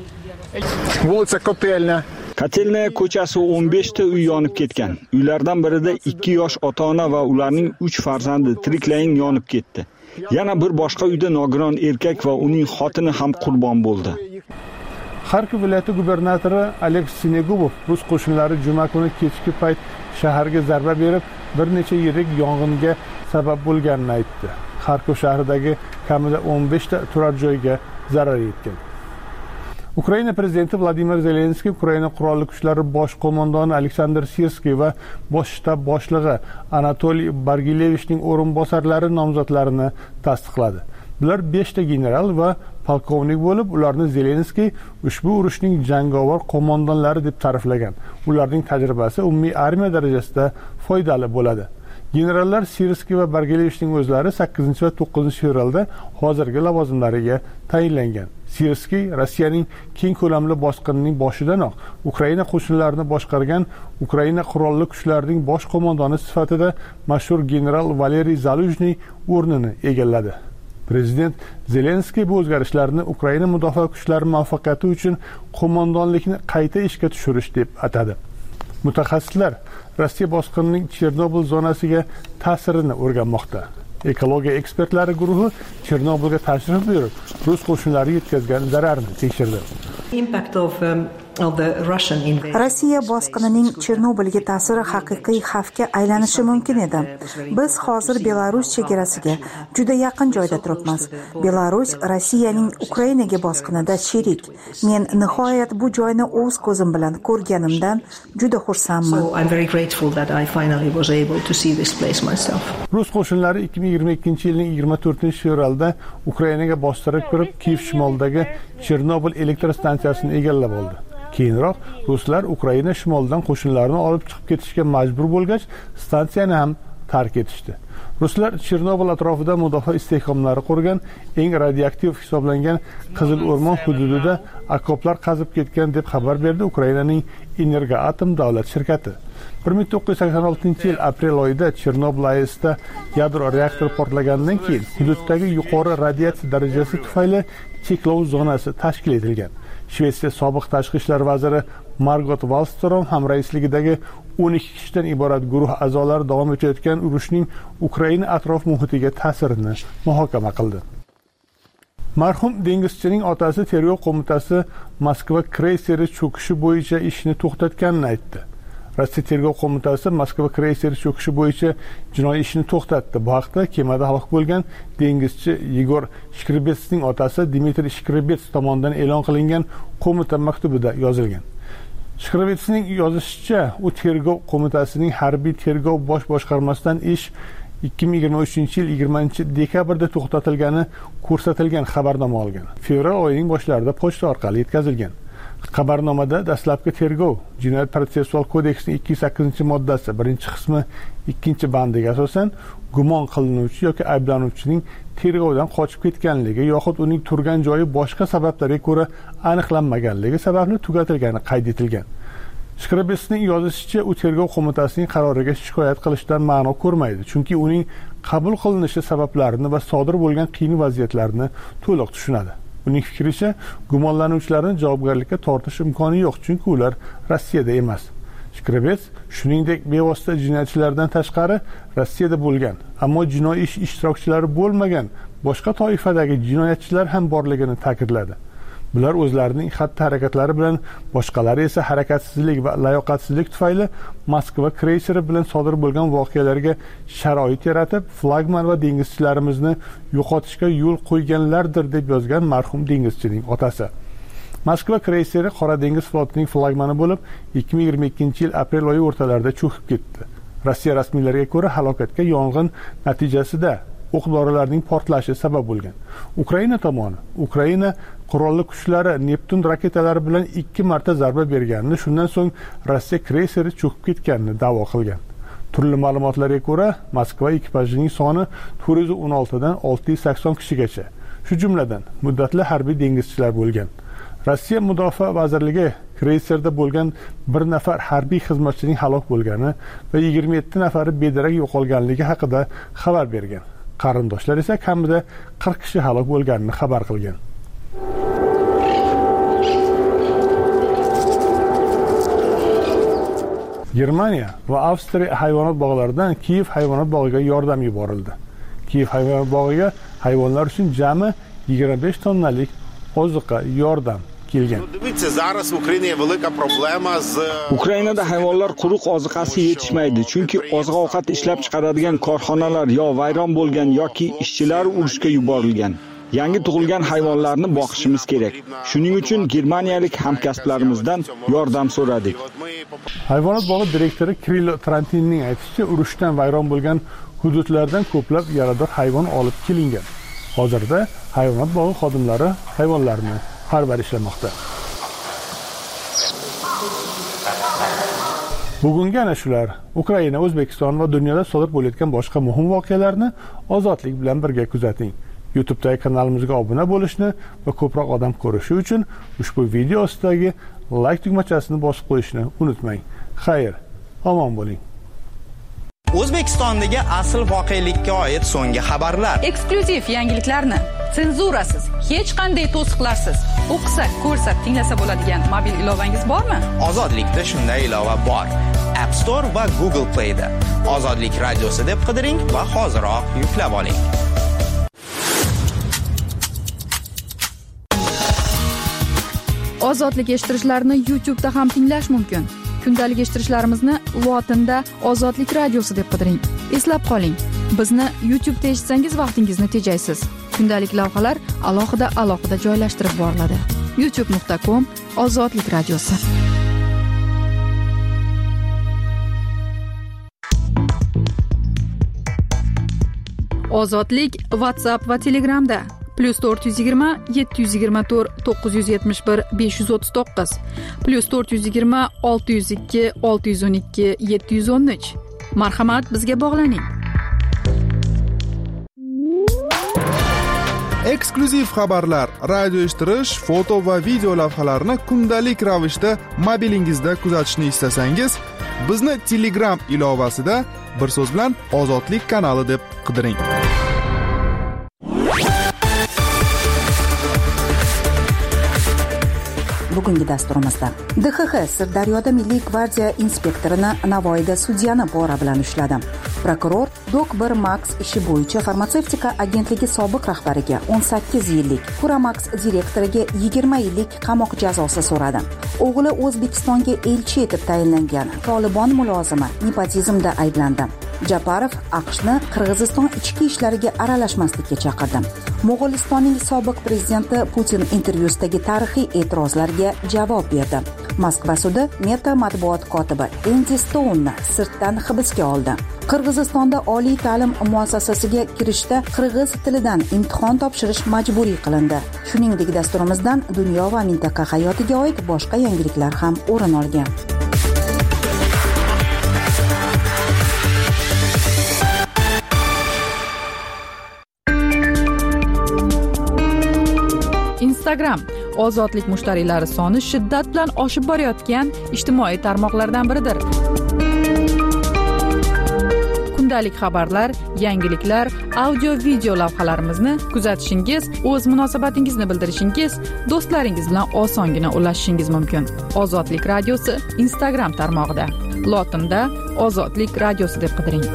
Kotelnaya ko'chasi 15 ta uy yonib ketgan. Uylardan birida 2 yosh ota-ona va ularning 3 farzandi tiriklayin yonib ketdi. Yana bir boshqa uyda nogiron erkak va uning xotini ham qurbon bo'ldi. Xarkov viloyati gubernatori Aleks Sinegubov rus qo'shinlari juma kuni kechki payt shaharga zarba berib, bir necha yirik yong'inga sabab bo'lganini aytdi. Xarkov shahridagi kamida 15 ta turar joyga zarar yetgan. Ukraina prezidenti Vladimir Zelenskiy Ukraina qurolli kuchlari bosh qo'mondoni Aleksandr Sirskiy va bosh shtab boshlig'i Anatoliy Bargilevichning o'rinbosarlari nomzodlarini tasdiqladi. Bular 5 ta general va polkovnik bo'lib, ularni Zelenskiy ushbu urushning jangovar qo'mondonlari deb ta'riflagan. Ularning tajribasi umumiy armiya darajasida foydali bo'ladi. Generallar Sirskiy va Bargelevchning o'zlari 8 va 9 fevralda hozirgi lavozimlariga tayinlangan. Sirskiy Rossiyaning keng ko'lamli bosqinining boshidanoq Ukraina qo'shinlarini boshqargan Ukraina qurolli kuchlarining bosh qo'mondoni sifatida mashhur general Valeriy Zaluzhny o'rnini egalladi. Prezident Zelenskiy bu o'zgarishlarni Ukraina mudofaa kuchlari muvaffaqiyati uchun qo'mondonlikni qayta ishga tushirish deb atadi. Mutaxassislar Rossiya bosqinining Chernobil zonasiga ta'sirini o'rganmoqda. Ekologiya ekspertlari guruhi Chernobylga tashrif buyurib, rus qo'shinlari yetkazgan zararni tekshirdi. Rossiya bosqinining Chernobilga ta'siri haqiqiy xavfga aylanishi mumkin edi. Biz hozir Belarus chegarasiga juda yaqin joyda turibmiz. Belarus Rossiyaning Ukrainaga bosqinida sherik. Men nihoyat bu joyni o'z ko'zim bilan ko'rganimdan juda xursandman. Rus qo'shinlari 2022-yilning 24-fevralda Ukrainaga bostirib kirib, Kiyev shimolidagi Chernobil elektr stansiyasini egallab oldi. Keyinroq ruslar Ukraina shimolidan qo'shinlarini olib chiqib ketishga majbur bo'lgach, stansiyani ham tark etishdi. Ruslar Chernobil atrofida mudofaa istehkomlari qurgan, eng radioaktiv hisoblangan Qizil o'rmon hududida okoplar qazib ketgan deb xabar berdi Ukrainaning Energoatom davlat shirkati. 1986-yil aprel oyida Chernobil AESda yadro reaktor portlaganidan keyin hududdagi yuqori radiatsiya darajasi tufayli cheklov zonasi tashkil etilgan. Shvetsiya sobiq tashqi ishlar vaziri Margot Wallström hamraisligidagi 12 kishidan iborat guruh a'zolari davom etayotgan urushning Ukraina atrof muhitiga ta'sirini muhokama qildi. Marhum dengizchining otasi tergov qo'mitasi Moskva kreyseri cho'kishi bo'yicha ishni to'xtatganini aytdi. Rossiya tergov qo'mitasi Moskva kreyseri cho'kishi bo'yicha jinoiy ishni to'xtatdi. Bu haqda kemada halok bo'lgan dengizchi Yegor Shkribetsning otasi Dmitriy Shkribets tomonidan e'lon qilingan qo'mita maktubida yozilgan. Shkribetsning yozishicha, u tergov qo'mitasining harbiy tergov bosh boshqarmasidan ish 2023-yil 20-dekabrda to'xtatilgani ko'rsatilgan xabarnoma olgan. Fevral oyining boshlarida pochta orqali yetkazilgan. Xabarnomada dastlabki tergov Jinoyat protsessual kodeksining 208-moddasi 1-qismi 2-bandiga asosan gumon qilinuvchi yoki ayblanuvchining tergovdan qochib ketganligi yoxud uning turgan joyi boshqa sabablarga ko'ra aniqlanmaganligi sababli tugatilgani qayd etilgan. Shkribetsning yozishicha, u tergov qo'mitasining qaroriga shikoyat qilishdan ma'no ko'rmaydi, chunki uning qabul qilinishi sabablarini va sodir bo'lgan qiyin vaziyatlarni to'liq tushunadi. Uning fikricha, gumonlanuvchilarni javobgarlikka tortish imkoni yo'q, chunki ular Rossiyada emas. Shkribets shuningdek bevosita jinoyatchilardan tashqari Rossiyada bo'lgan, ammo jinoiy ish ishtirokchilari bo'lmagan boshqa toifadagi jinoyatchilar ham borligini ta'kidladi. Bular o'zlarining xatti-harakatlari bilan, boshqalari esa harakatsizlik va layoqatsizlik tufayli Moskva kreyseri bilan sodir bo'lgan voqealarga sharoit yaratib, flagman va dengizchilarimizni yo'qotishga yo'l qo'yganlardir deb yozgan marhum dengizchining otasi. Moskva kreyseri Qora dengiz flotining flagmani bo'lib, 2022-yil aprel oyi o'rtalarida cho'kib ketdi. Rossiya rasmiylariga ko'ra, halokatga yong'in natijasida o'q-dorilarning portlashi sabab bo'lgan. Ukraina tomoni, Ukraina qurolli kuchlari Neptun raketalari bilan 2 marta zarba berganini, shundan so'ng Rossiya kreyseri cho'kib ketganini da'vo qilgan. Turli ma'lumotlarga ko'ra, Moskva ekipajining soni 416 dan 680 kishigacha, shu jumladan muddatli harbiy dengizchilar bo'lgan. Rossiya Mudofaa vazirligi kreyserda bo'lgan 1 nafar harbiy xizmatchining halok bo'lgani va 27 nafari bedarak yo'qolganligi haqida xabar bergan. Qarindoshlar esa kamida 40 kishi halok bo'lganini xabar qilgan. Germaniya va Avstriya hayvonot bog'laridan Kiyev hayvonot bog'iga yordam yuborildi. Kiyev hayvonot bog'iga hayvonlar uchun jami 25 tonnalik oziqa yordam kelgan. Ukrainada hayvonlar quruq oziqasi yetishmaydi, chunki oziq-ovqat ishlab chiqaradigan korxonalar yo vayron bo'lgan yoki ishchilar urushga yuborilgan. Yangi tug'ilgan hayvonlarni boqishimiz kerak. Shuning uchun germaniyalik hamkasblarimizdan yordam so'radik. Hayvonot bog'i direktori Kirilo Trantinning aytishicha, urushdan vayron bo'lgan hududlardan ko'plab yarador hayvon olib kelingan. Hozirda hayvonot bog'i xodimlari hayvonlarni parvarishlamoqda. Bugungi ana shular Ukraina, O'zbekiston va dunyoda sodir bo'layotgan boshqa muhim voqealarni ozodlik bilan birga kuzating. YouTube'dagi kanalimizga obuna bo'lishni va ko'proq odam ko'rishi uchun ushbu video ostidagi like tugmachasini bosib qo'yishni unutmang. Xayr, omon bo'ling. O'zbekistondagi asl voqelikka oid so'nggi xabarlar. Eksklyuziv yangiliklarni senzurasiz, hech qanday to'siqlarsiz o'qisak, ko'rsak, tinglasa bo'ladigan mobil ilovangiz bormi? Ozodlikda shunday ilova bor. App Store va Google Play da. Ozodlik radiosi deb qidiring va hoziroq yuklab oling. Ozodlik eshittirishlarni YouTube'da ham tinglash mumkin. Kundalik eshittirishlarimizni lotinda Ozodlik radiosi deb qidiring. Eslab qoling, bizni YouTube'da eshitsangiz vaqtingizni tejaysiz. Kundalik lavhalar alohida joylashtirib boriladi. youtube.com Ozodlik radiosi. Ozodlik WhatsApp va Telegramda +420 724 971 539 +420 602 612 713. Marhamat, bizga bog'laning. Eksklyuziv xabarlar, radio eshittirish, foto va video lavhalarni kundalik ravishda mobilingizda kuzatishni istasangiz, bizni Telegram ilovasida bir so'z bilan Ozodlik kanali deb qidiring. Bugungi dasturimizda DXX Sirdaryoda Milliy gvardiya inspektorini Navoiyda sudyani pora bilan ushladi. Prokuror Dok1 Max ishi bo'yicha farmatsevtika agentligi sobiq rahbariga 18 yillik, Kuramax direktoriga 20 yillik qamoq jazosi so'radi. O'g'li O'zbekistonga elchi etib tayinlangan Tolibon mulozimi nepotizmda ayblandi. Japarov AQShni Qirg'iziston ichki ishlariga aralashmaslikka chaqirdi. Mo'g'ulistonning sobiq prezidenti Putin intervyusidagi tarixiy e'tirozlarga javob berdi. Moskva sudi Meta matbuot kotibi Endi Stounni sirtdan hibsga oldi. Qirg'izistonda oliy ta'lim muassasasiga kirishda qirg'iz tilidan imtihon topshirish majburiy qilindi. Shuningdek, dasturimizdan dunyo va mintaqa hayotiga oid boshqa yangiliklar ham o'rin olgan. Instagram ozodlik mushtariylari soni shiddat bilan oshib borayotgan ijtimoiy tarmoqlardan biridir. Kundalik xabarlar, yangiliklar, audio-video lavhalarimizni kuzatishingiz, o'z munosabatingizni bildirishingiz, do'stlaringiz bilan osongina ulashishingiz mumkin. Ozodlik radiosi Instagram tarmog'ida. Lotinda Ozodlik radiosi deb qidiring.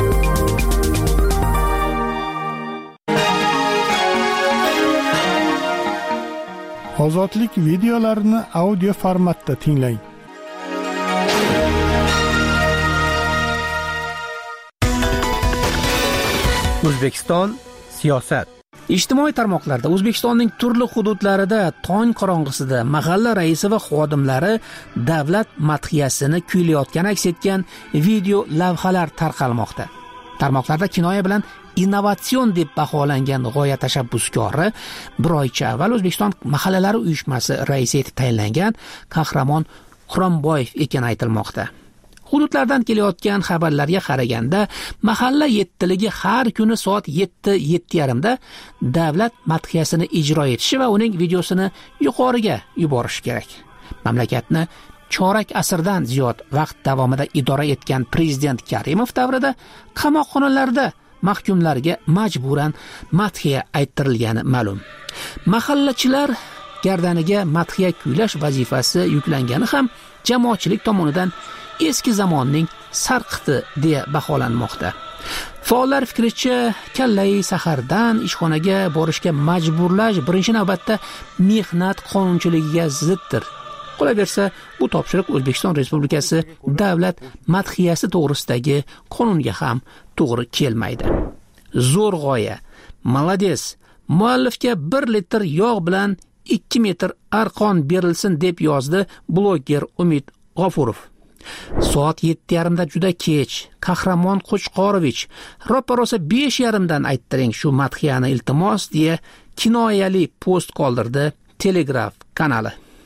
Ozodlik videolarini audio formatda tinglang. O'zbekiston siyosat. Ijtimoiy tarmoqlarda O'zbekistonning turli hududlarida tong qorong'isida mahalla raisi va xodimlari davlat madhiyasini kuylayotgani aks etgan video lavhalar tarqalmoqda. Tarmoqlarda kinoya bilan innovatsion deb baholangan g'oya tashabbuskori bir oycha avval O'zbekiston mahallalari uyushmasi raisi etib tayinlangan Qahramon Xuromboyev ekani aytilmoqda. Hududlardan kelayotgan xabarlarga qaraganda, mahalla yettiligi har kuni soat 7:30 da davlat madhiyasini ijro etishi va uning videosini yuqoriga yuborish kerak. Mamlakatni chorak asrdan ziyod vaqt davomida idora etgan prezident Karimov davrida qamoqxonalarda mahkumlarga majburan madhiya ayttirilgani ma'lum. Mahallachilar gardaniga madhiya kuylash vazifasi yuklangani ham jamoatchilik tomonidan eski zamonning sarqiti deya baholanmoqda. Faollar fikricha, kallai sahardan ishxonaga borishga majburlash birinchi navbatda mehnat qonunchiligiga ziddir. Qolaversa, bu topshiriq O'zbekiston Respublikasi davlat madhiyasi to'g'risidagi qonunga ham to'g'ri kelmaydi. Zo'r g'oya. Malades. Muallifga 1 litr yog' bilan 2 metr arqon berilsin deb yozdi bloger Umid G'ofurov. Soat 7:30da juda kech. Qahramon Qo'chqorovich, ro'parosa 5:30 dan ayttiring shu madhiyani iltimos deya kinoyali post qoldirdi Telegraf kanali.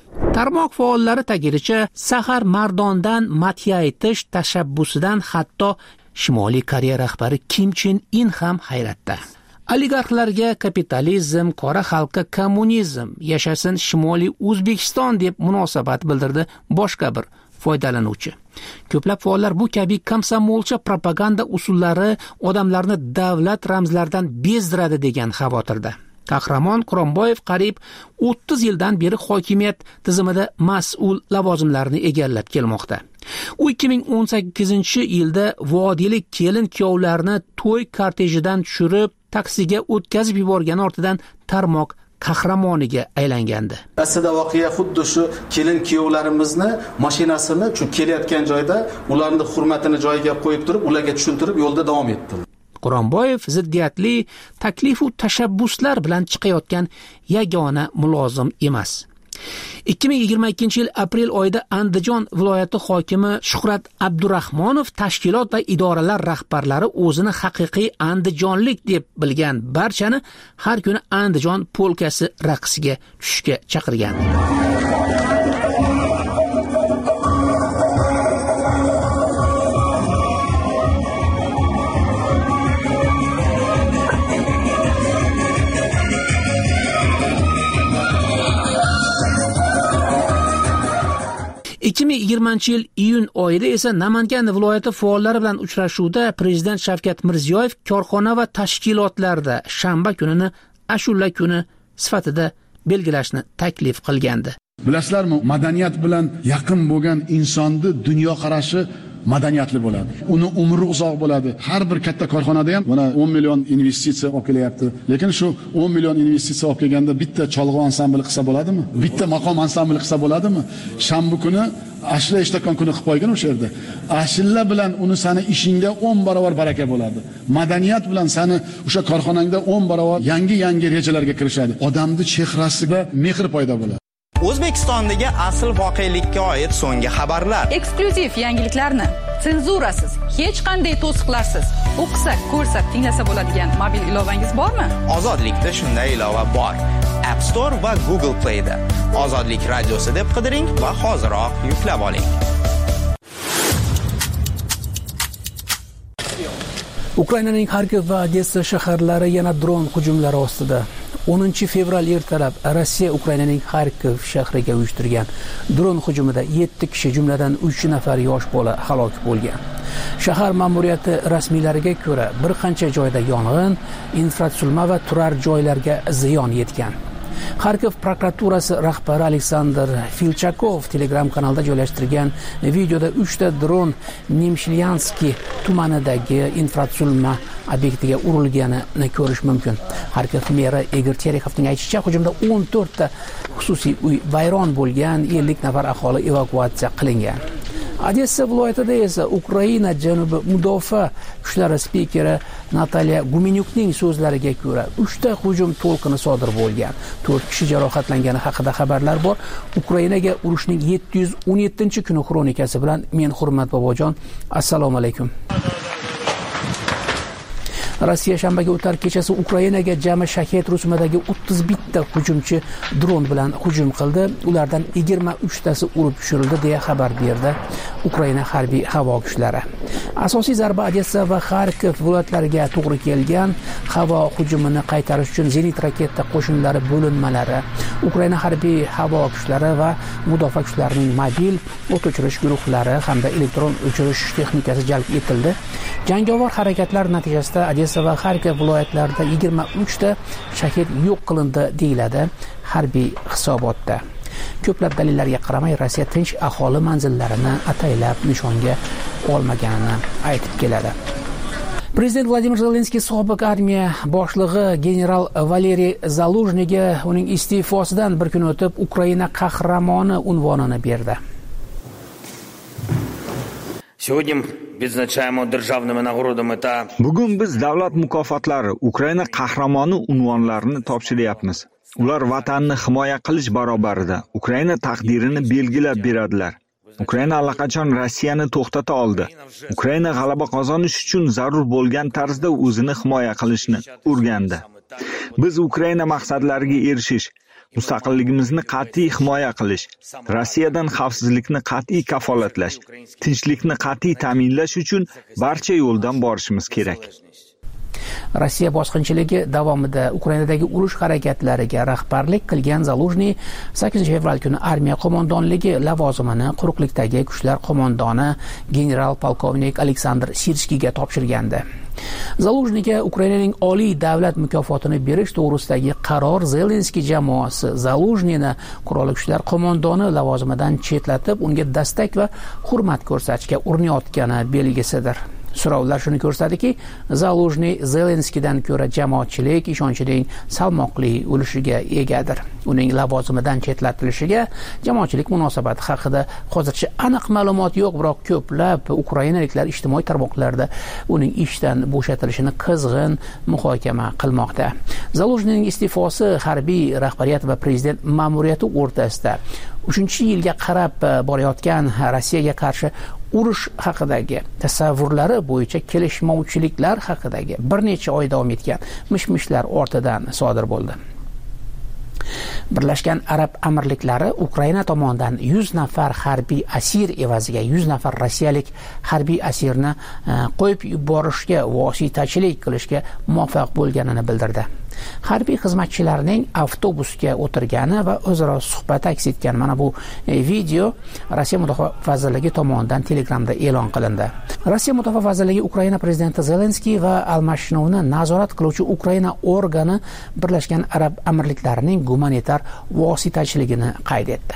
Tarmoq faollari ta'kidincha, Sahar Mardondan madhiya aytish tashabbusidan hatto Shimoliy Koreya rahbari Kim Chen In ham hayratda. Oligarxlarga kapitalizm, qora xalqqa kommunizm, yashasin Shimoliy O'zbekiston deb munosabat bildirdi boshqa bir foydalanuvchi. Ko'plab faollar bu kabi komsomolcha propaganda usullari odamlarni davlat ramzlaridan bezdiradi degan xavotirda. Qahramon Quronboyev qariyb 30 yildan beri hokimiyat tizimida mas'ul lavozimlarni egallab kelmoqda. U 2018-yilda vodiylik kelin-kuyovlarni to'y kortejidan tushirib, taksiga o'tkazib yuborgani ortidan tarmoq qahramoniga aylangandi. Aslida voqea xuddi shu kelin-kuyovlarimizni mashinasini shu kelayotgan joyda ularning hurmatini joyiga qo'yib turib, ularga tushuntirib yo'lda davom etdi. Quronboyev ziddiyatli taklif va tashabbuslar bilan chiqayotgan yagona mulozim emas. 2022-yil aprel oyida Andijon viloyati hokimi Shuhrat Abdurahmonov tashkilot va idoralar rahbarlari o'zini haqiqiy andijonlik deb bilgan barchani har kuni Andijon polkasi raqsiga tushishga chaqirgan. yil iyun oyida esa Namangan viloyati faollari bilan uchrashuvda Prezident Shavkat Mirziyoyev korxona va tashkilotlarda shanba kunini ashula kuni sifatida belgilashni taklif qilgandi. Bilasizlarmi, madaniyat bilan yaqin bo'lgan insonni dunyoqarashi madaniyatli bo'ladi. Uni umri uzoq bo'ladi. Har bir katta korxonada ham mana 10 million investitsiya olib kelyapti. Lekin shu 10 million investitsiya olib kelganda bitta cholg'u ansambli qilsa bo'ladimi? Bitta maqom ansambli qilsa bo'ladimi? Shanba kuni ashla eshitgan kuni qilib qo'ygan o'sha yerda. Ashilla bilan uni sani ishingda 10 barobar baraka bo'ladi. Madaniyat bilan sani o'sha korxonangda 10 barobar yangi rejalarga kirishadi. Odamning chehrasida mehr paydo bo'ladi. O'zbekistondagi asl voqelikka oid so'nggi xabarlar. Eksklyuziv yangiliklarni senzurasiz, hech qanday to'siqlarsiz o'qisa, ko'rsa, tinglasa bo'ladigan mobil ilovangiz bormi? Ozodlikda shunday ilova bor. App Store va Google Play da. Ozodlik radiosi deb qidiring va hoziroq yuklab oling. Ukrainaning Kharkiv va Odessa shaharlari yana dron hujumlari ostida. 10 fevral ertalab Rossiya Ukrainaning Kharkiv shahriga uyushtirgan dron hujumida 7 kishi, jumladan 3 nafar yosh bola halok bo'lgan. Shahar ma'muriyati rasmiylariga ko'ra, bir qancha joyda yong'in, infratuzilma va turar joylarga ziyon yetgan. Kharkiv prokuraturasi rahbari Aleksandr Filchakov Telegram kanalida joylashtirgan videoda 3 ta dron Nemshlyanskiy tumanidagi infratuzilma obyektiga urilganini ko'rish mumkin. Kharkiv meri Igor Terekhovning aytishicha, hujumda 14 ta xususiy uy vayron bo'lgan, 50 nafar aholi evakuatsiya qilingan. Odessa viloyatida esa Ukraina janubi mudofaa kuchlari spikeri Nataliya Gumenyukning so'zlariga ko'ra 3 ta hujum to'lqini sodir bo'lgan. 4 kishi jarohatlangani haqida xabarlar bor. Ukrainaga urushning 717-kuni xronikasi bilan men Hurmat Bobojon, assalomu alaykum. Rossiya shanbaga o'tar kechasi Ukrainaga jami Shahed rusumidagi 31 ta hujumchi dron bilan hujum qildi. Ulardan 23 tasi urib tushirildi deya xabar berdi Ukraina harbiy havo kuchlari. Asosiy zarba Odessa va Kharkiv viloyatlariga to'g'ri kelgan. Havo hujumini qaytarish uchun zenit raketa qo'shinlari bo'linmalari, Ukraina harbiy havo kuchlari va mudofaa kuchlarining mobil o't o'chirish guruhlari hamda elektron o'chirish texnikasi jalb etildi. Jangovar harakatlar natijasida Odessa va Kharkiv viloyatlarida 23 ta shahid yo'q qilindi deyiladi harbiy hisobotda. Ko'plab dalillarga qaramay Rossiya tinch aholi manzillarini ataylab nishonga olmaganini aytib keladi. Prezident Vladimir Zelenskiy sobiq armiya boshlig'i general Valeriy Zaluzhniyga uning iste'fosidan bir kun o'tib Ukraina qahramoni unvonini berdi. Bugun biz davlat mukofotlari, Ukraina qahramoni unvonlarini topshiryapmiz. Ular vatanni himoya qilish barobarida Ukraina taqdirini belgilab beradilar. Ukraina allaqachon Rossiyani to'xtata oldi. Ukraina g'alaba qozonish uchun zarur bo'lgan tarzda o'zini himoya qilishni o'rgandi. Biz Ukraina maqsadlariga erishish, mustaqilligimizni qat'iy himoya qilish, Rossiyadan xavfsizlikni qat'iy kafolatlash, tinchlikni qat'iy ta'minlash uchun barcha yo'ldan borishimiz kerak. Rossiya bosqinchiligi davomida Ukrainadagi urush harakatlariga rahbarlik qilgan Zaluzhniy 8 fevral kuni armiya qo'mondonligi lavozimini quruqlikdagi kuchlar qo'mondoni general polkovnik Aleksandr Sirskiyga topshirgandi. Zaluzhniyga Ukrainaning oliy davlat mukofotini berish to'g'risidagi qaror Zelenskiy jamoasi Zaluzhniyni qurolli kuchlar qo'mondoni lavozimidan chetlatib, unga dastak va hurmat ko'rsatishga urinayotgani belgisidir. So'rovlar shuni ko'rsatadiki, Zaluzhniy Zelenskiydan ko'ra jamoatchilik ishonchining salmoqli ulushga egadir. Uning lavozimidan chetlatilishiga jamoatchilik munosabati haqida hozircha aniq ma'lumot yo'q, biroq ko'plab ukrainaliklar ijtimoiy tarmoqlarda uning ishdan bo'shatilishini qizg'in muhokama qilmoqda. Zaluzhniyning iste'fosi harbiy rahbariyat va prezident ma'muriyati o'rtasida 3-yilga qarab borayotgan Rossiyaga qarshi urush haqidagi tasavvurlari bo'yicha kelishmovchiliklar haqidagi bir necha oy davom etgan mish-mishlar ortidan sodir bo'ldi. Birlashgan Arab Amirliklari Ukraina tomonidan 100 nafar harbiy asir evaziga 100 nafar rossiyalik harbiy asirni qo'yib yuborishga vositachilik qilishga muvaffaq bo'lganini bildirdi. Harbiy xizmatchilarning avtobusga o'tirgani va o'zaro suhbat aks etgan mana bu video Rossiya Mudofaa vazirligi tomonidan Telegramda e'lon qilindi. Rossiya Mudofaa vazirligi Ukraina prezidenti Zelenskiy va almashinuvni nazorat qiluvchi Ukraina organi Birlashgan Arab Amirliklarining gumanitar vositachiligini qayd etdi.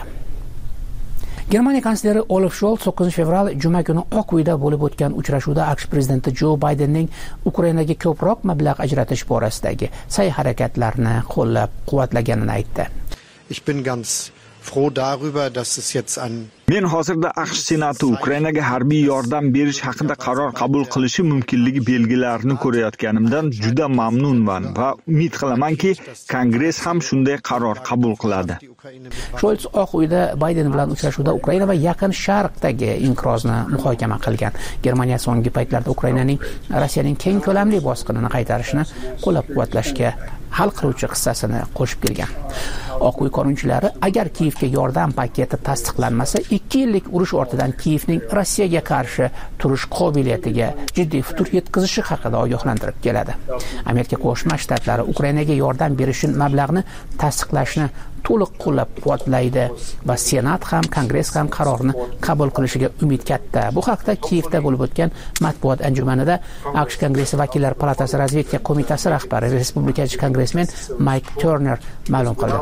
Germaniya kansleri Olaf Scholz 9 fevral juma kuni Oq uyda bo'lib o'tgan uchrashuvda AQSh prezidenti Jo Baydenning Ukrainaga ko'proq mablag' ajratish borasidagi sa'y-harakatlarini qo'llab-quvvatlaganini aytdi. Ich bin ganz froh darüber, dass es jetzt an Men hozirda AQSh Senati Ukrainaga harbiy yordam berish haqida qaror qabul qilishi mumkinligi belgilarini ko'rayotganimdan juda mamnunman va umid qilamanki, Kongress ham shunday qaror qabul qiladi. Scholz Oq uyda Bayden bilan uchrashuvda Ukraina va Yaqin Sharqdagi inqirozni muhokama qilgan. Germaniya so'nggi paytlarda Ukrainaning Rossiyaning keng ko'lamli bosqinini qaytarishni qo'llab-quvvatlashga hal qiluvchi hissasini qo'shib kelgan. Oq uy qonunchilari agar Kiyevga yordam paketi tasdiqlanmasa, 2 yillik urush ortidan Kiyevning Rossiyaga qarshi turish qobiliyatiga jiddiy futur yetkazishi haqida ogohlantirib keladi. Amerika Qo'shma Shtatlari Ukrainaga yordam berish uchun mablag'ni tasdiqlashni to'liq qo'llab-quvvatlaydi va Senat ham, Kongress ham qarorni qabul qilishiga umid katta. Bu haqda Kiyevda bo'lib o'tgan matbuot anjumanida AQSh Kongressi vakillar palatasi razvedka qo'mitasi rahbari respublikachi kongressmen Mike Turner ma'lum qildi.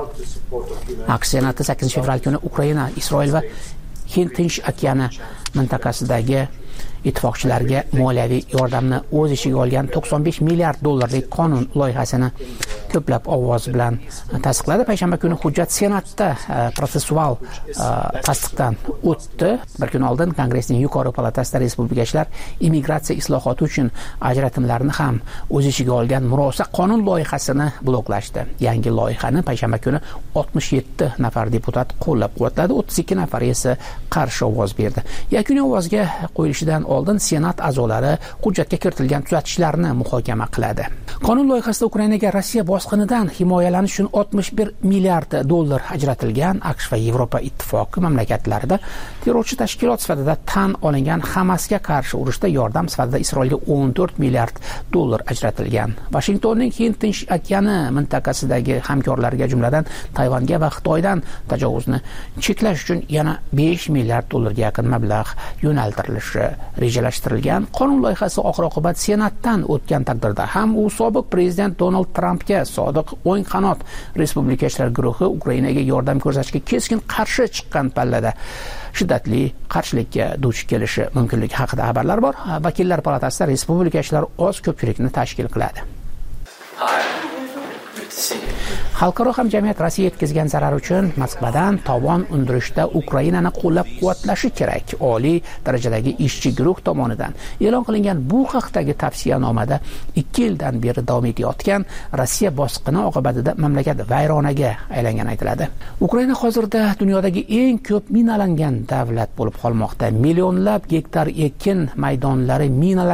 AQSh Senati 8 fevral kuni Ukraina, Isroil va Hind Tinch okeani mintaqasidagi ittifoqchilarga moliyaviy yordamni o'z ichiga olgan 95 milliard dollarlik qonun loyihasini ko'plab ovoz bilan tasdiqladi. Payshanba kuni hujjat Senatda protsessual tasdiqdan o'tdi. Bir kun oldin Kongressning yuqori palatasida respublikachilar immigratsiya islohoti uchun ajratimlarni ham o'z ichiga olgan murosa qonun loyihasini bloklashdi. Yangi loyihani payshanba kuni 67 nafar deputat qo'llab-quvvatladi, 32 nafar esa qarshi ovoz berdi. Yakuniy ovozga qo'yilishidan oldin Senat a'zolari hujjatga kiritilgan tuzatishlarni muhokama qiladi. Qonun loyihasida Ukrainaga Rossiya bosqinidan himoyalanish uchun 61 milliard dollar ajratilgan. AQSh va Yevropa ittifoqi mamlakatlarida terrorchi tashkilot sifatida tan olingan Hamasga qarshi urushda yordam sifatida Isroilga 14 milliard dollar ajratilgan. Washingtonning Hind Tinch okeani mintaqasidagi hamkorlariga, jumladan Tayvanga va Xitoydan tajovuzni cheklash uchun yana 5 milliard dollarga yaqin mablag' yo'naltirilishi rejalashtirilgan. Qonun loyihasi oxir-oqibat Senatdan o'tgan taqdirda ham u sobiq prezident Donald Trampga sodiq o'ng qanot respublikachilar guruhi Ukrainaga yordam ko'rsatishga keskin qarshi chiqqan pallada shiddatli qarshilikka duch kelishi mumkinligi haqida xabarlar bor. Vakillar palatasida respublikachilar oz ko'pchilikni tashkil qiladi. Xalqaro hamjamiyat Rossiya yetkazgan zarar uchun Moskvadan tovon undirishda Ukrainani qo'llab-quvvatlashi kerak. Oliy darajadagi ishchi guruh tomonidan e'lon qilingan bu haqdagi tavsiyanomada 2 yildan beri davom etayotgan Rossiya bosqini oqibatida mamlakat vayronaga aylangani aytiladi. Ukraina hozirda dunyodagi eng ko'p minalangan davlat bo'lib qolmoqda. Millionlab gektar ekin maydonlari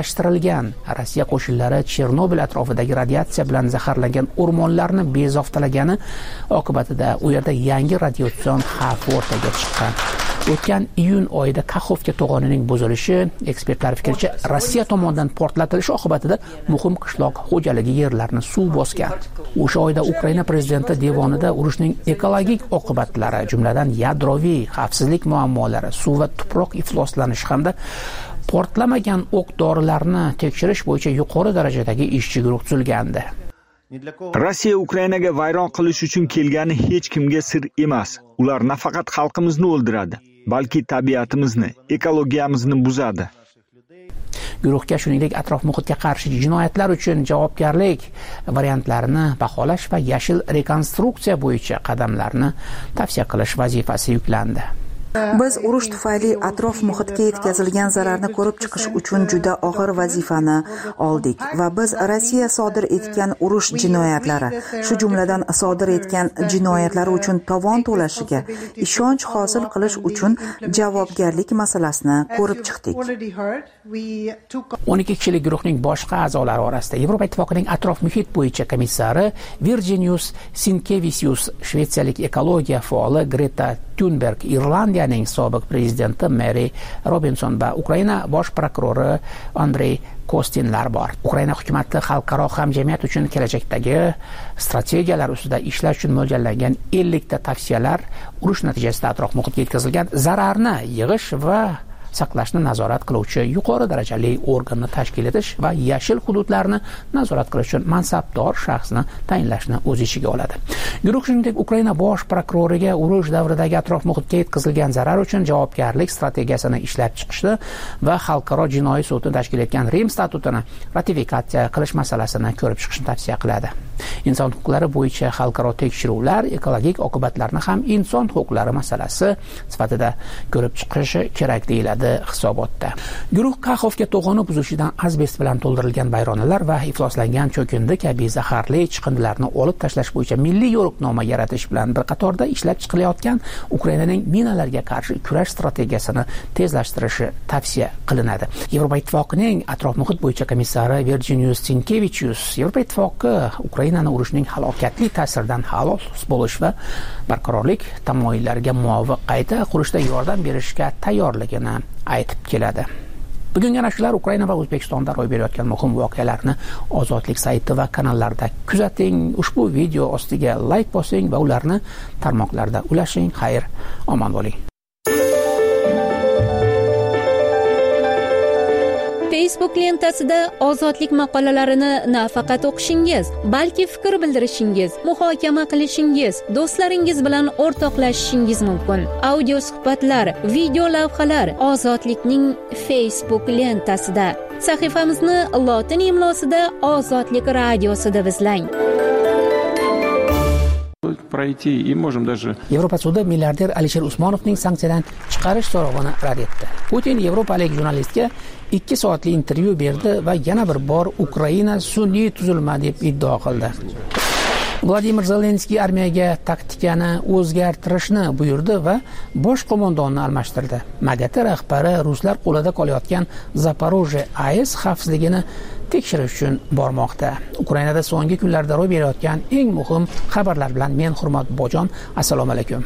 minalashtirilgan. Rossiya qo'shinlari Chernobil atrofidagi radiatsiya bilan zaharlangan o'rmonlarni bezovtalagan tashlagani oqibatida u yerda yangi radiatsion xavf o'rtaga chiqqan. O'tgan iyun oyida Kaxovka to'g'onining buzilishi, ekspertlar fikricha, Rossiya tomonidan portlatilishi oqibatida muhim qishloq xo'jaligi yerlarini suv bosgan. O'sha oyda Ukraina prezidenti devonida urushning ekologik oqibatlari, jumladan yadroviy xavfsizlik muammolari, suv va tuproq ifloslanishi hamda portlamagan o'q dorilarni tekshirish bo'yicha yuqori darajadagi ishchi guruh tuzilgandi. Rossiya Ukrainaga vayron qilish uchun kelgani hech kimga sir emas. Ular nafaqat xalqimizni o'ldiradi, balki tabiatimizni, ekologiyamizni buzadi. Guruhga shuningdek atrof muhitga qarshi jinoyatlar uchun javobgarlik variantlarini baholash va yashil rekonstruksiya bo'yicha qadamlarni tavsiya qilish vazifasi yuklandi. Biz urush tufayli atrof muhitga yetkazilgan zararni ko'rib chiqish uchun juda og'ir vazifani oldik va biz Rossiya sodir etgan urush jinoyatlari, shu jumladan sodir etgan jinoyatlari uchun tovon to'lashiga ishonch hosil qilish uchun javobgarlik masalasini ko'rib chiqdik. 12 kishilik guruhning boshqa a'zolari orasida Yevropa Ittifoqining atrof muhit bo'yicha komissari Virginijus Sinkevicius, shvetsiyalik ekologiya faoli Greta Thunberg, Irlandiyaning sobiq prezidenti Mary Robinson va Ukraina bosh prokurori Andrey Kostinlar bor. Ukraina hukumati xalqaro hamjamiyat uchun kelajakdagi strategiyalar ustida ishlash uchun mo'ljallangan 50 ta tavsiyalar urush natijasida atrof muhitga yetkazilgan zararni yig'ish va saqlashni nazorat qiluvchi yuqori darajali organni tashkil etish va yashil hududlarni nazorat qilish uchun mansabdor shaxsni tayinlashni o'z ichiga oladi. Guruh shuningdek Ukraina bosh prokuroriga urush davridagi atrof muhitga yetkazilgan zarar uchun javobgarlik strategiyasini ishlab chiqishni va xalqaro jinoiy sudni tashkil etgan Rim statutini ratifikatsiya qilish masalasini ko'rib chiqishni tavsiya qiladi. Inson huquqlari bo'yicha xalqaro tekshiruvlar ekologik oqibatlarni ham inson huquqlari masalasi sifatida ko'rib chiqishi kerak deyiladi hisobotda. Guruh Kaxovka to'g'oni buzilishidan azbest bilan to'ldirilgan vayronalar va ifloslangan cho'kindi kabi zaharli chiqindilarni olib tashlash bo'yicha milliy yo'riqnoma yaratish bilan bir qatorda ishlab chiqilayotgan Ukrainaning minalarga qarshi kurash strategiyasini tezlashtirishi tavsiya qilinadi. Yevropa Ittifoqining atrof muhit bo'yicha komissari Virginijus Sinkevicius Yevropa Ittifoqi Ukrainani urushning halokatli ta'siridan xalos bo'lish va barqarorlik tamoyillariga muvofiq qayta qurishda yordam berishga tayyorligini aytib keladi. Bugungi nashrlar Ukraina va O'zbekistonda ro'y berayotgan muhim voqealarni Ozodlik sayti va kanallarida kuzating. Ushbu video ostiga like bosing va ularni tarmoqlarda ulashing. Xayr, omon bo'ling. Facebook lentasida ozodlik maqolalarini nafaqat o'qishingiz, balki fikr bildirishingiz, muhokama qilishingiz, do'stlaringiz bilan o'rtoqlashishingiz mumkin. Audio suhbatlar, video lavhalar Ozodlikning Facebook lentasida. Sahifamizni lotin imlosida Ozodlik radiosida izlang. Пройти и можем даже... Yevropa sudi milliarder Alisher Usmonovning sanksiyadan chiqarish so'rovini rad etdi. Putin yevropalik jurnalistga 2 soatli intervyu berdi va yana bir bor Ukraina sun'iy tuzilma deb iddao qildi. Vladimir Zelenskiy armiyaga taktikani o'zgartirishni buyurdi va bosh qo'mondonni almashtirdi. MAGATE rahbari ruslar qo'lida qolayotgan Zaporojye AES xavfsizligini tekshirish uchun bormoqda. Ukrainada so'nggi kunlarda ro'y berayotgan eng muhim xabarlar bilan men Hurmat Bojon, assalomu alaykum.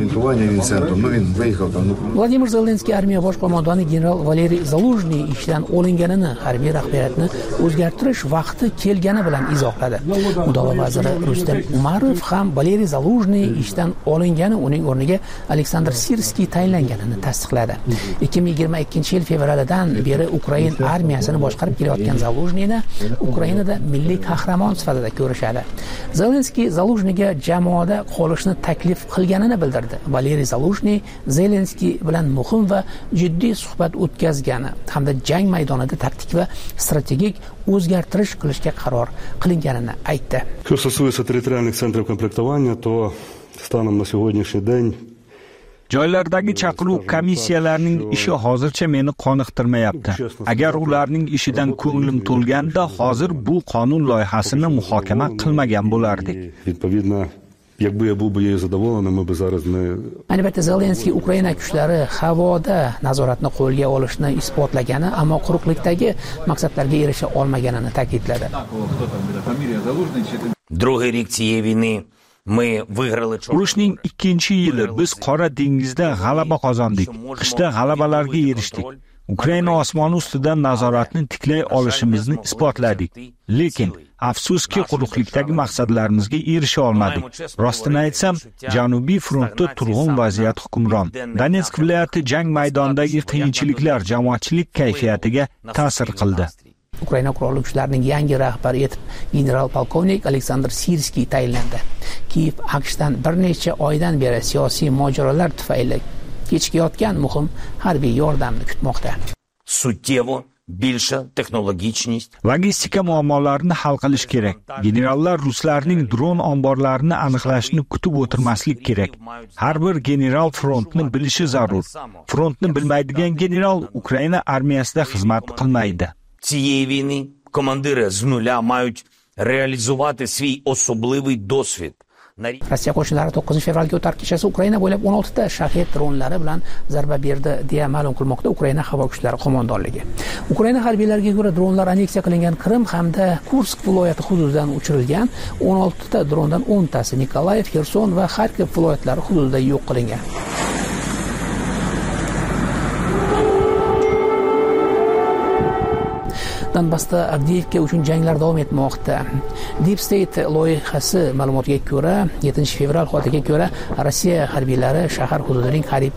Vladimir Zelenskiy armiya bosh qo'mondoni general Valeriy Zaluzhniy ishdan olinganini, harbiy rahbariyatni o'zgartirish vaqti kelgani bilan izohladi. Mudofaa vaziri Rustam Umarov ham Valeriy Zaluzhniy ishdan olingani, uning o'rniga Aleksandr Sirskiy tayinlanganini tasdiqladi. 2022-yil fevralidan beri Ukraina armiyasini boshqarib kelayotgan Zaluzhniy Ukrainada milliy qahramon sifatida ko'rishadi. Zelenskiy Zaluzhniyga jamoada qolishni taklif qilganini bildirdi. Valeriy Zaluzhniy Zelenskiy bilan muhim va jiddiy suhbat o'tkazgani hamda jang maydonida taktik va strategik o'zgartirish qilishga qaror qilinganini aytdi. Что касается территориальных центров комплектования, то станом на сегодняшний день Joylardagi chaqiruv komissiyalarining ishi hozircha meni qoniqtirmayapti. Agar ularning ishidan ko'nglim to'lganda, hozir bu qonun loyihasini muhokama qilmagan bo'lardik. Якби я був би її задоволений, ми б зараз не... Albatta Zelenskiy Ukraina kuchlari havoda nazoratni qo'lga olishni isbotlagani, ammo quruqlikdagi maqsadlarga erisha olmaganini ta'kidladi. Другий рік цієї війни Urushning 2-yili biz Qora dengizda g'alaba qozondik. Qishda g'alabalarga erishdik. Ukraina osmoni ustidan nazoratni tiklay olishimizni isbotladik. Lekin afsuski quruqlikdagi maqsadlarimizga erisha olmadik. Rostini aytsam, Janubiy frontda turg'un vaziyat hukmron. Donetsk viloyati jang maydonidagi qiyinchiliklar jamoatchilik kayfiyatiga ta'sir qildi. Ukraina qurolli kuchlarining yangi rahbari etib general-polkovnik Aleksandr Sirskiy tayinlandi. Kiyev AQShdan bir necha oydan beri siyosiy mojarolar tufayli kechikayotgan muhim harbiy yordamni kutmoqda. Logistika muammolarini hal qilish kerak. Generallar ruslarning dron omborlarini aniqlashni kutib o'tirmaslik kerak. Har bir general frontni bilishi zarur. Frontni bilmaydigan general Ukraina armiyasida xizmat qilmaydi. Цієї війни командири з нуля мають реалізувати свій особливий досвід. Rossiya qo'shinlari 9 fevralga o'tar kechasi Ukraina bo'ylab 16 ta Shahed dronlari bilan zarba berdi deya ma'lum qilmoqda Ukraina havo kuchlari qo'mondonligi. Ukraina harbiylariga ko'ra dronlar anneksiya qilingan Qrim hamda Kursk viloyati hududidan uchirilgan. 16 ta drondan 10 tasi Nikolayev, Xerson va Xarkov viloyatlari hududida yo'q qilingan. Donbassda Avdiivka uchun janglar davom etmoqda. Deep State loyihasi ma'lumotiga ko'ra, 7 fevral xotiga ko'ra, Rossiya harbiylari shahar hududining qariyb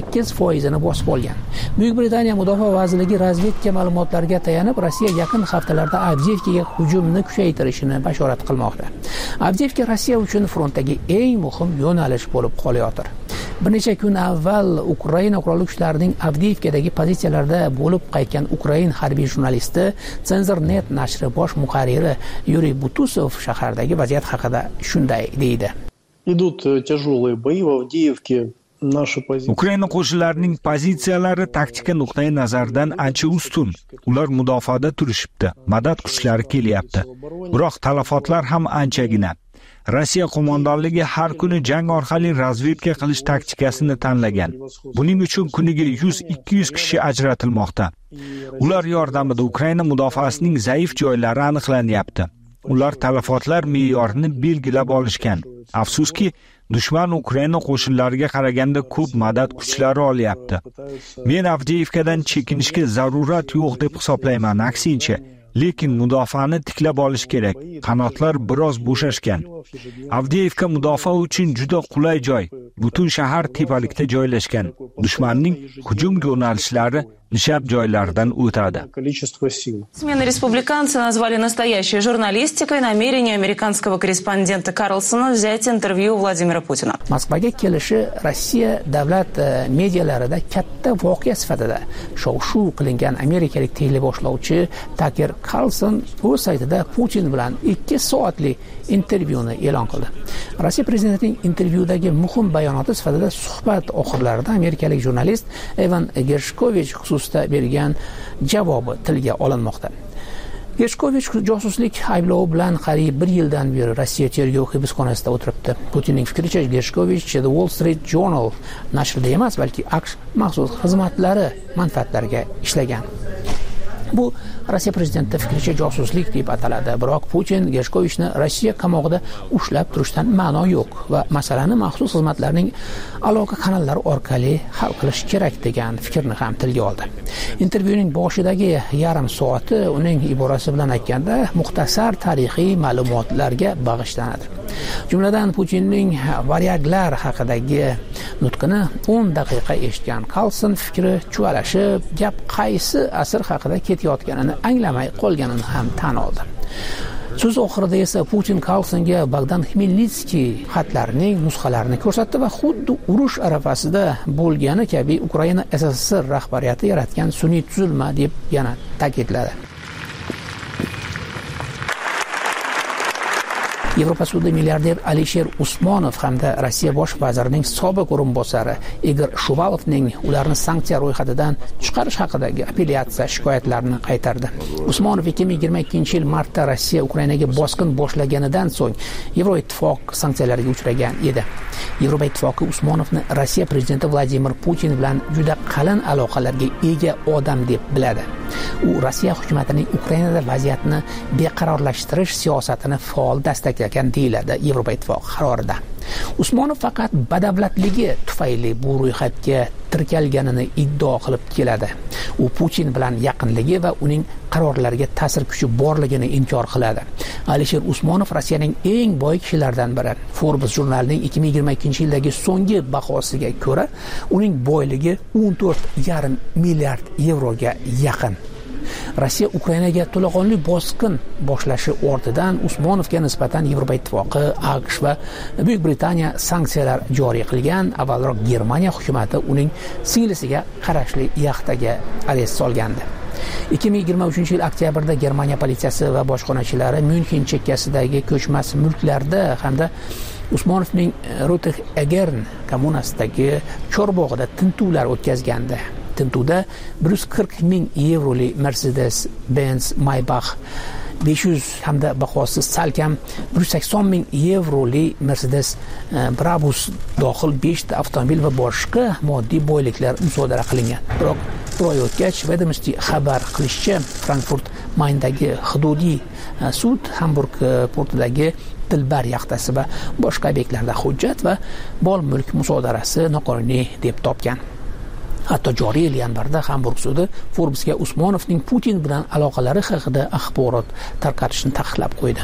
18% bosib olgan. Buyuk Britaniya Mudofaa vazirligi razvedka ma'lumotlariga tayanib, Rossiya yaqin haftalarda Avdiivkaga hujumni kuchaytirishini bashorat qilmoqda. Avdiivka Rossiya uchun frontdagi eng muhim yo'nalish bo'lib qolayotir. Bir necha kun avval Ukraina qurolli kuchlarining Avdiivkadagi pozitsiyalarida bo'lib qaytgan Ukrain harbiy jurnalisti Cenzor.net nashri bosh muharriri Yuriy Butusov shahardagi vaziyat haqida shunday deydi. Идут тяжелые бои в Авдеевке. Ukraina qo'shinlarining pozitsiyalari taktika nuqtai nazaridan ancha ustun. Ular mudofaada turishibdi. Madad kuchlari kelyapti. Biroq talafotlar ham anchagina. Rossiya qo'mondonligi har kuni jang orqali razvedka qilish taktikasini tanlagan. Buning uchun kuniga 100-200 kishi ajratilmoqda. Ular yordamida Ukraina mudofaasining zaif joylari aniqlanyapti. Ular talafotlar me'yorini belgilab olishgan. Afsuski, dushman Ukraina qo'shinlariga qaraganda ko'p madad kuchlari olyapti. Men Avdiivkadan chekinishga zarurat yo'q deb hisoblayman, aksincha. Lekin mudofaani tiklab olish kerak. Qanotlar biroz bo'shashgan. Avdiivka mudofaa uchun juda qulay joy. Butun shahar tepalikda joylashgan. Dushmanning hujum yo'nalishlari nishab joylardan o'tadi. Смены республиканцы назвали настоящей журналистикой намерение американского корреспондента Карлсона взять интервью у Владимира Путина. Moskvaga kelishi Rossiya davlat medialarida katta voqea sifatida shov-shuv qilingan amerikalik teleboshlovchi Tucker Carlson o'z saytida Putin bilan 2 soatlik intervyuni e'lon qildi. Rossiya prezidentining intervyudagi muhim bayonoti sifatida suhbat oxirlarida amerikalik jurnalist Evan Gershkovich xususida bergan javobi tilga olinmoqda. Gershkovich josuslik ayblovi bilan qariyb 1 yildan beri Rossiya tergov hibsxonasida o'tiribdi. Putinning fikricha, Gershkovich The Wall Street Journal nashrida emas, balki AQSh maxsus xizmatlari manfaatlariga ishlagan. Bu Rossiya prezidenti fikricha josuslik deb ataladi. Biroq Putin Gershkovichni Rossiya qamog'ida ushlab turishdan ma'no yo'q va masalani maxsus xizmatlarning aloqa kanallari orqali hal qilish kerak degan fikrni ham tilga oldi. Intervyuning boshidagi yarim soati uning iborasi bilan aytganda muxtasar tarixiy ma'lumotlarga bag'ishlanadi. Jumladan Putinning varyaglar haqidagi nutqini 10 daqiqa eshitgan Carlson fikri chuvalashib, gap qaysi asr haqida ketayotganini anglamay qolganini ham tan oldi. So'z oxirida esa Putin Carlsonga Bogdan Xmelnitskiy xatlarining nusxalarini ko'rsatdi va xuddi urush arafasida bo'lgani kabi Ukraina SSSR rahbariyati yaratgan sun'iy tuzilma deb yana ta'kidladi. Yevropa sudi milliarder Alisher Usmonov hamda Rossiya bosh vazirining sobiq o'rinbosari Igor Shuvalovning ularni sanksiya ro'yxatidan chiqarish haqidagi apellyatsiya shikoyatlarini qaytardi. Usmonov 2022-yil martda Rossiya Ukrainaga bosqin boshlaganidan so'ng Yevroittifoq sanksiyalarga uchragan edi. Yevropa Ittifoqi Usmonovni Rossiya prezidenti Vladimir Putin bilan juda qalin aloqalarga ega odam deb biladi. U Rossiya hukumatining Ukrainada vaziyatni beqarorlashtirish siyosatini faol dastaqlagan deyiladi Yevropa Ittifoqi qarorida. Usmonov faqat badavlatligi tufayli bu ro'yxatga tirkalganini iddao qilib keladi. U Putin bilan yaqinligi va uning qarorlariga ta'sir kuchi borligini inkor qiladi. Alisher Usmonov Rossiyaning eng boy kishilaridan biri. Forbes jurnalining 2022-yildagi so'nggi bahosiga ko'ra, uning boyligi 14,5 milliard yevroga yaqin. Rossiya Ukrainaga to'laqonli bosqin boshlashi ortidan Usmonovga nisbatan Yevropa Ittifoqi, AQSh va Buyuk Britaniya sanksiyalar joriy qilgan. Avvalroq Germaniya hukumati uning singlisiga qarashli yaxtaga arest solgandi. 2023-yil oktyabrda Germaniya politsiyasi va bojxonachilari Myunxen chekkasidagi ko'chmas mulklarda hamda Usmonovning Roteg-Egern kommunasidagi chorbog'ida tintuvlar o'tkazgandi. Tintuvda 140 ming yevrolik Mercedes-Benz Maybach 500 hamda bahosi salkam 180 ming yevrolik Mercedes Brabus dohil 5 ta avtomobil va boshqa moddiy boyliklar musodara qilingan. Biroq bir oy o'tgach, Vedomosti xabar qilishicha, Frankfurt Mayndagi hududiy sud Hamburg portidagi Dilbar yaxtasi va boshqa obyektlarda hujjat va mol-mulk musodarasi noqonuniy deb topgan. Hatto joriy yil yanvarda Hamburg sudi Forbesga Usmonovning Putin bilan aloqalari haqida axborot tarqatishni taqiqlab qo'ydi.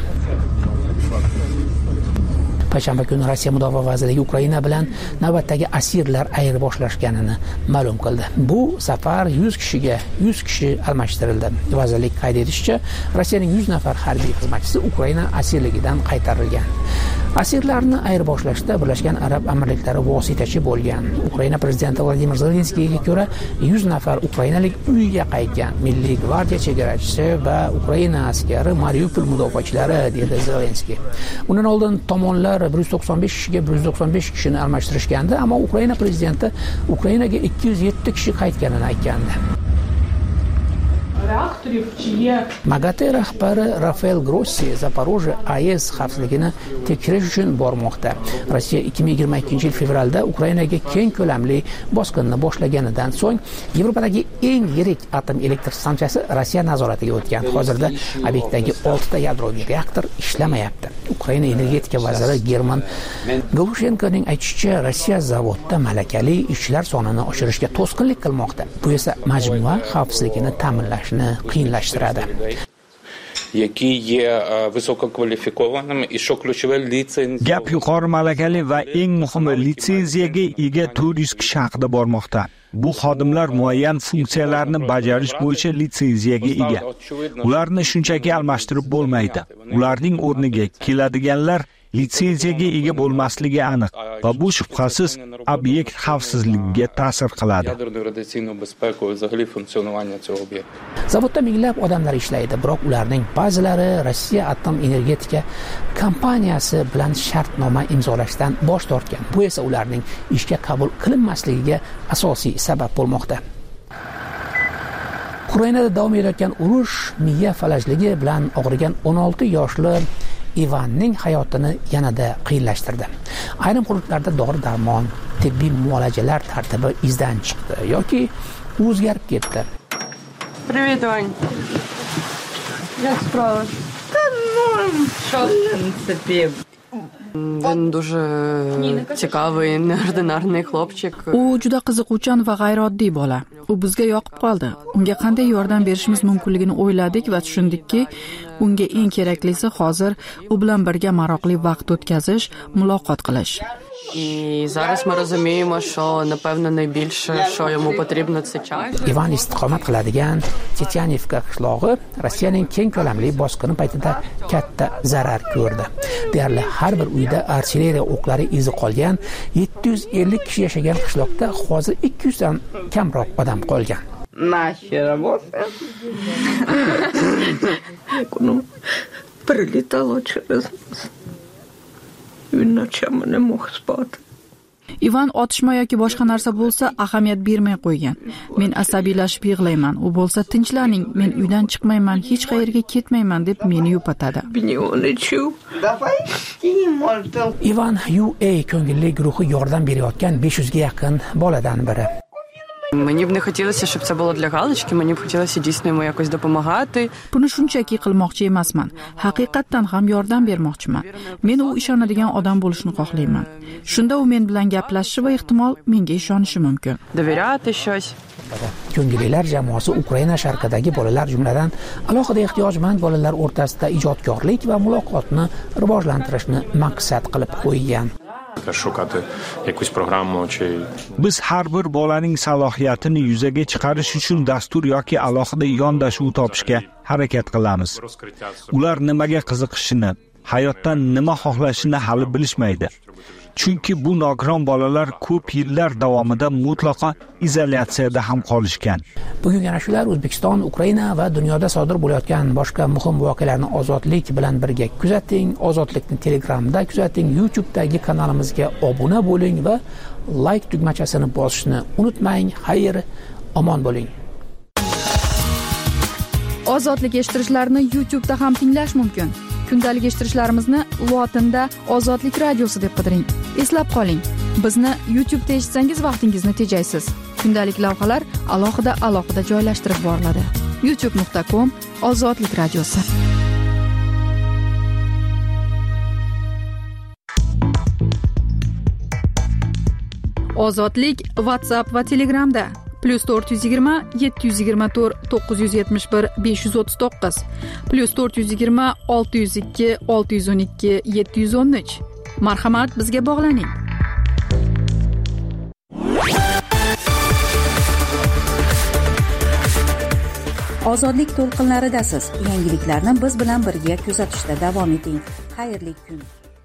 Payshanba kuni Rossiya mudofaa vazirligi Ukraina bilan navbatdagi asirlar ayirboshlashganini ma'lum qildi. Bu safar 100 kishi almashtirildi. Vazirlik qayd etishicha, Rossiyaning 100 nafar harbiy xizmatchisi Ukraina asirligidan qaytarilgan. Asirlarni ayirboshlashda Birlashgan Arab Amirliklari vositachi bo'lgan. Ukraina prezidenti Vladimir Zelenskiyga ko'ra 100 nafar ukrainalik uyiga qaytgan. Milliy gvardiya chegarachisi va Ukraina askari Mariupol mudofaachilari, dedi Zelenskiy. Undan oldin tomonlar 195 kishiga 195 kishini almashtirishgandi, ammo Ukraina prezidenti Ukrainaga 207 kishi qaytganini aytgandi. MAGATE rahbari Rafael Grossi Zaporojye AES xavfsizligini tekshirish uchun bormoqda. Rossiya 2022-yil fevralda Ukrainaga keng ko'lamli bosqinni boshlaganidan so'ng Yevropadagi eng yirik atom elektr stansiyasi Rossiya nazoratiga o'tgan. Hozirda obyektdagi 6 ta yadroviy reaktor ishlamayapti. Ukraina energetika vaziri German Galushenkoning aytishicha, Rossiya zavodda malakali ishchilar sonini oshirishga to'sqinlik qilmoqda. Bu esa majmua xavfsizligini ta'minlashni qiyinlashtiradi. Які є висококваліфікованими і що ключове ліцензія. Gap yuqori malakali va eng muhimi litsenziyaga ega turist kishi haqida bormoqda. Bu xodimlar muayyan funksiyalarni bajarish bo'yicha litsenziyaga ega. Ularni shunchaki almashtirib bo'lmaydi. Ularning o'rniga keladiganlar litsenziyaga ega bo'lmasligi aniq va bu shubhasiz obyekt xavfsizligiga ta'sir qiladi. Zavodda minglab odamlar ishlaydi, biroq ularning ba'zilari Rossiya atom energetika kompaniyasi bilan shartnoma imzolashdan bosh tortgan. Bu esa ularning ishga qabul qilinmasligiga asosiy sabab bo'lmoqda. Ukrainada davom etayotgan urush miya falajligi bilan og'rigan 16 yoshli Ivanning hayotini yanada qiyinlashtirdi. Ayrim hududlarda dori-darmon, tibbiy muolajalar tartibi izdan chiqdi yoki o'zgarib ketdi. Привет, Вань. Як справи? Та що в принципі. Він дуже цікавий, неординарний хлопчик. U juda qiziquvchan va g'ayrioddiy bola. U bizga yoqib qoldi. Unga qanday yordam berishimiz mumkinligini o'yladik va tushundikki, unga eng keraklisi hozir u bilan birga maroqli vaqt o'tkazish, muloqot qilish. І зараз ми розуміємо, що, напевно, найбільше, що йому потрібно, це час. Ivan istiqomat qiladigan Tetyanivka qishlog'i Rossiyaning keng ko'lamli bosqini paytida katta zarar ko'rdi. Deyarli har bir uyda artilleriya o'qlari izi qolgan 750 kishi yashagan qishloqda hozir 200 dan kamroq odam qolgan. Наші роботи. Воно прилітало через нас. Він ночами не мог спати. Ivan otishma yoki boshqa narsa bo'lsa ahamiyat bermay qo'ygan. Men asabiylashib yig'layman. U bo'lsa tinchlaning, men uydan chiqmayman, hech qayerga ketmayman deb meni yupatadi. Ivan UA ko'ngilli guruhi yordam berayotgan 500 ga yaqin boladan biri. Мені б не хотілося, щоб це було для галочки, мені б хотілося дійсно йому якось допомагати. Buni shunchaki qilmoqchi emasman. Haqiqatdan ham yordam bermoqchiman. Men u ishonadigan odam bo'lishni xohlayman. Shunda u men bilan gaplashishi va ehtimol menga ishonishi mumkin. Довіряти щось. Ko'ngillilar jamoasi Ukraina sharqidagi bolalar, jumladan alohida ehtiyojmand bolalar o'rtasida ijodkorlik va muloqotni rivojlantirishni maqsad qilib qo'ygan. Biz har bir bolaning salohiyatini yuzaga chiqarish uchun dastur yoki alohida yondashuv topishga harakat qilamiz. Ular nimaga qiziqishini, hayotdan nima xohlashini hali bilishmaydi. Chunki bu nogiron bolalar ko'p yillar davomida mutlaqo izolyatsiyada ham qolishgan. Bugun yana shular O'zbekiston, Ukraina va dunyoda sodir bo'layotgan boshqa muhim voqealarni Ozodlik bilan birga kuzating. Ozodlikni Telegramda kuzating, YouTube'dagi kanalimizga obuna bo'ling va like tugmachasini bosishni unutmang. Xayr, omon bo'ling. Ozodlik eshittirishlarni YouTube'da ham tinglash mumkin. Kundalik eshittirishlarimizni lotinda Ozodlik radiosi deb qidiring. Eslab qoling, bizni YouTube'da eshitsangiz vaqtingizni tejaysiz. Kundalik lavhalar alohida joylashtirib boriladi. youtube.com/Ozodlik radiosi. Ozodlik WhatsApp va Telegramda +420 724 971 539 +420 602 612 713. Marhamat, bizga bog'laning. Ozodlik to'lqinlaridasiz. Yangiliklarni biz bilan birga kuzatishda davom eting. Xayrli kun.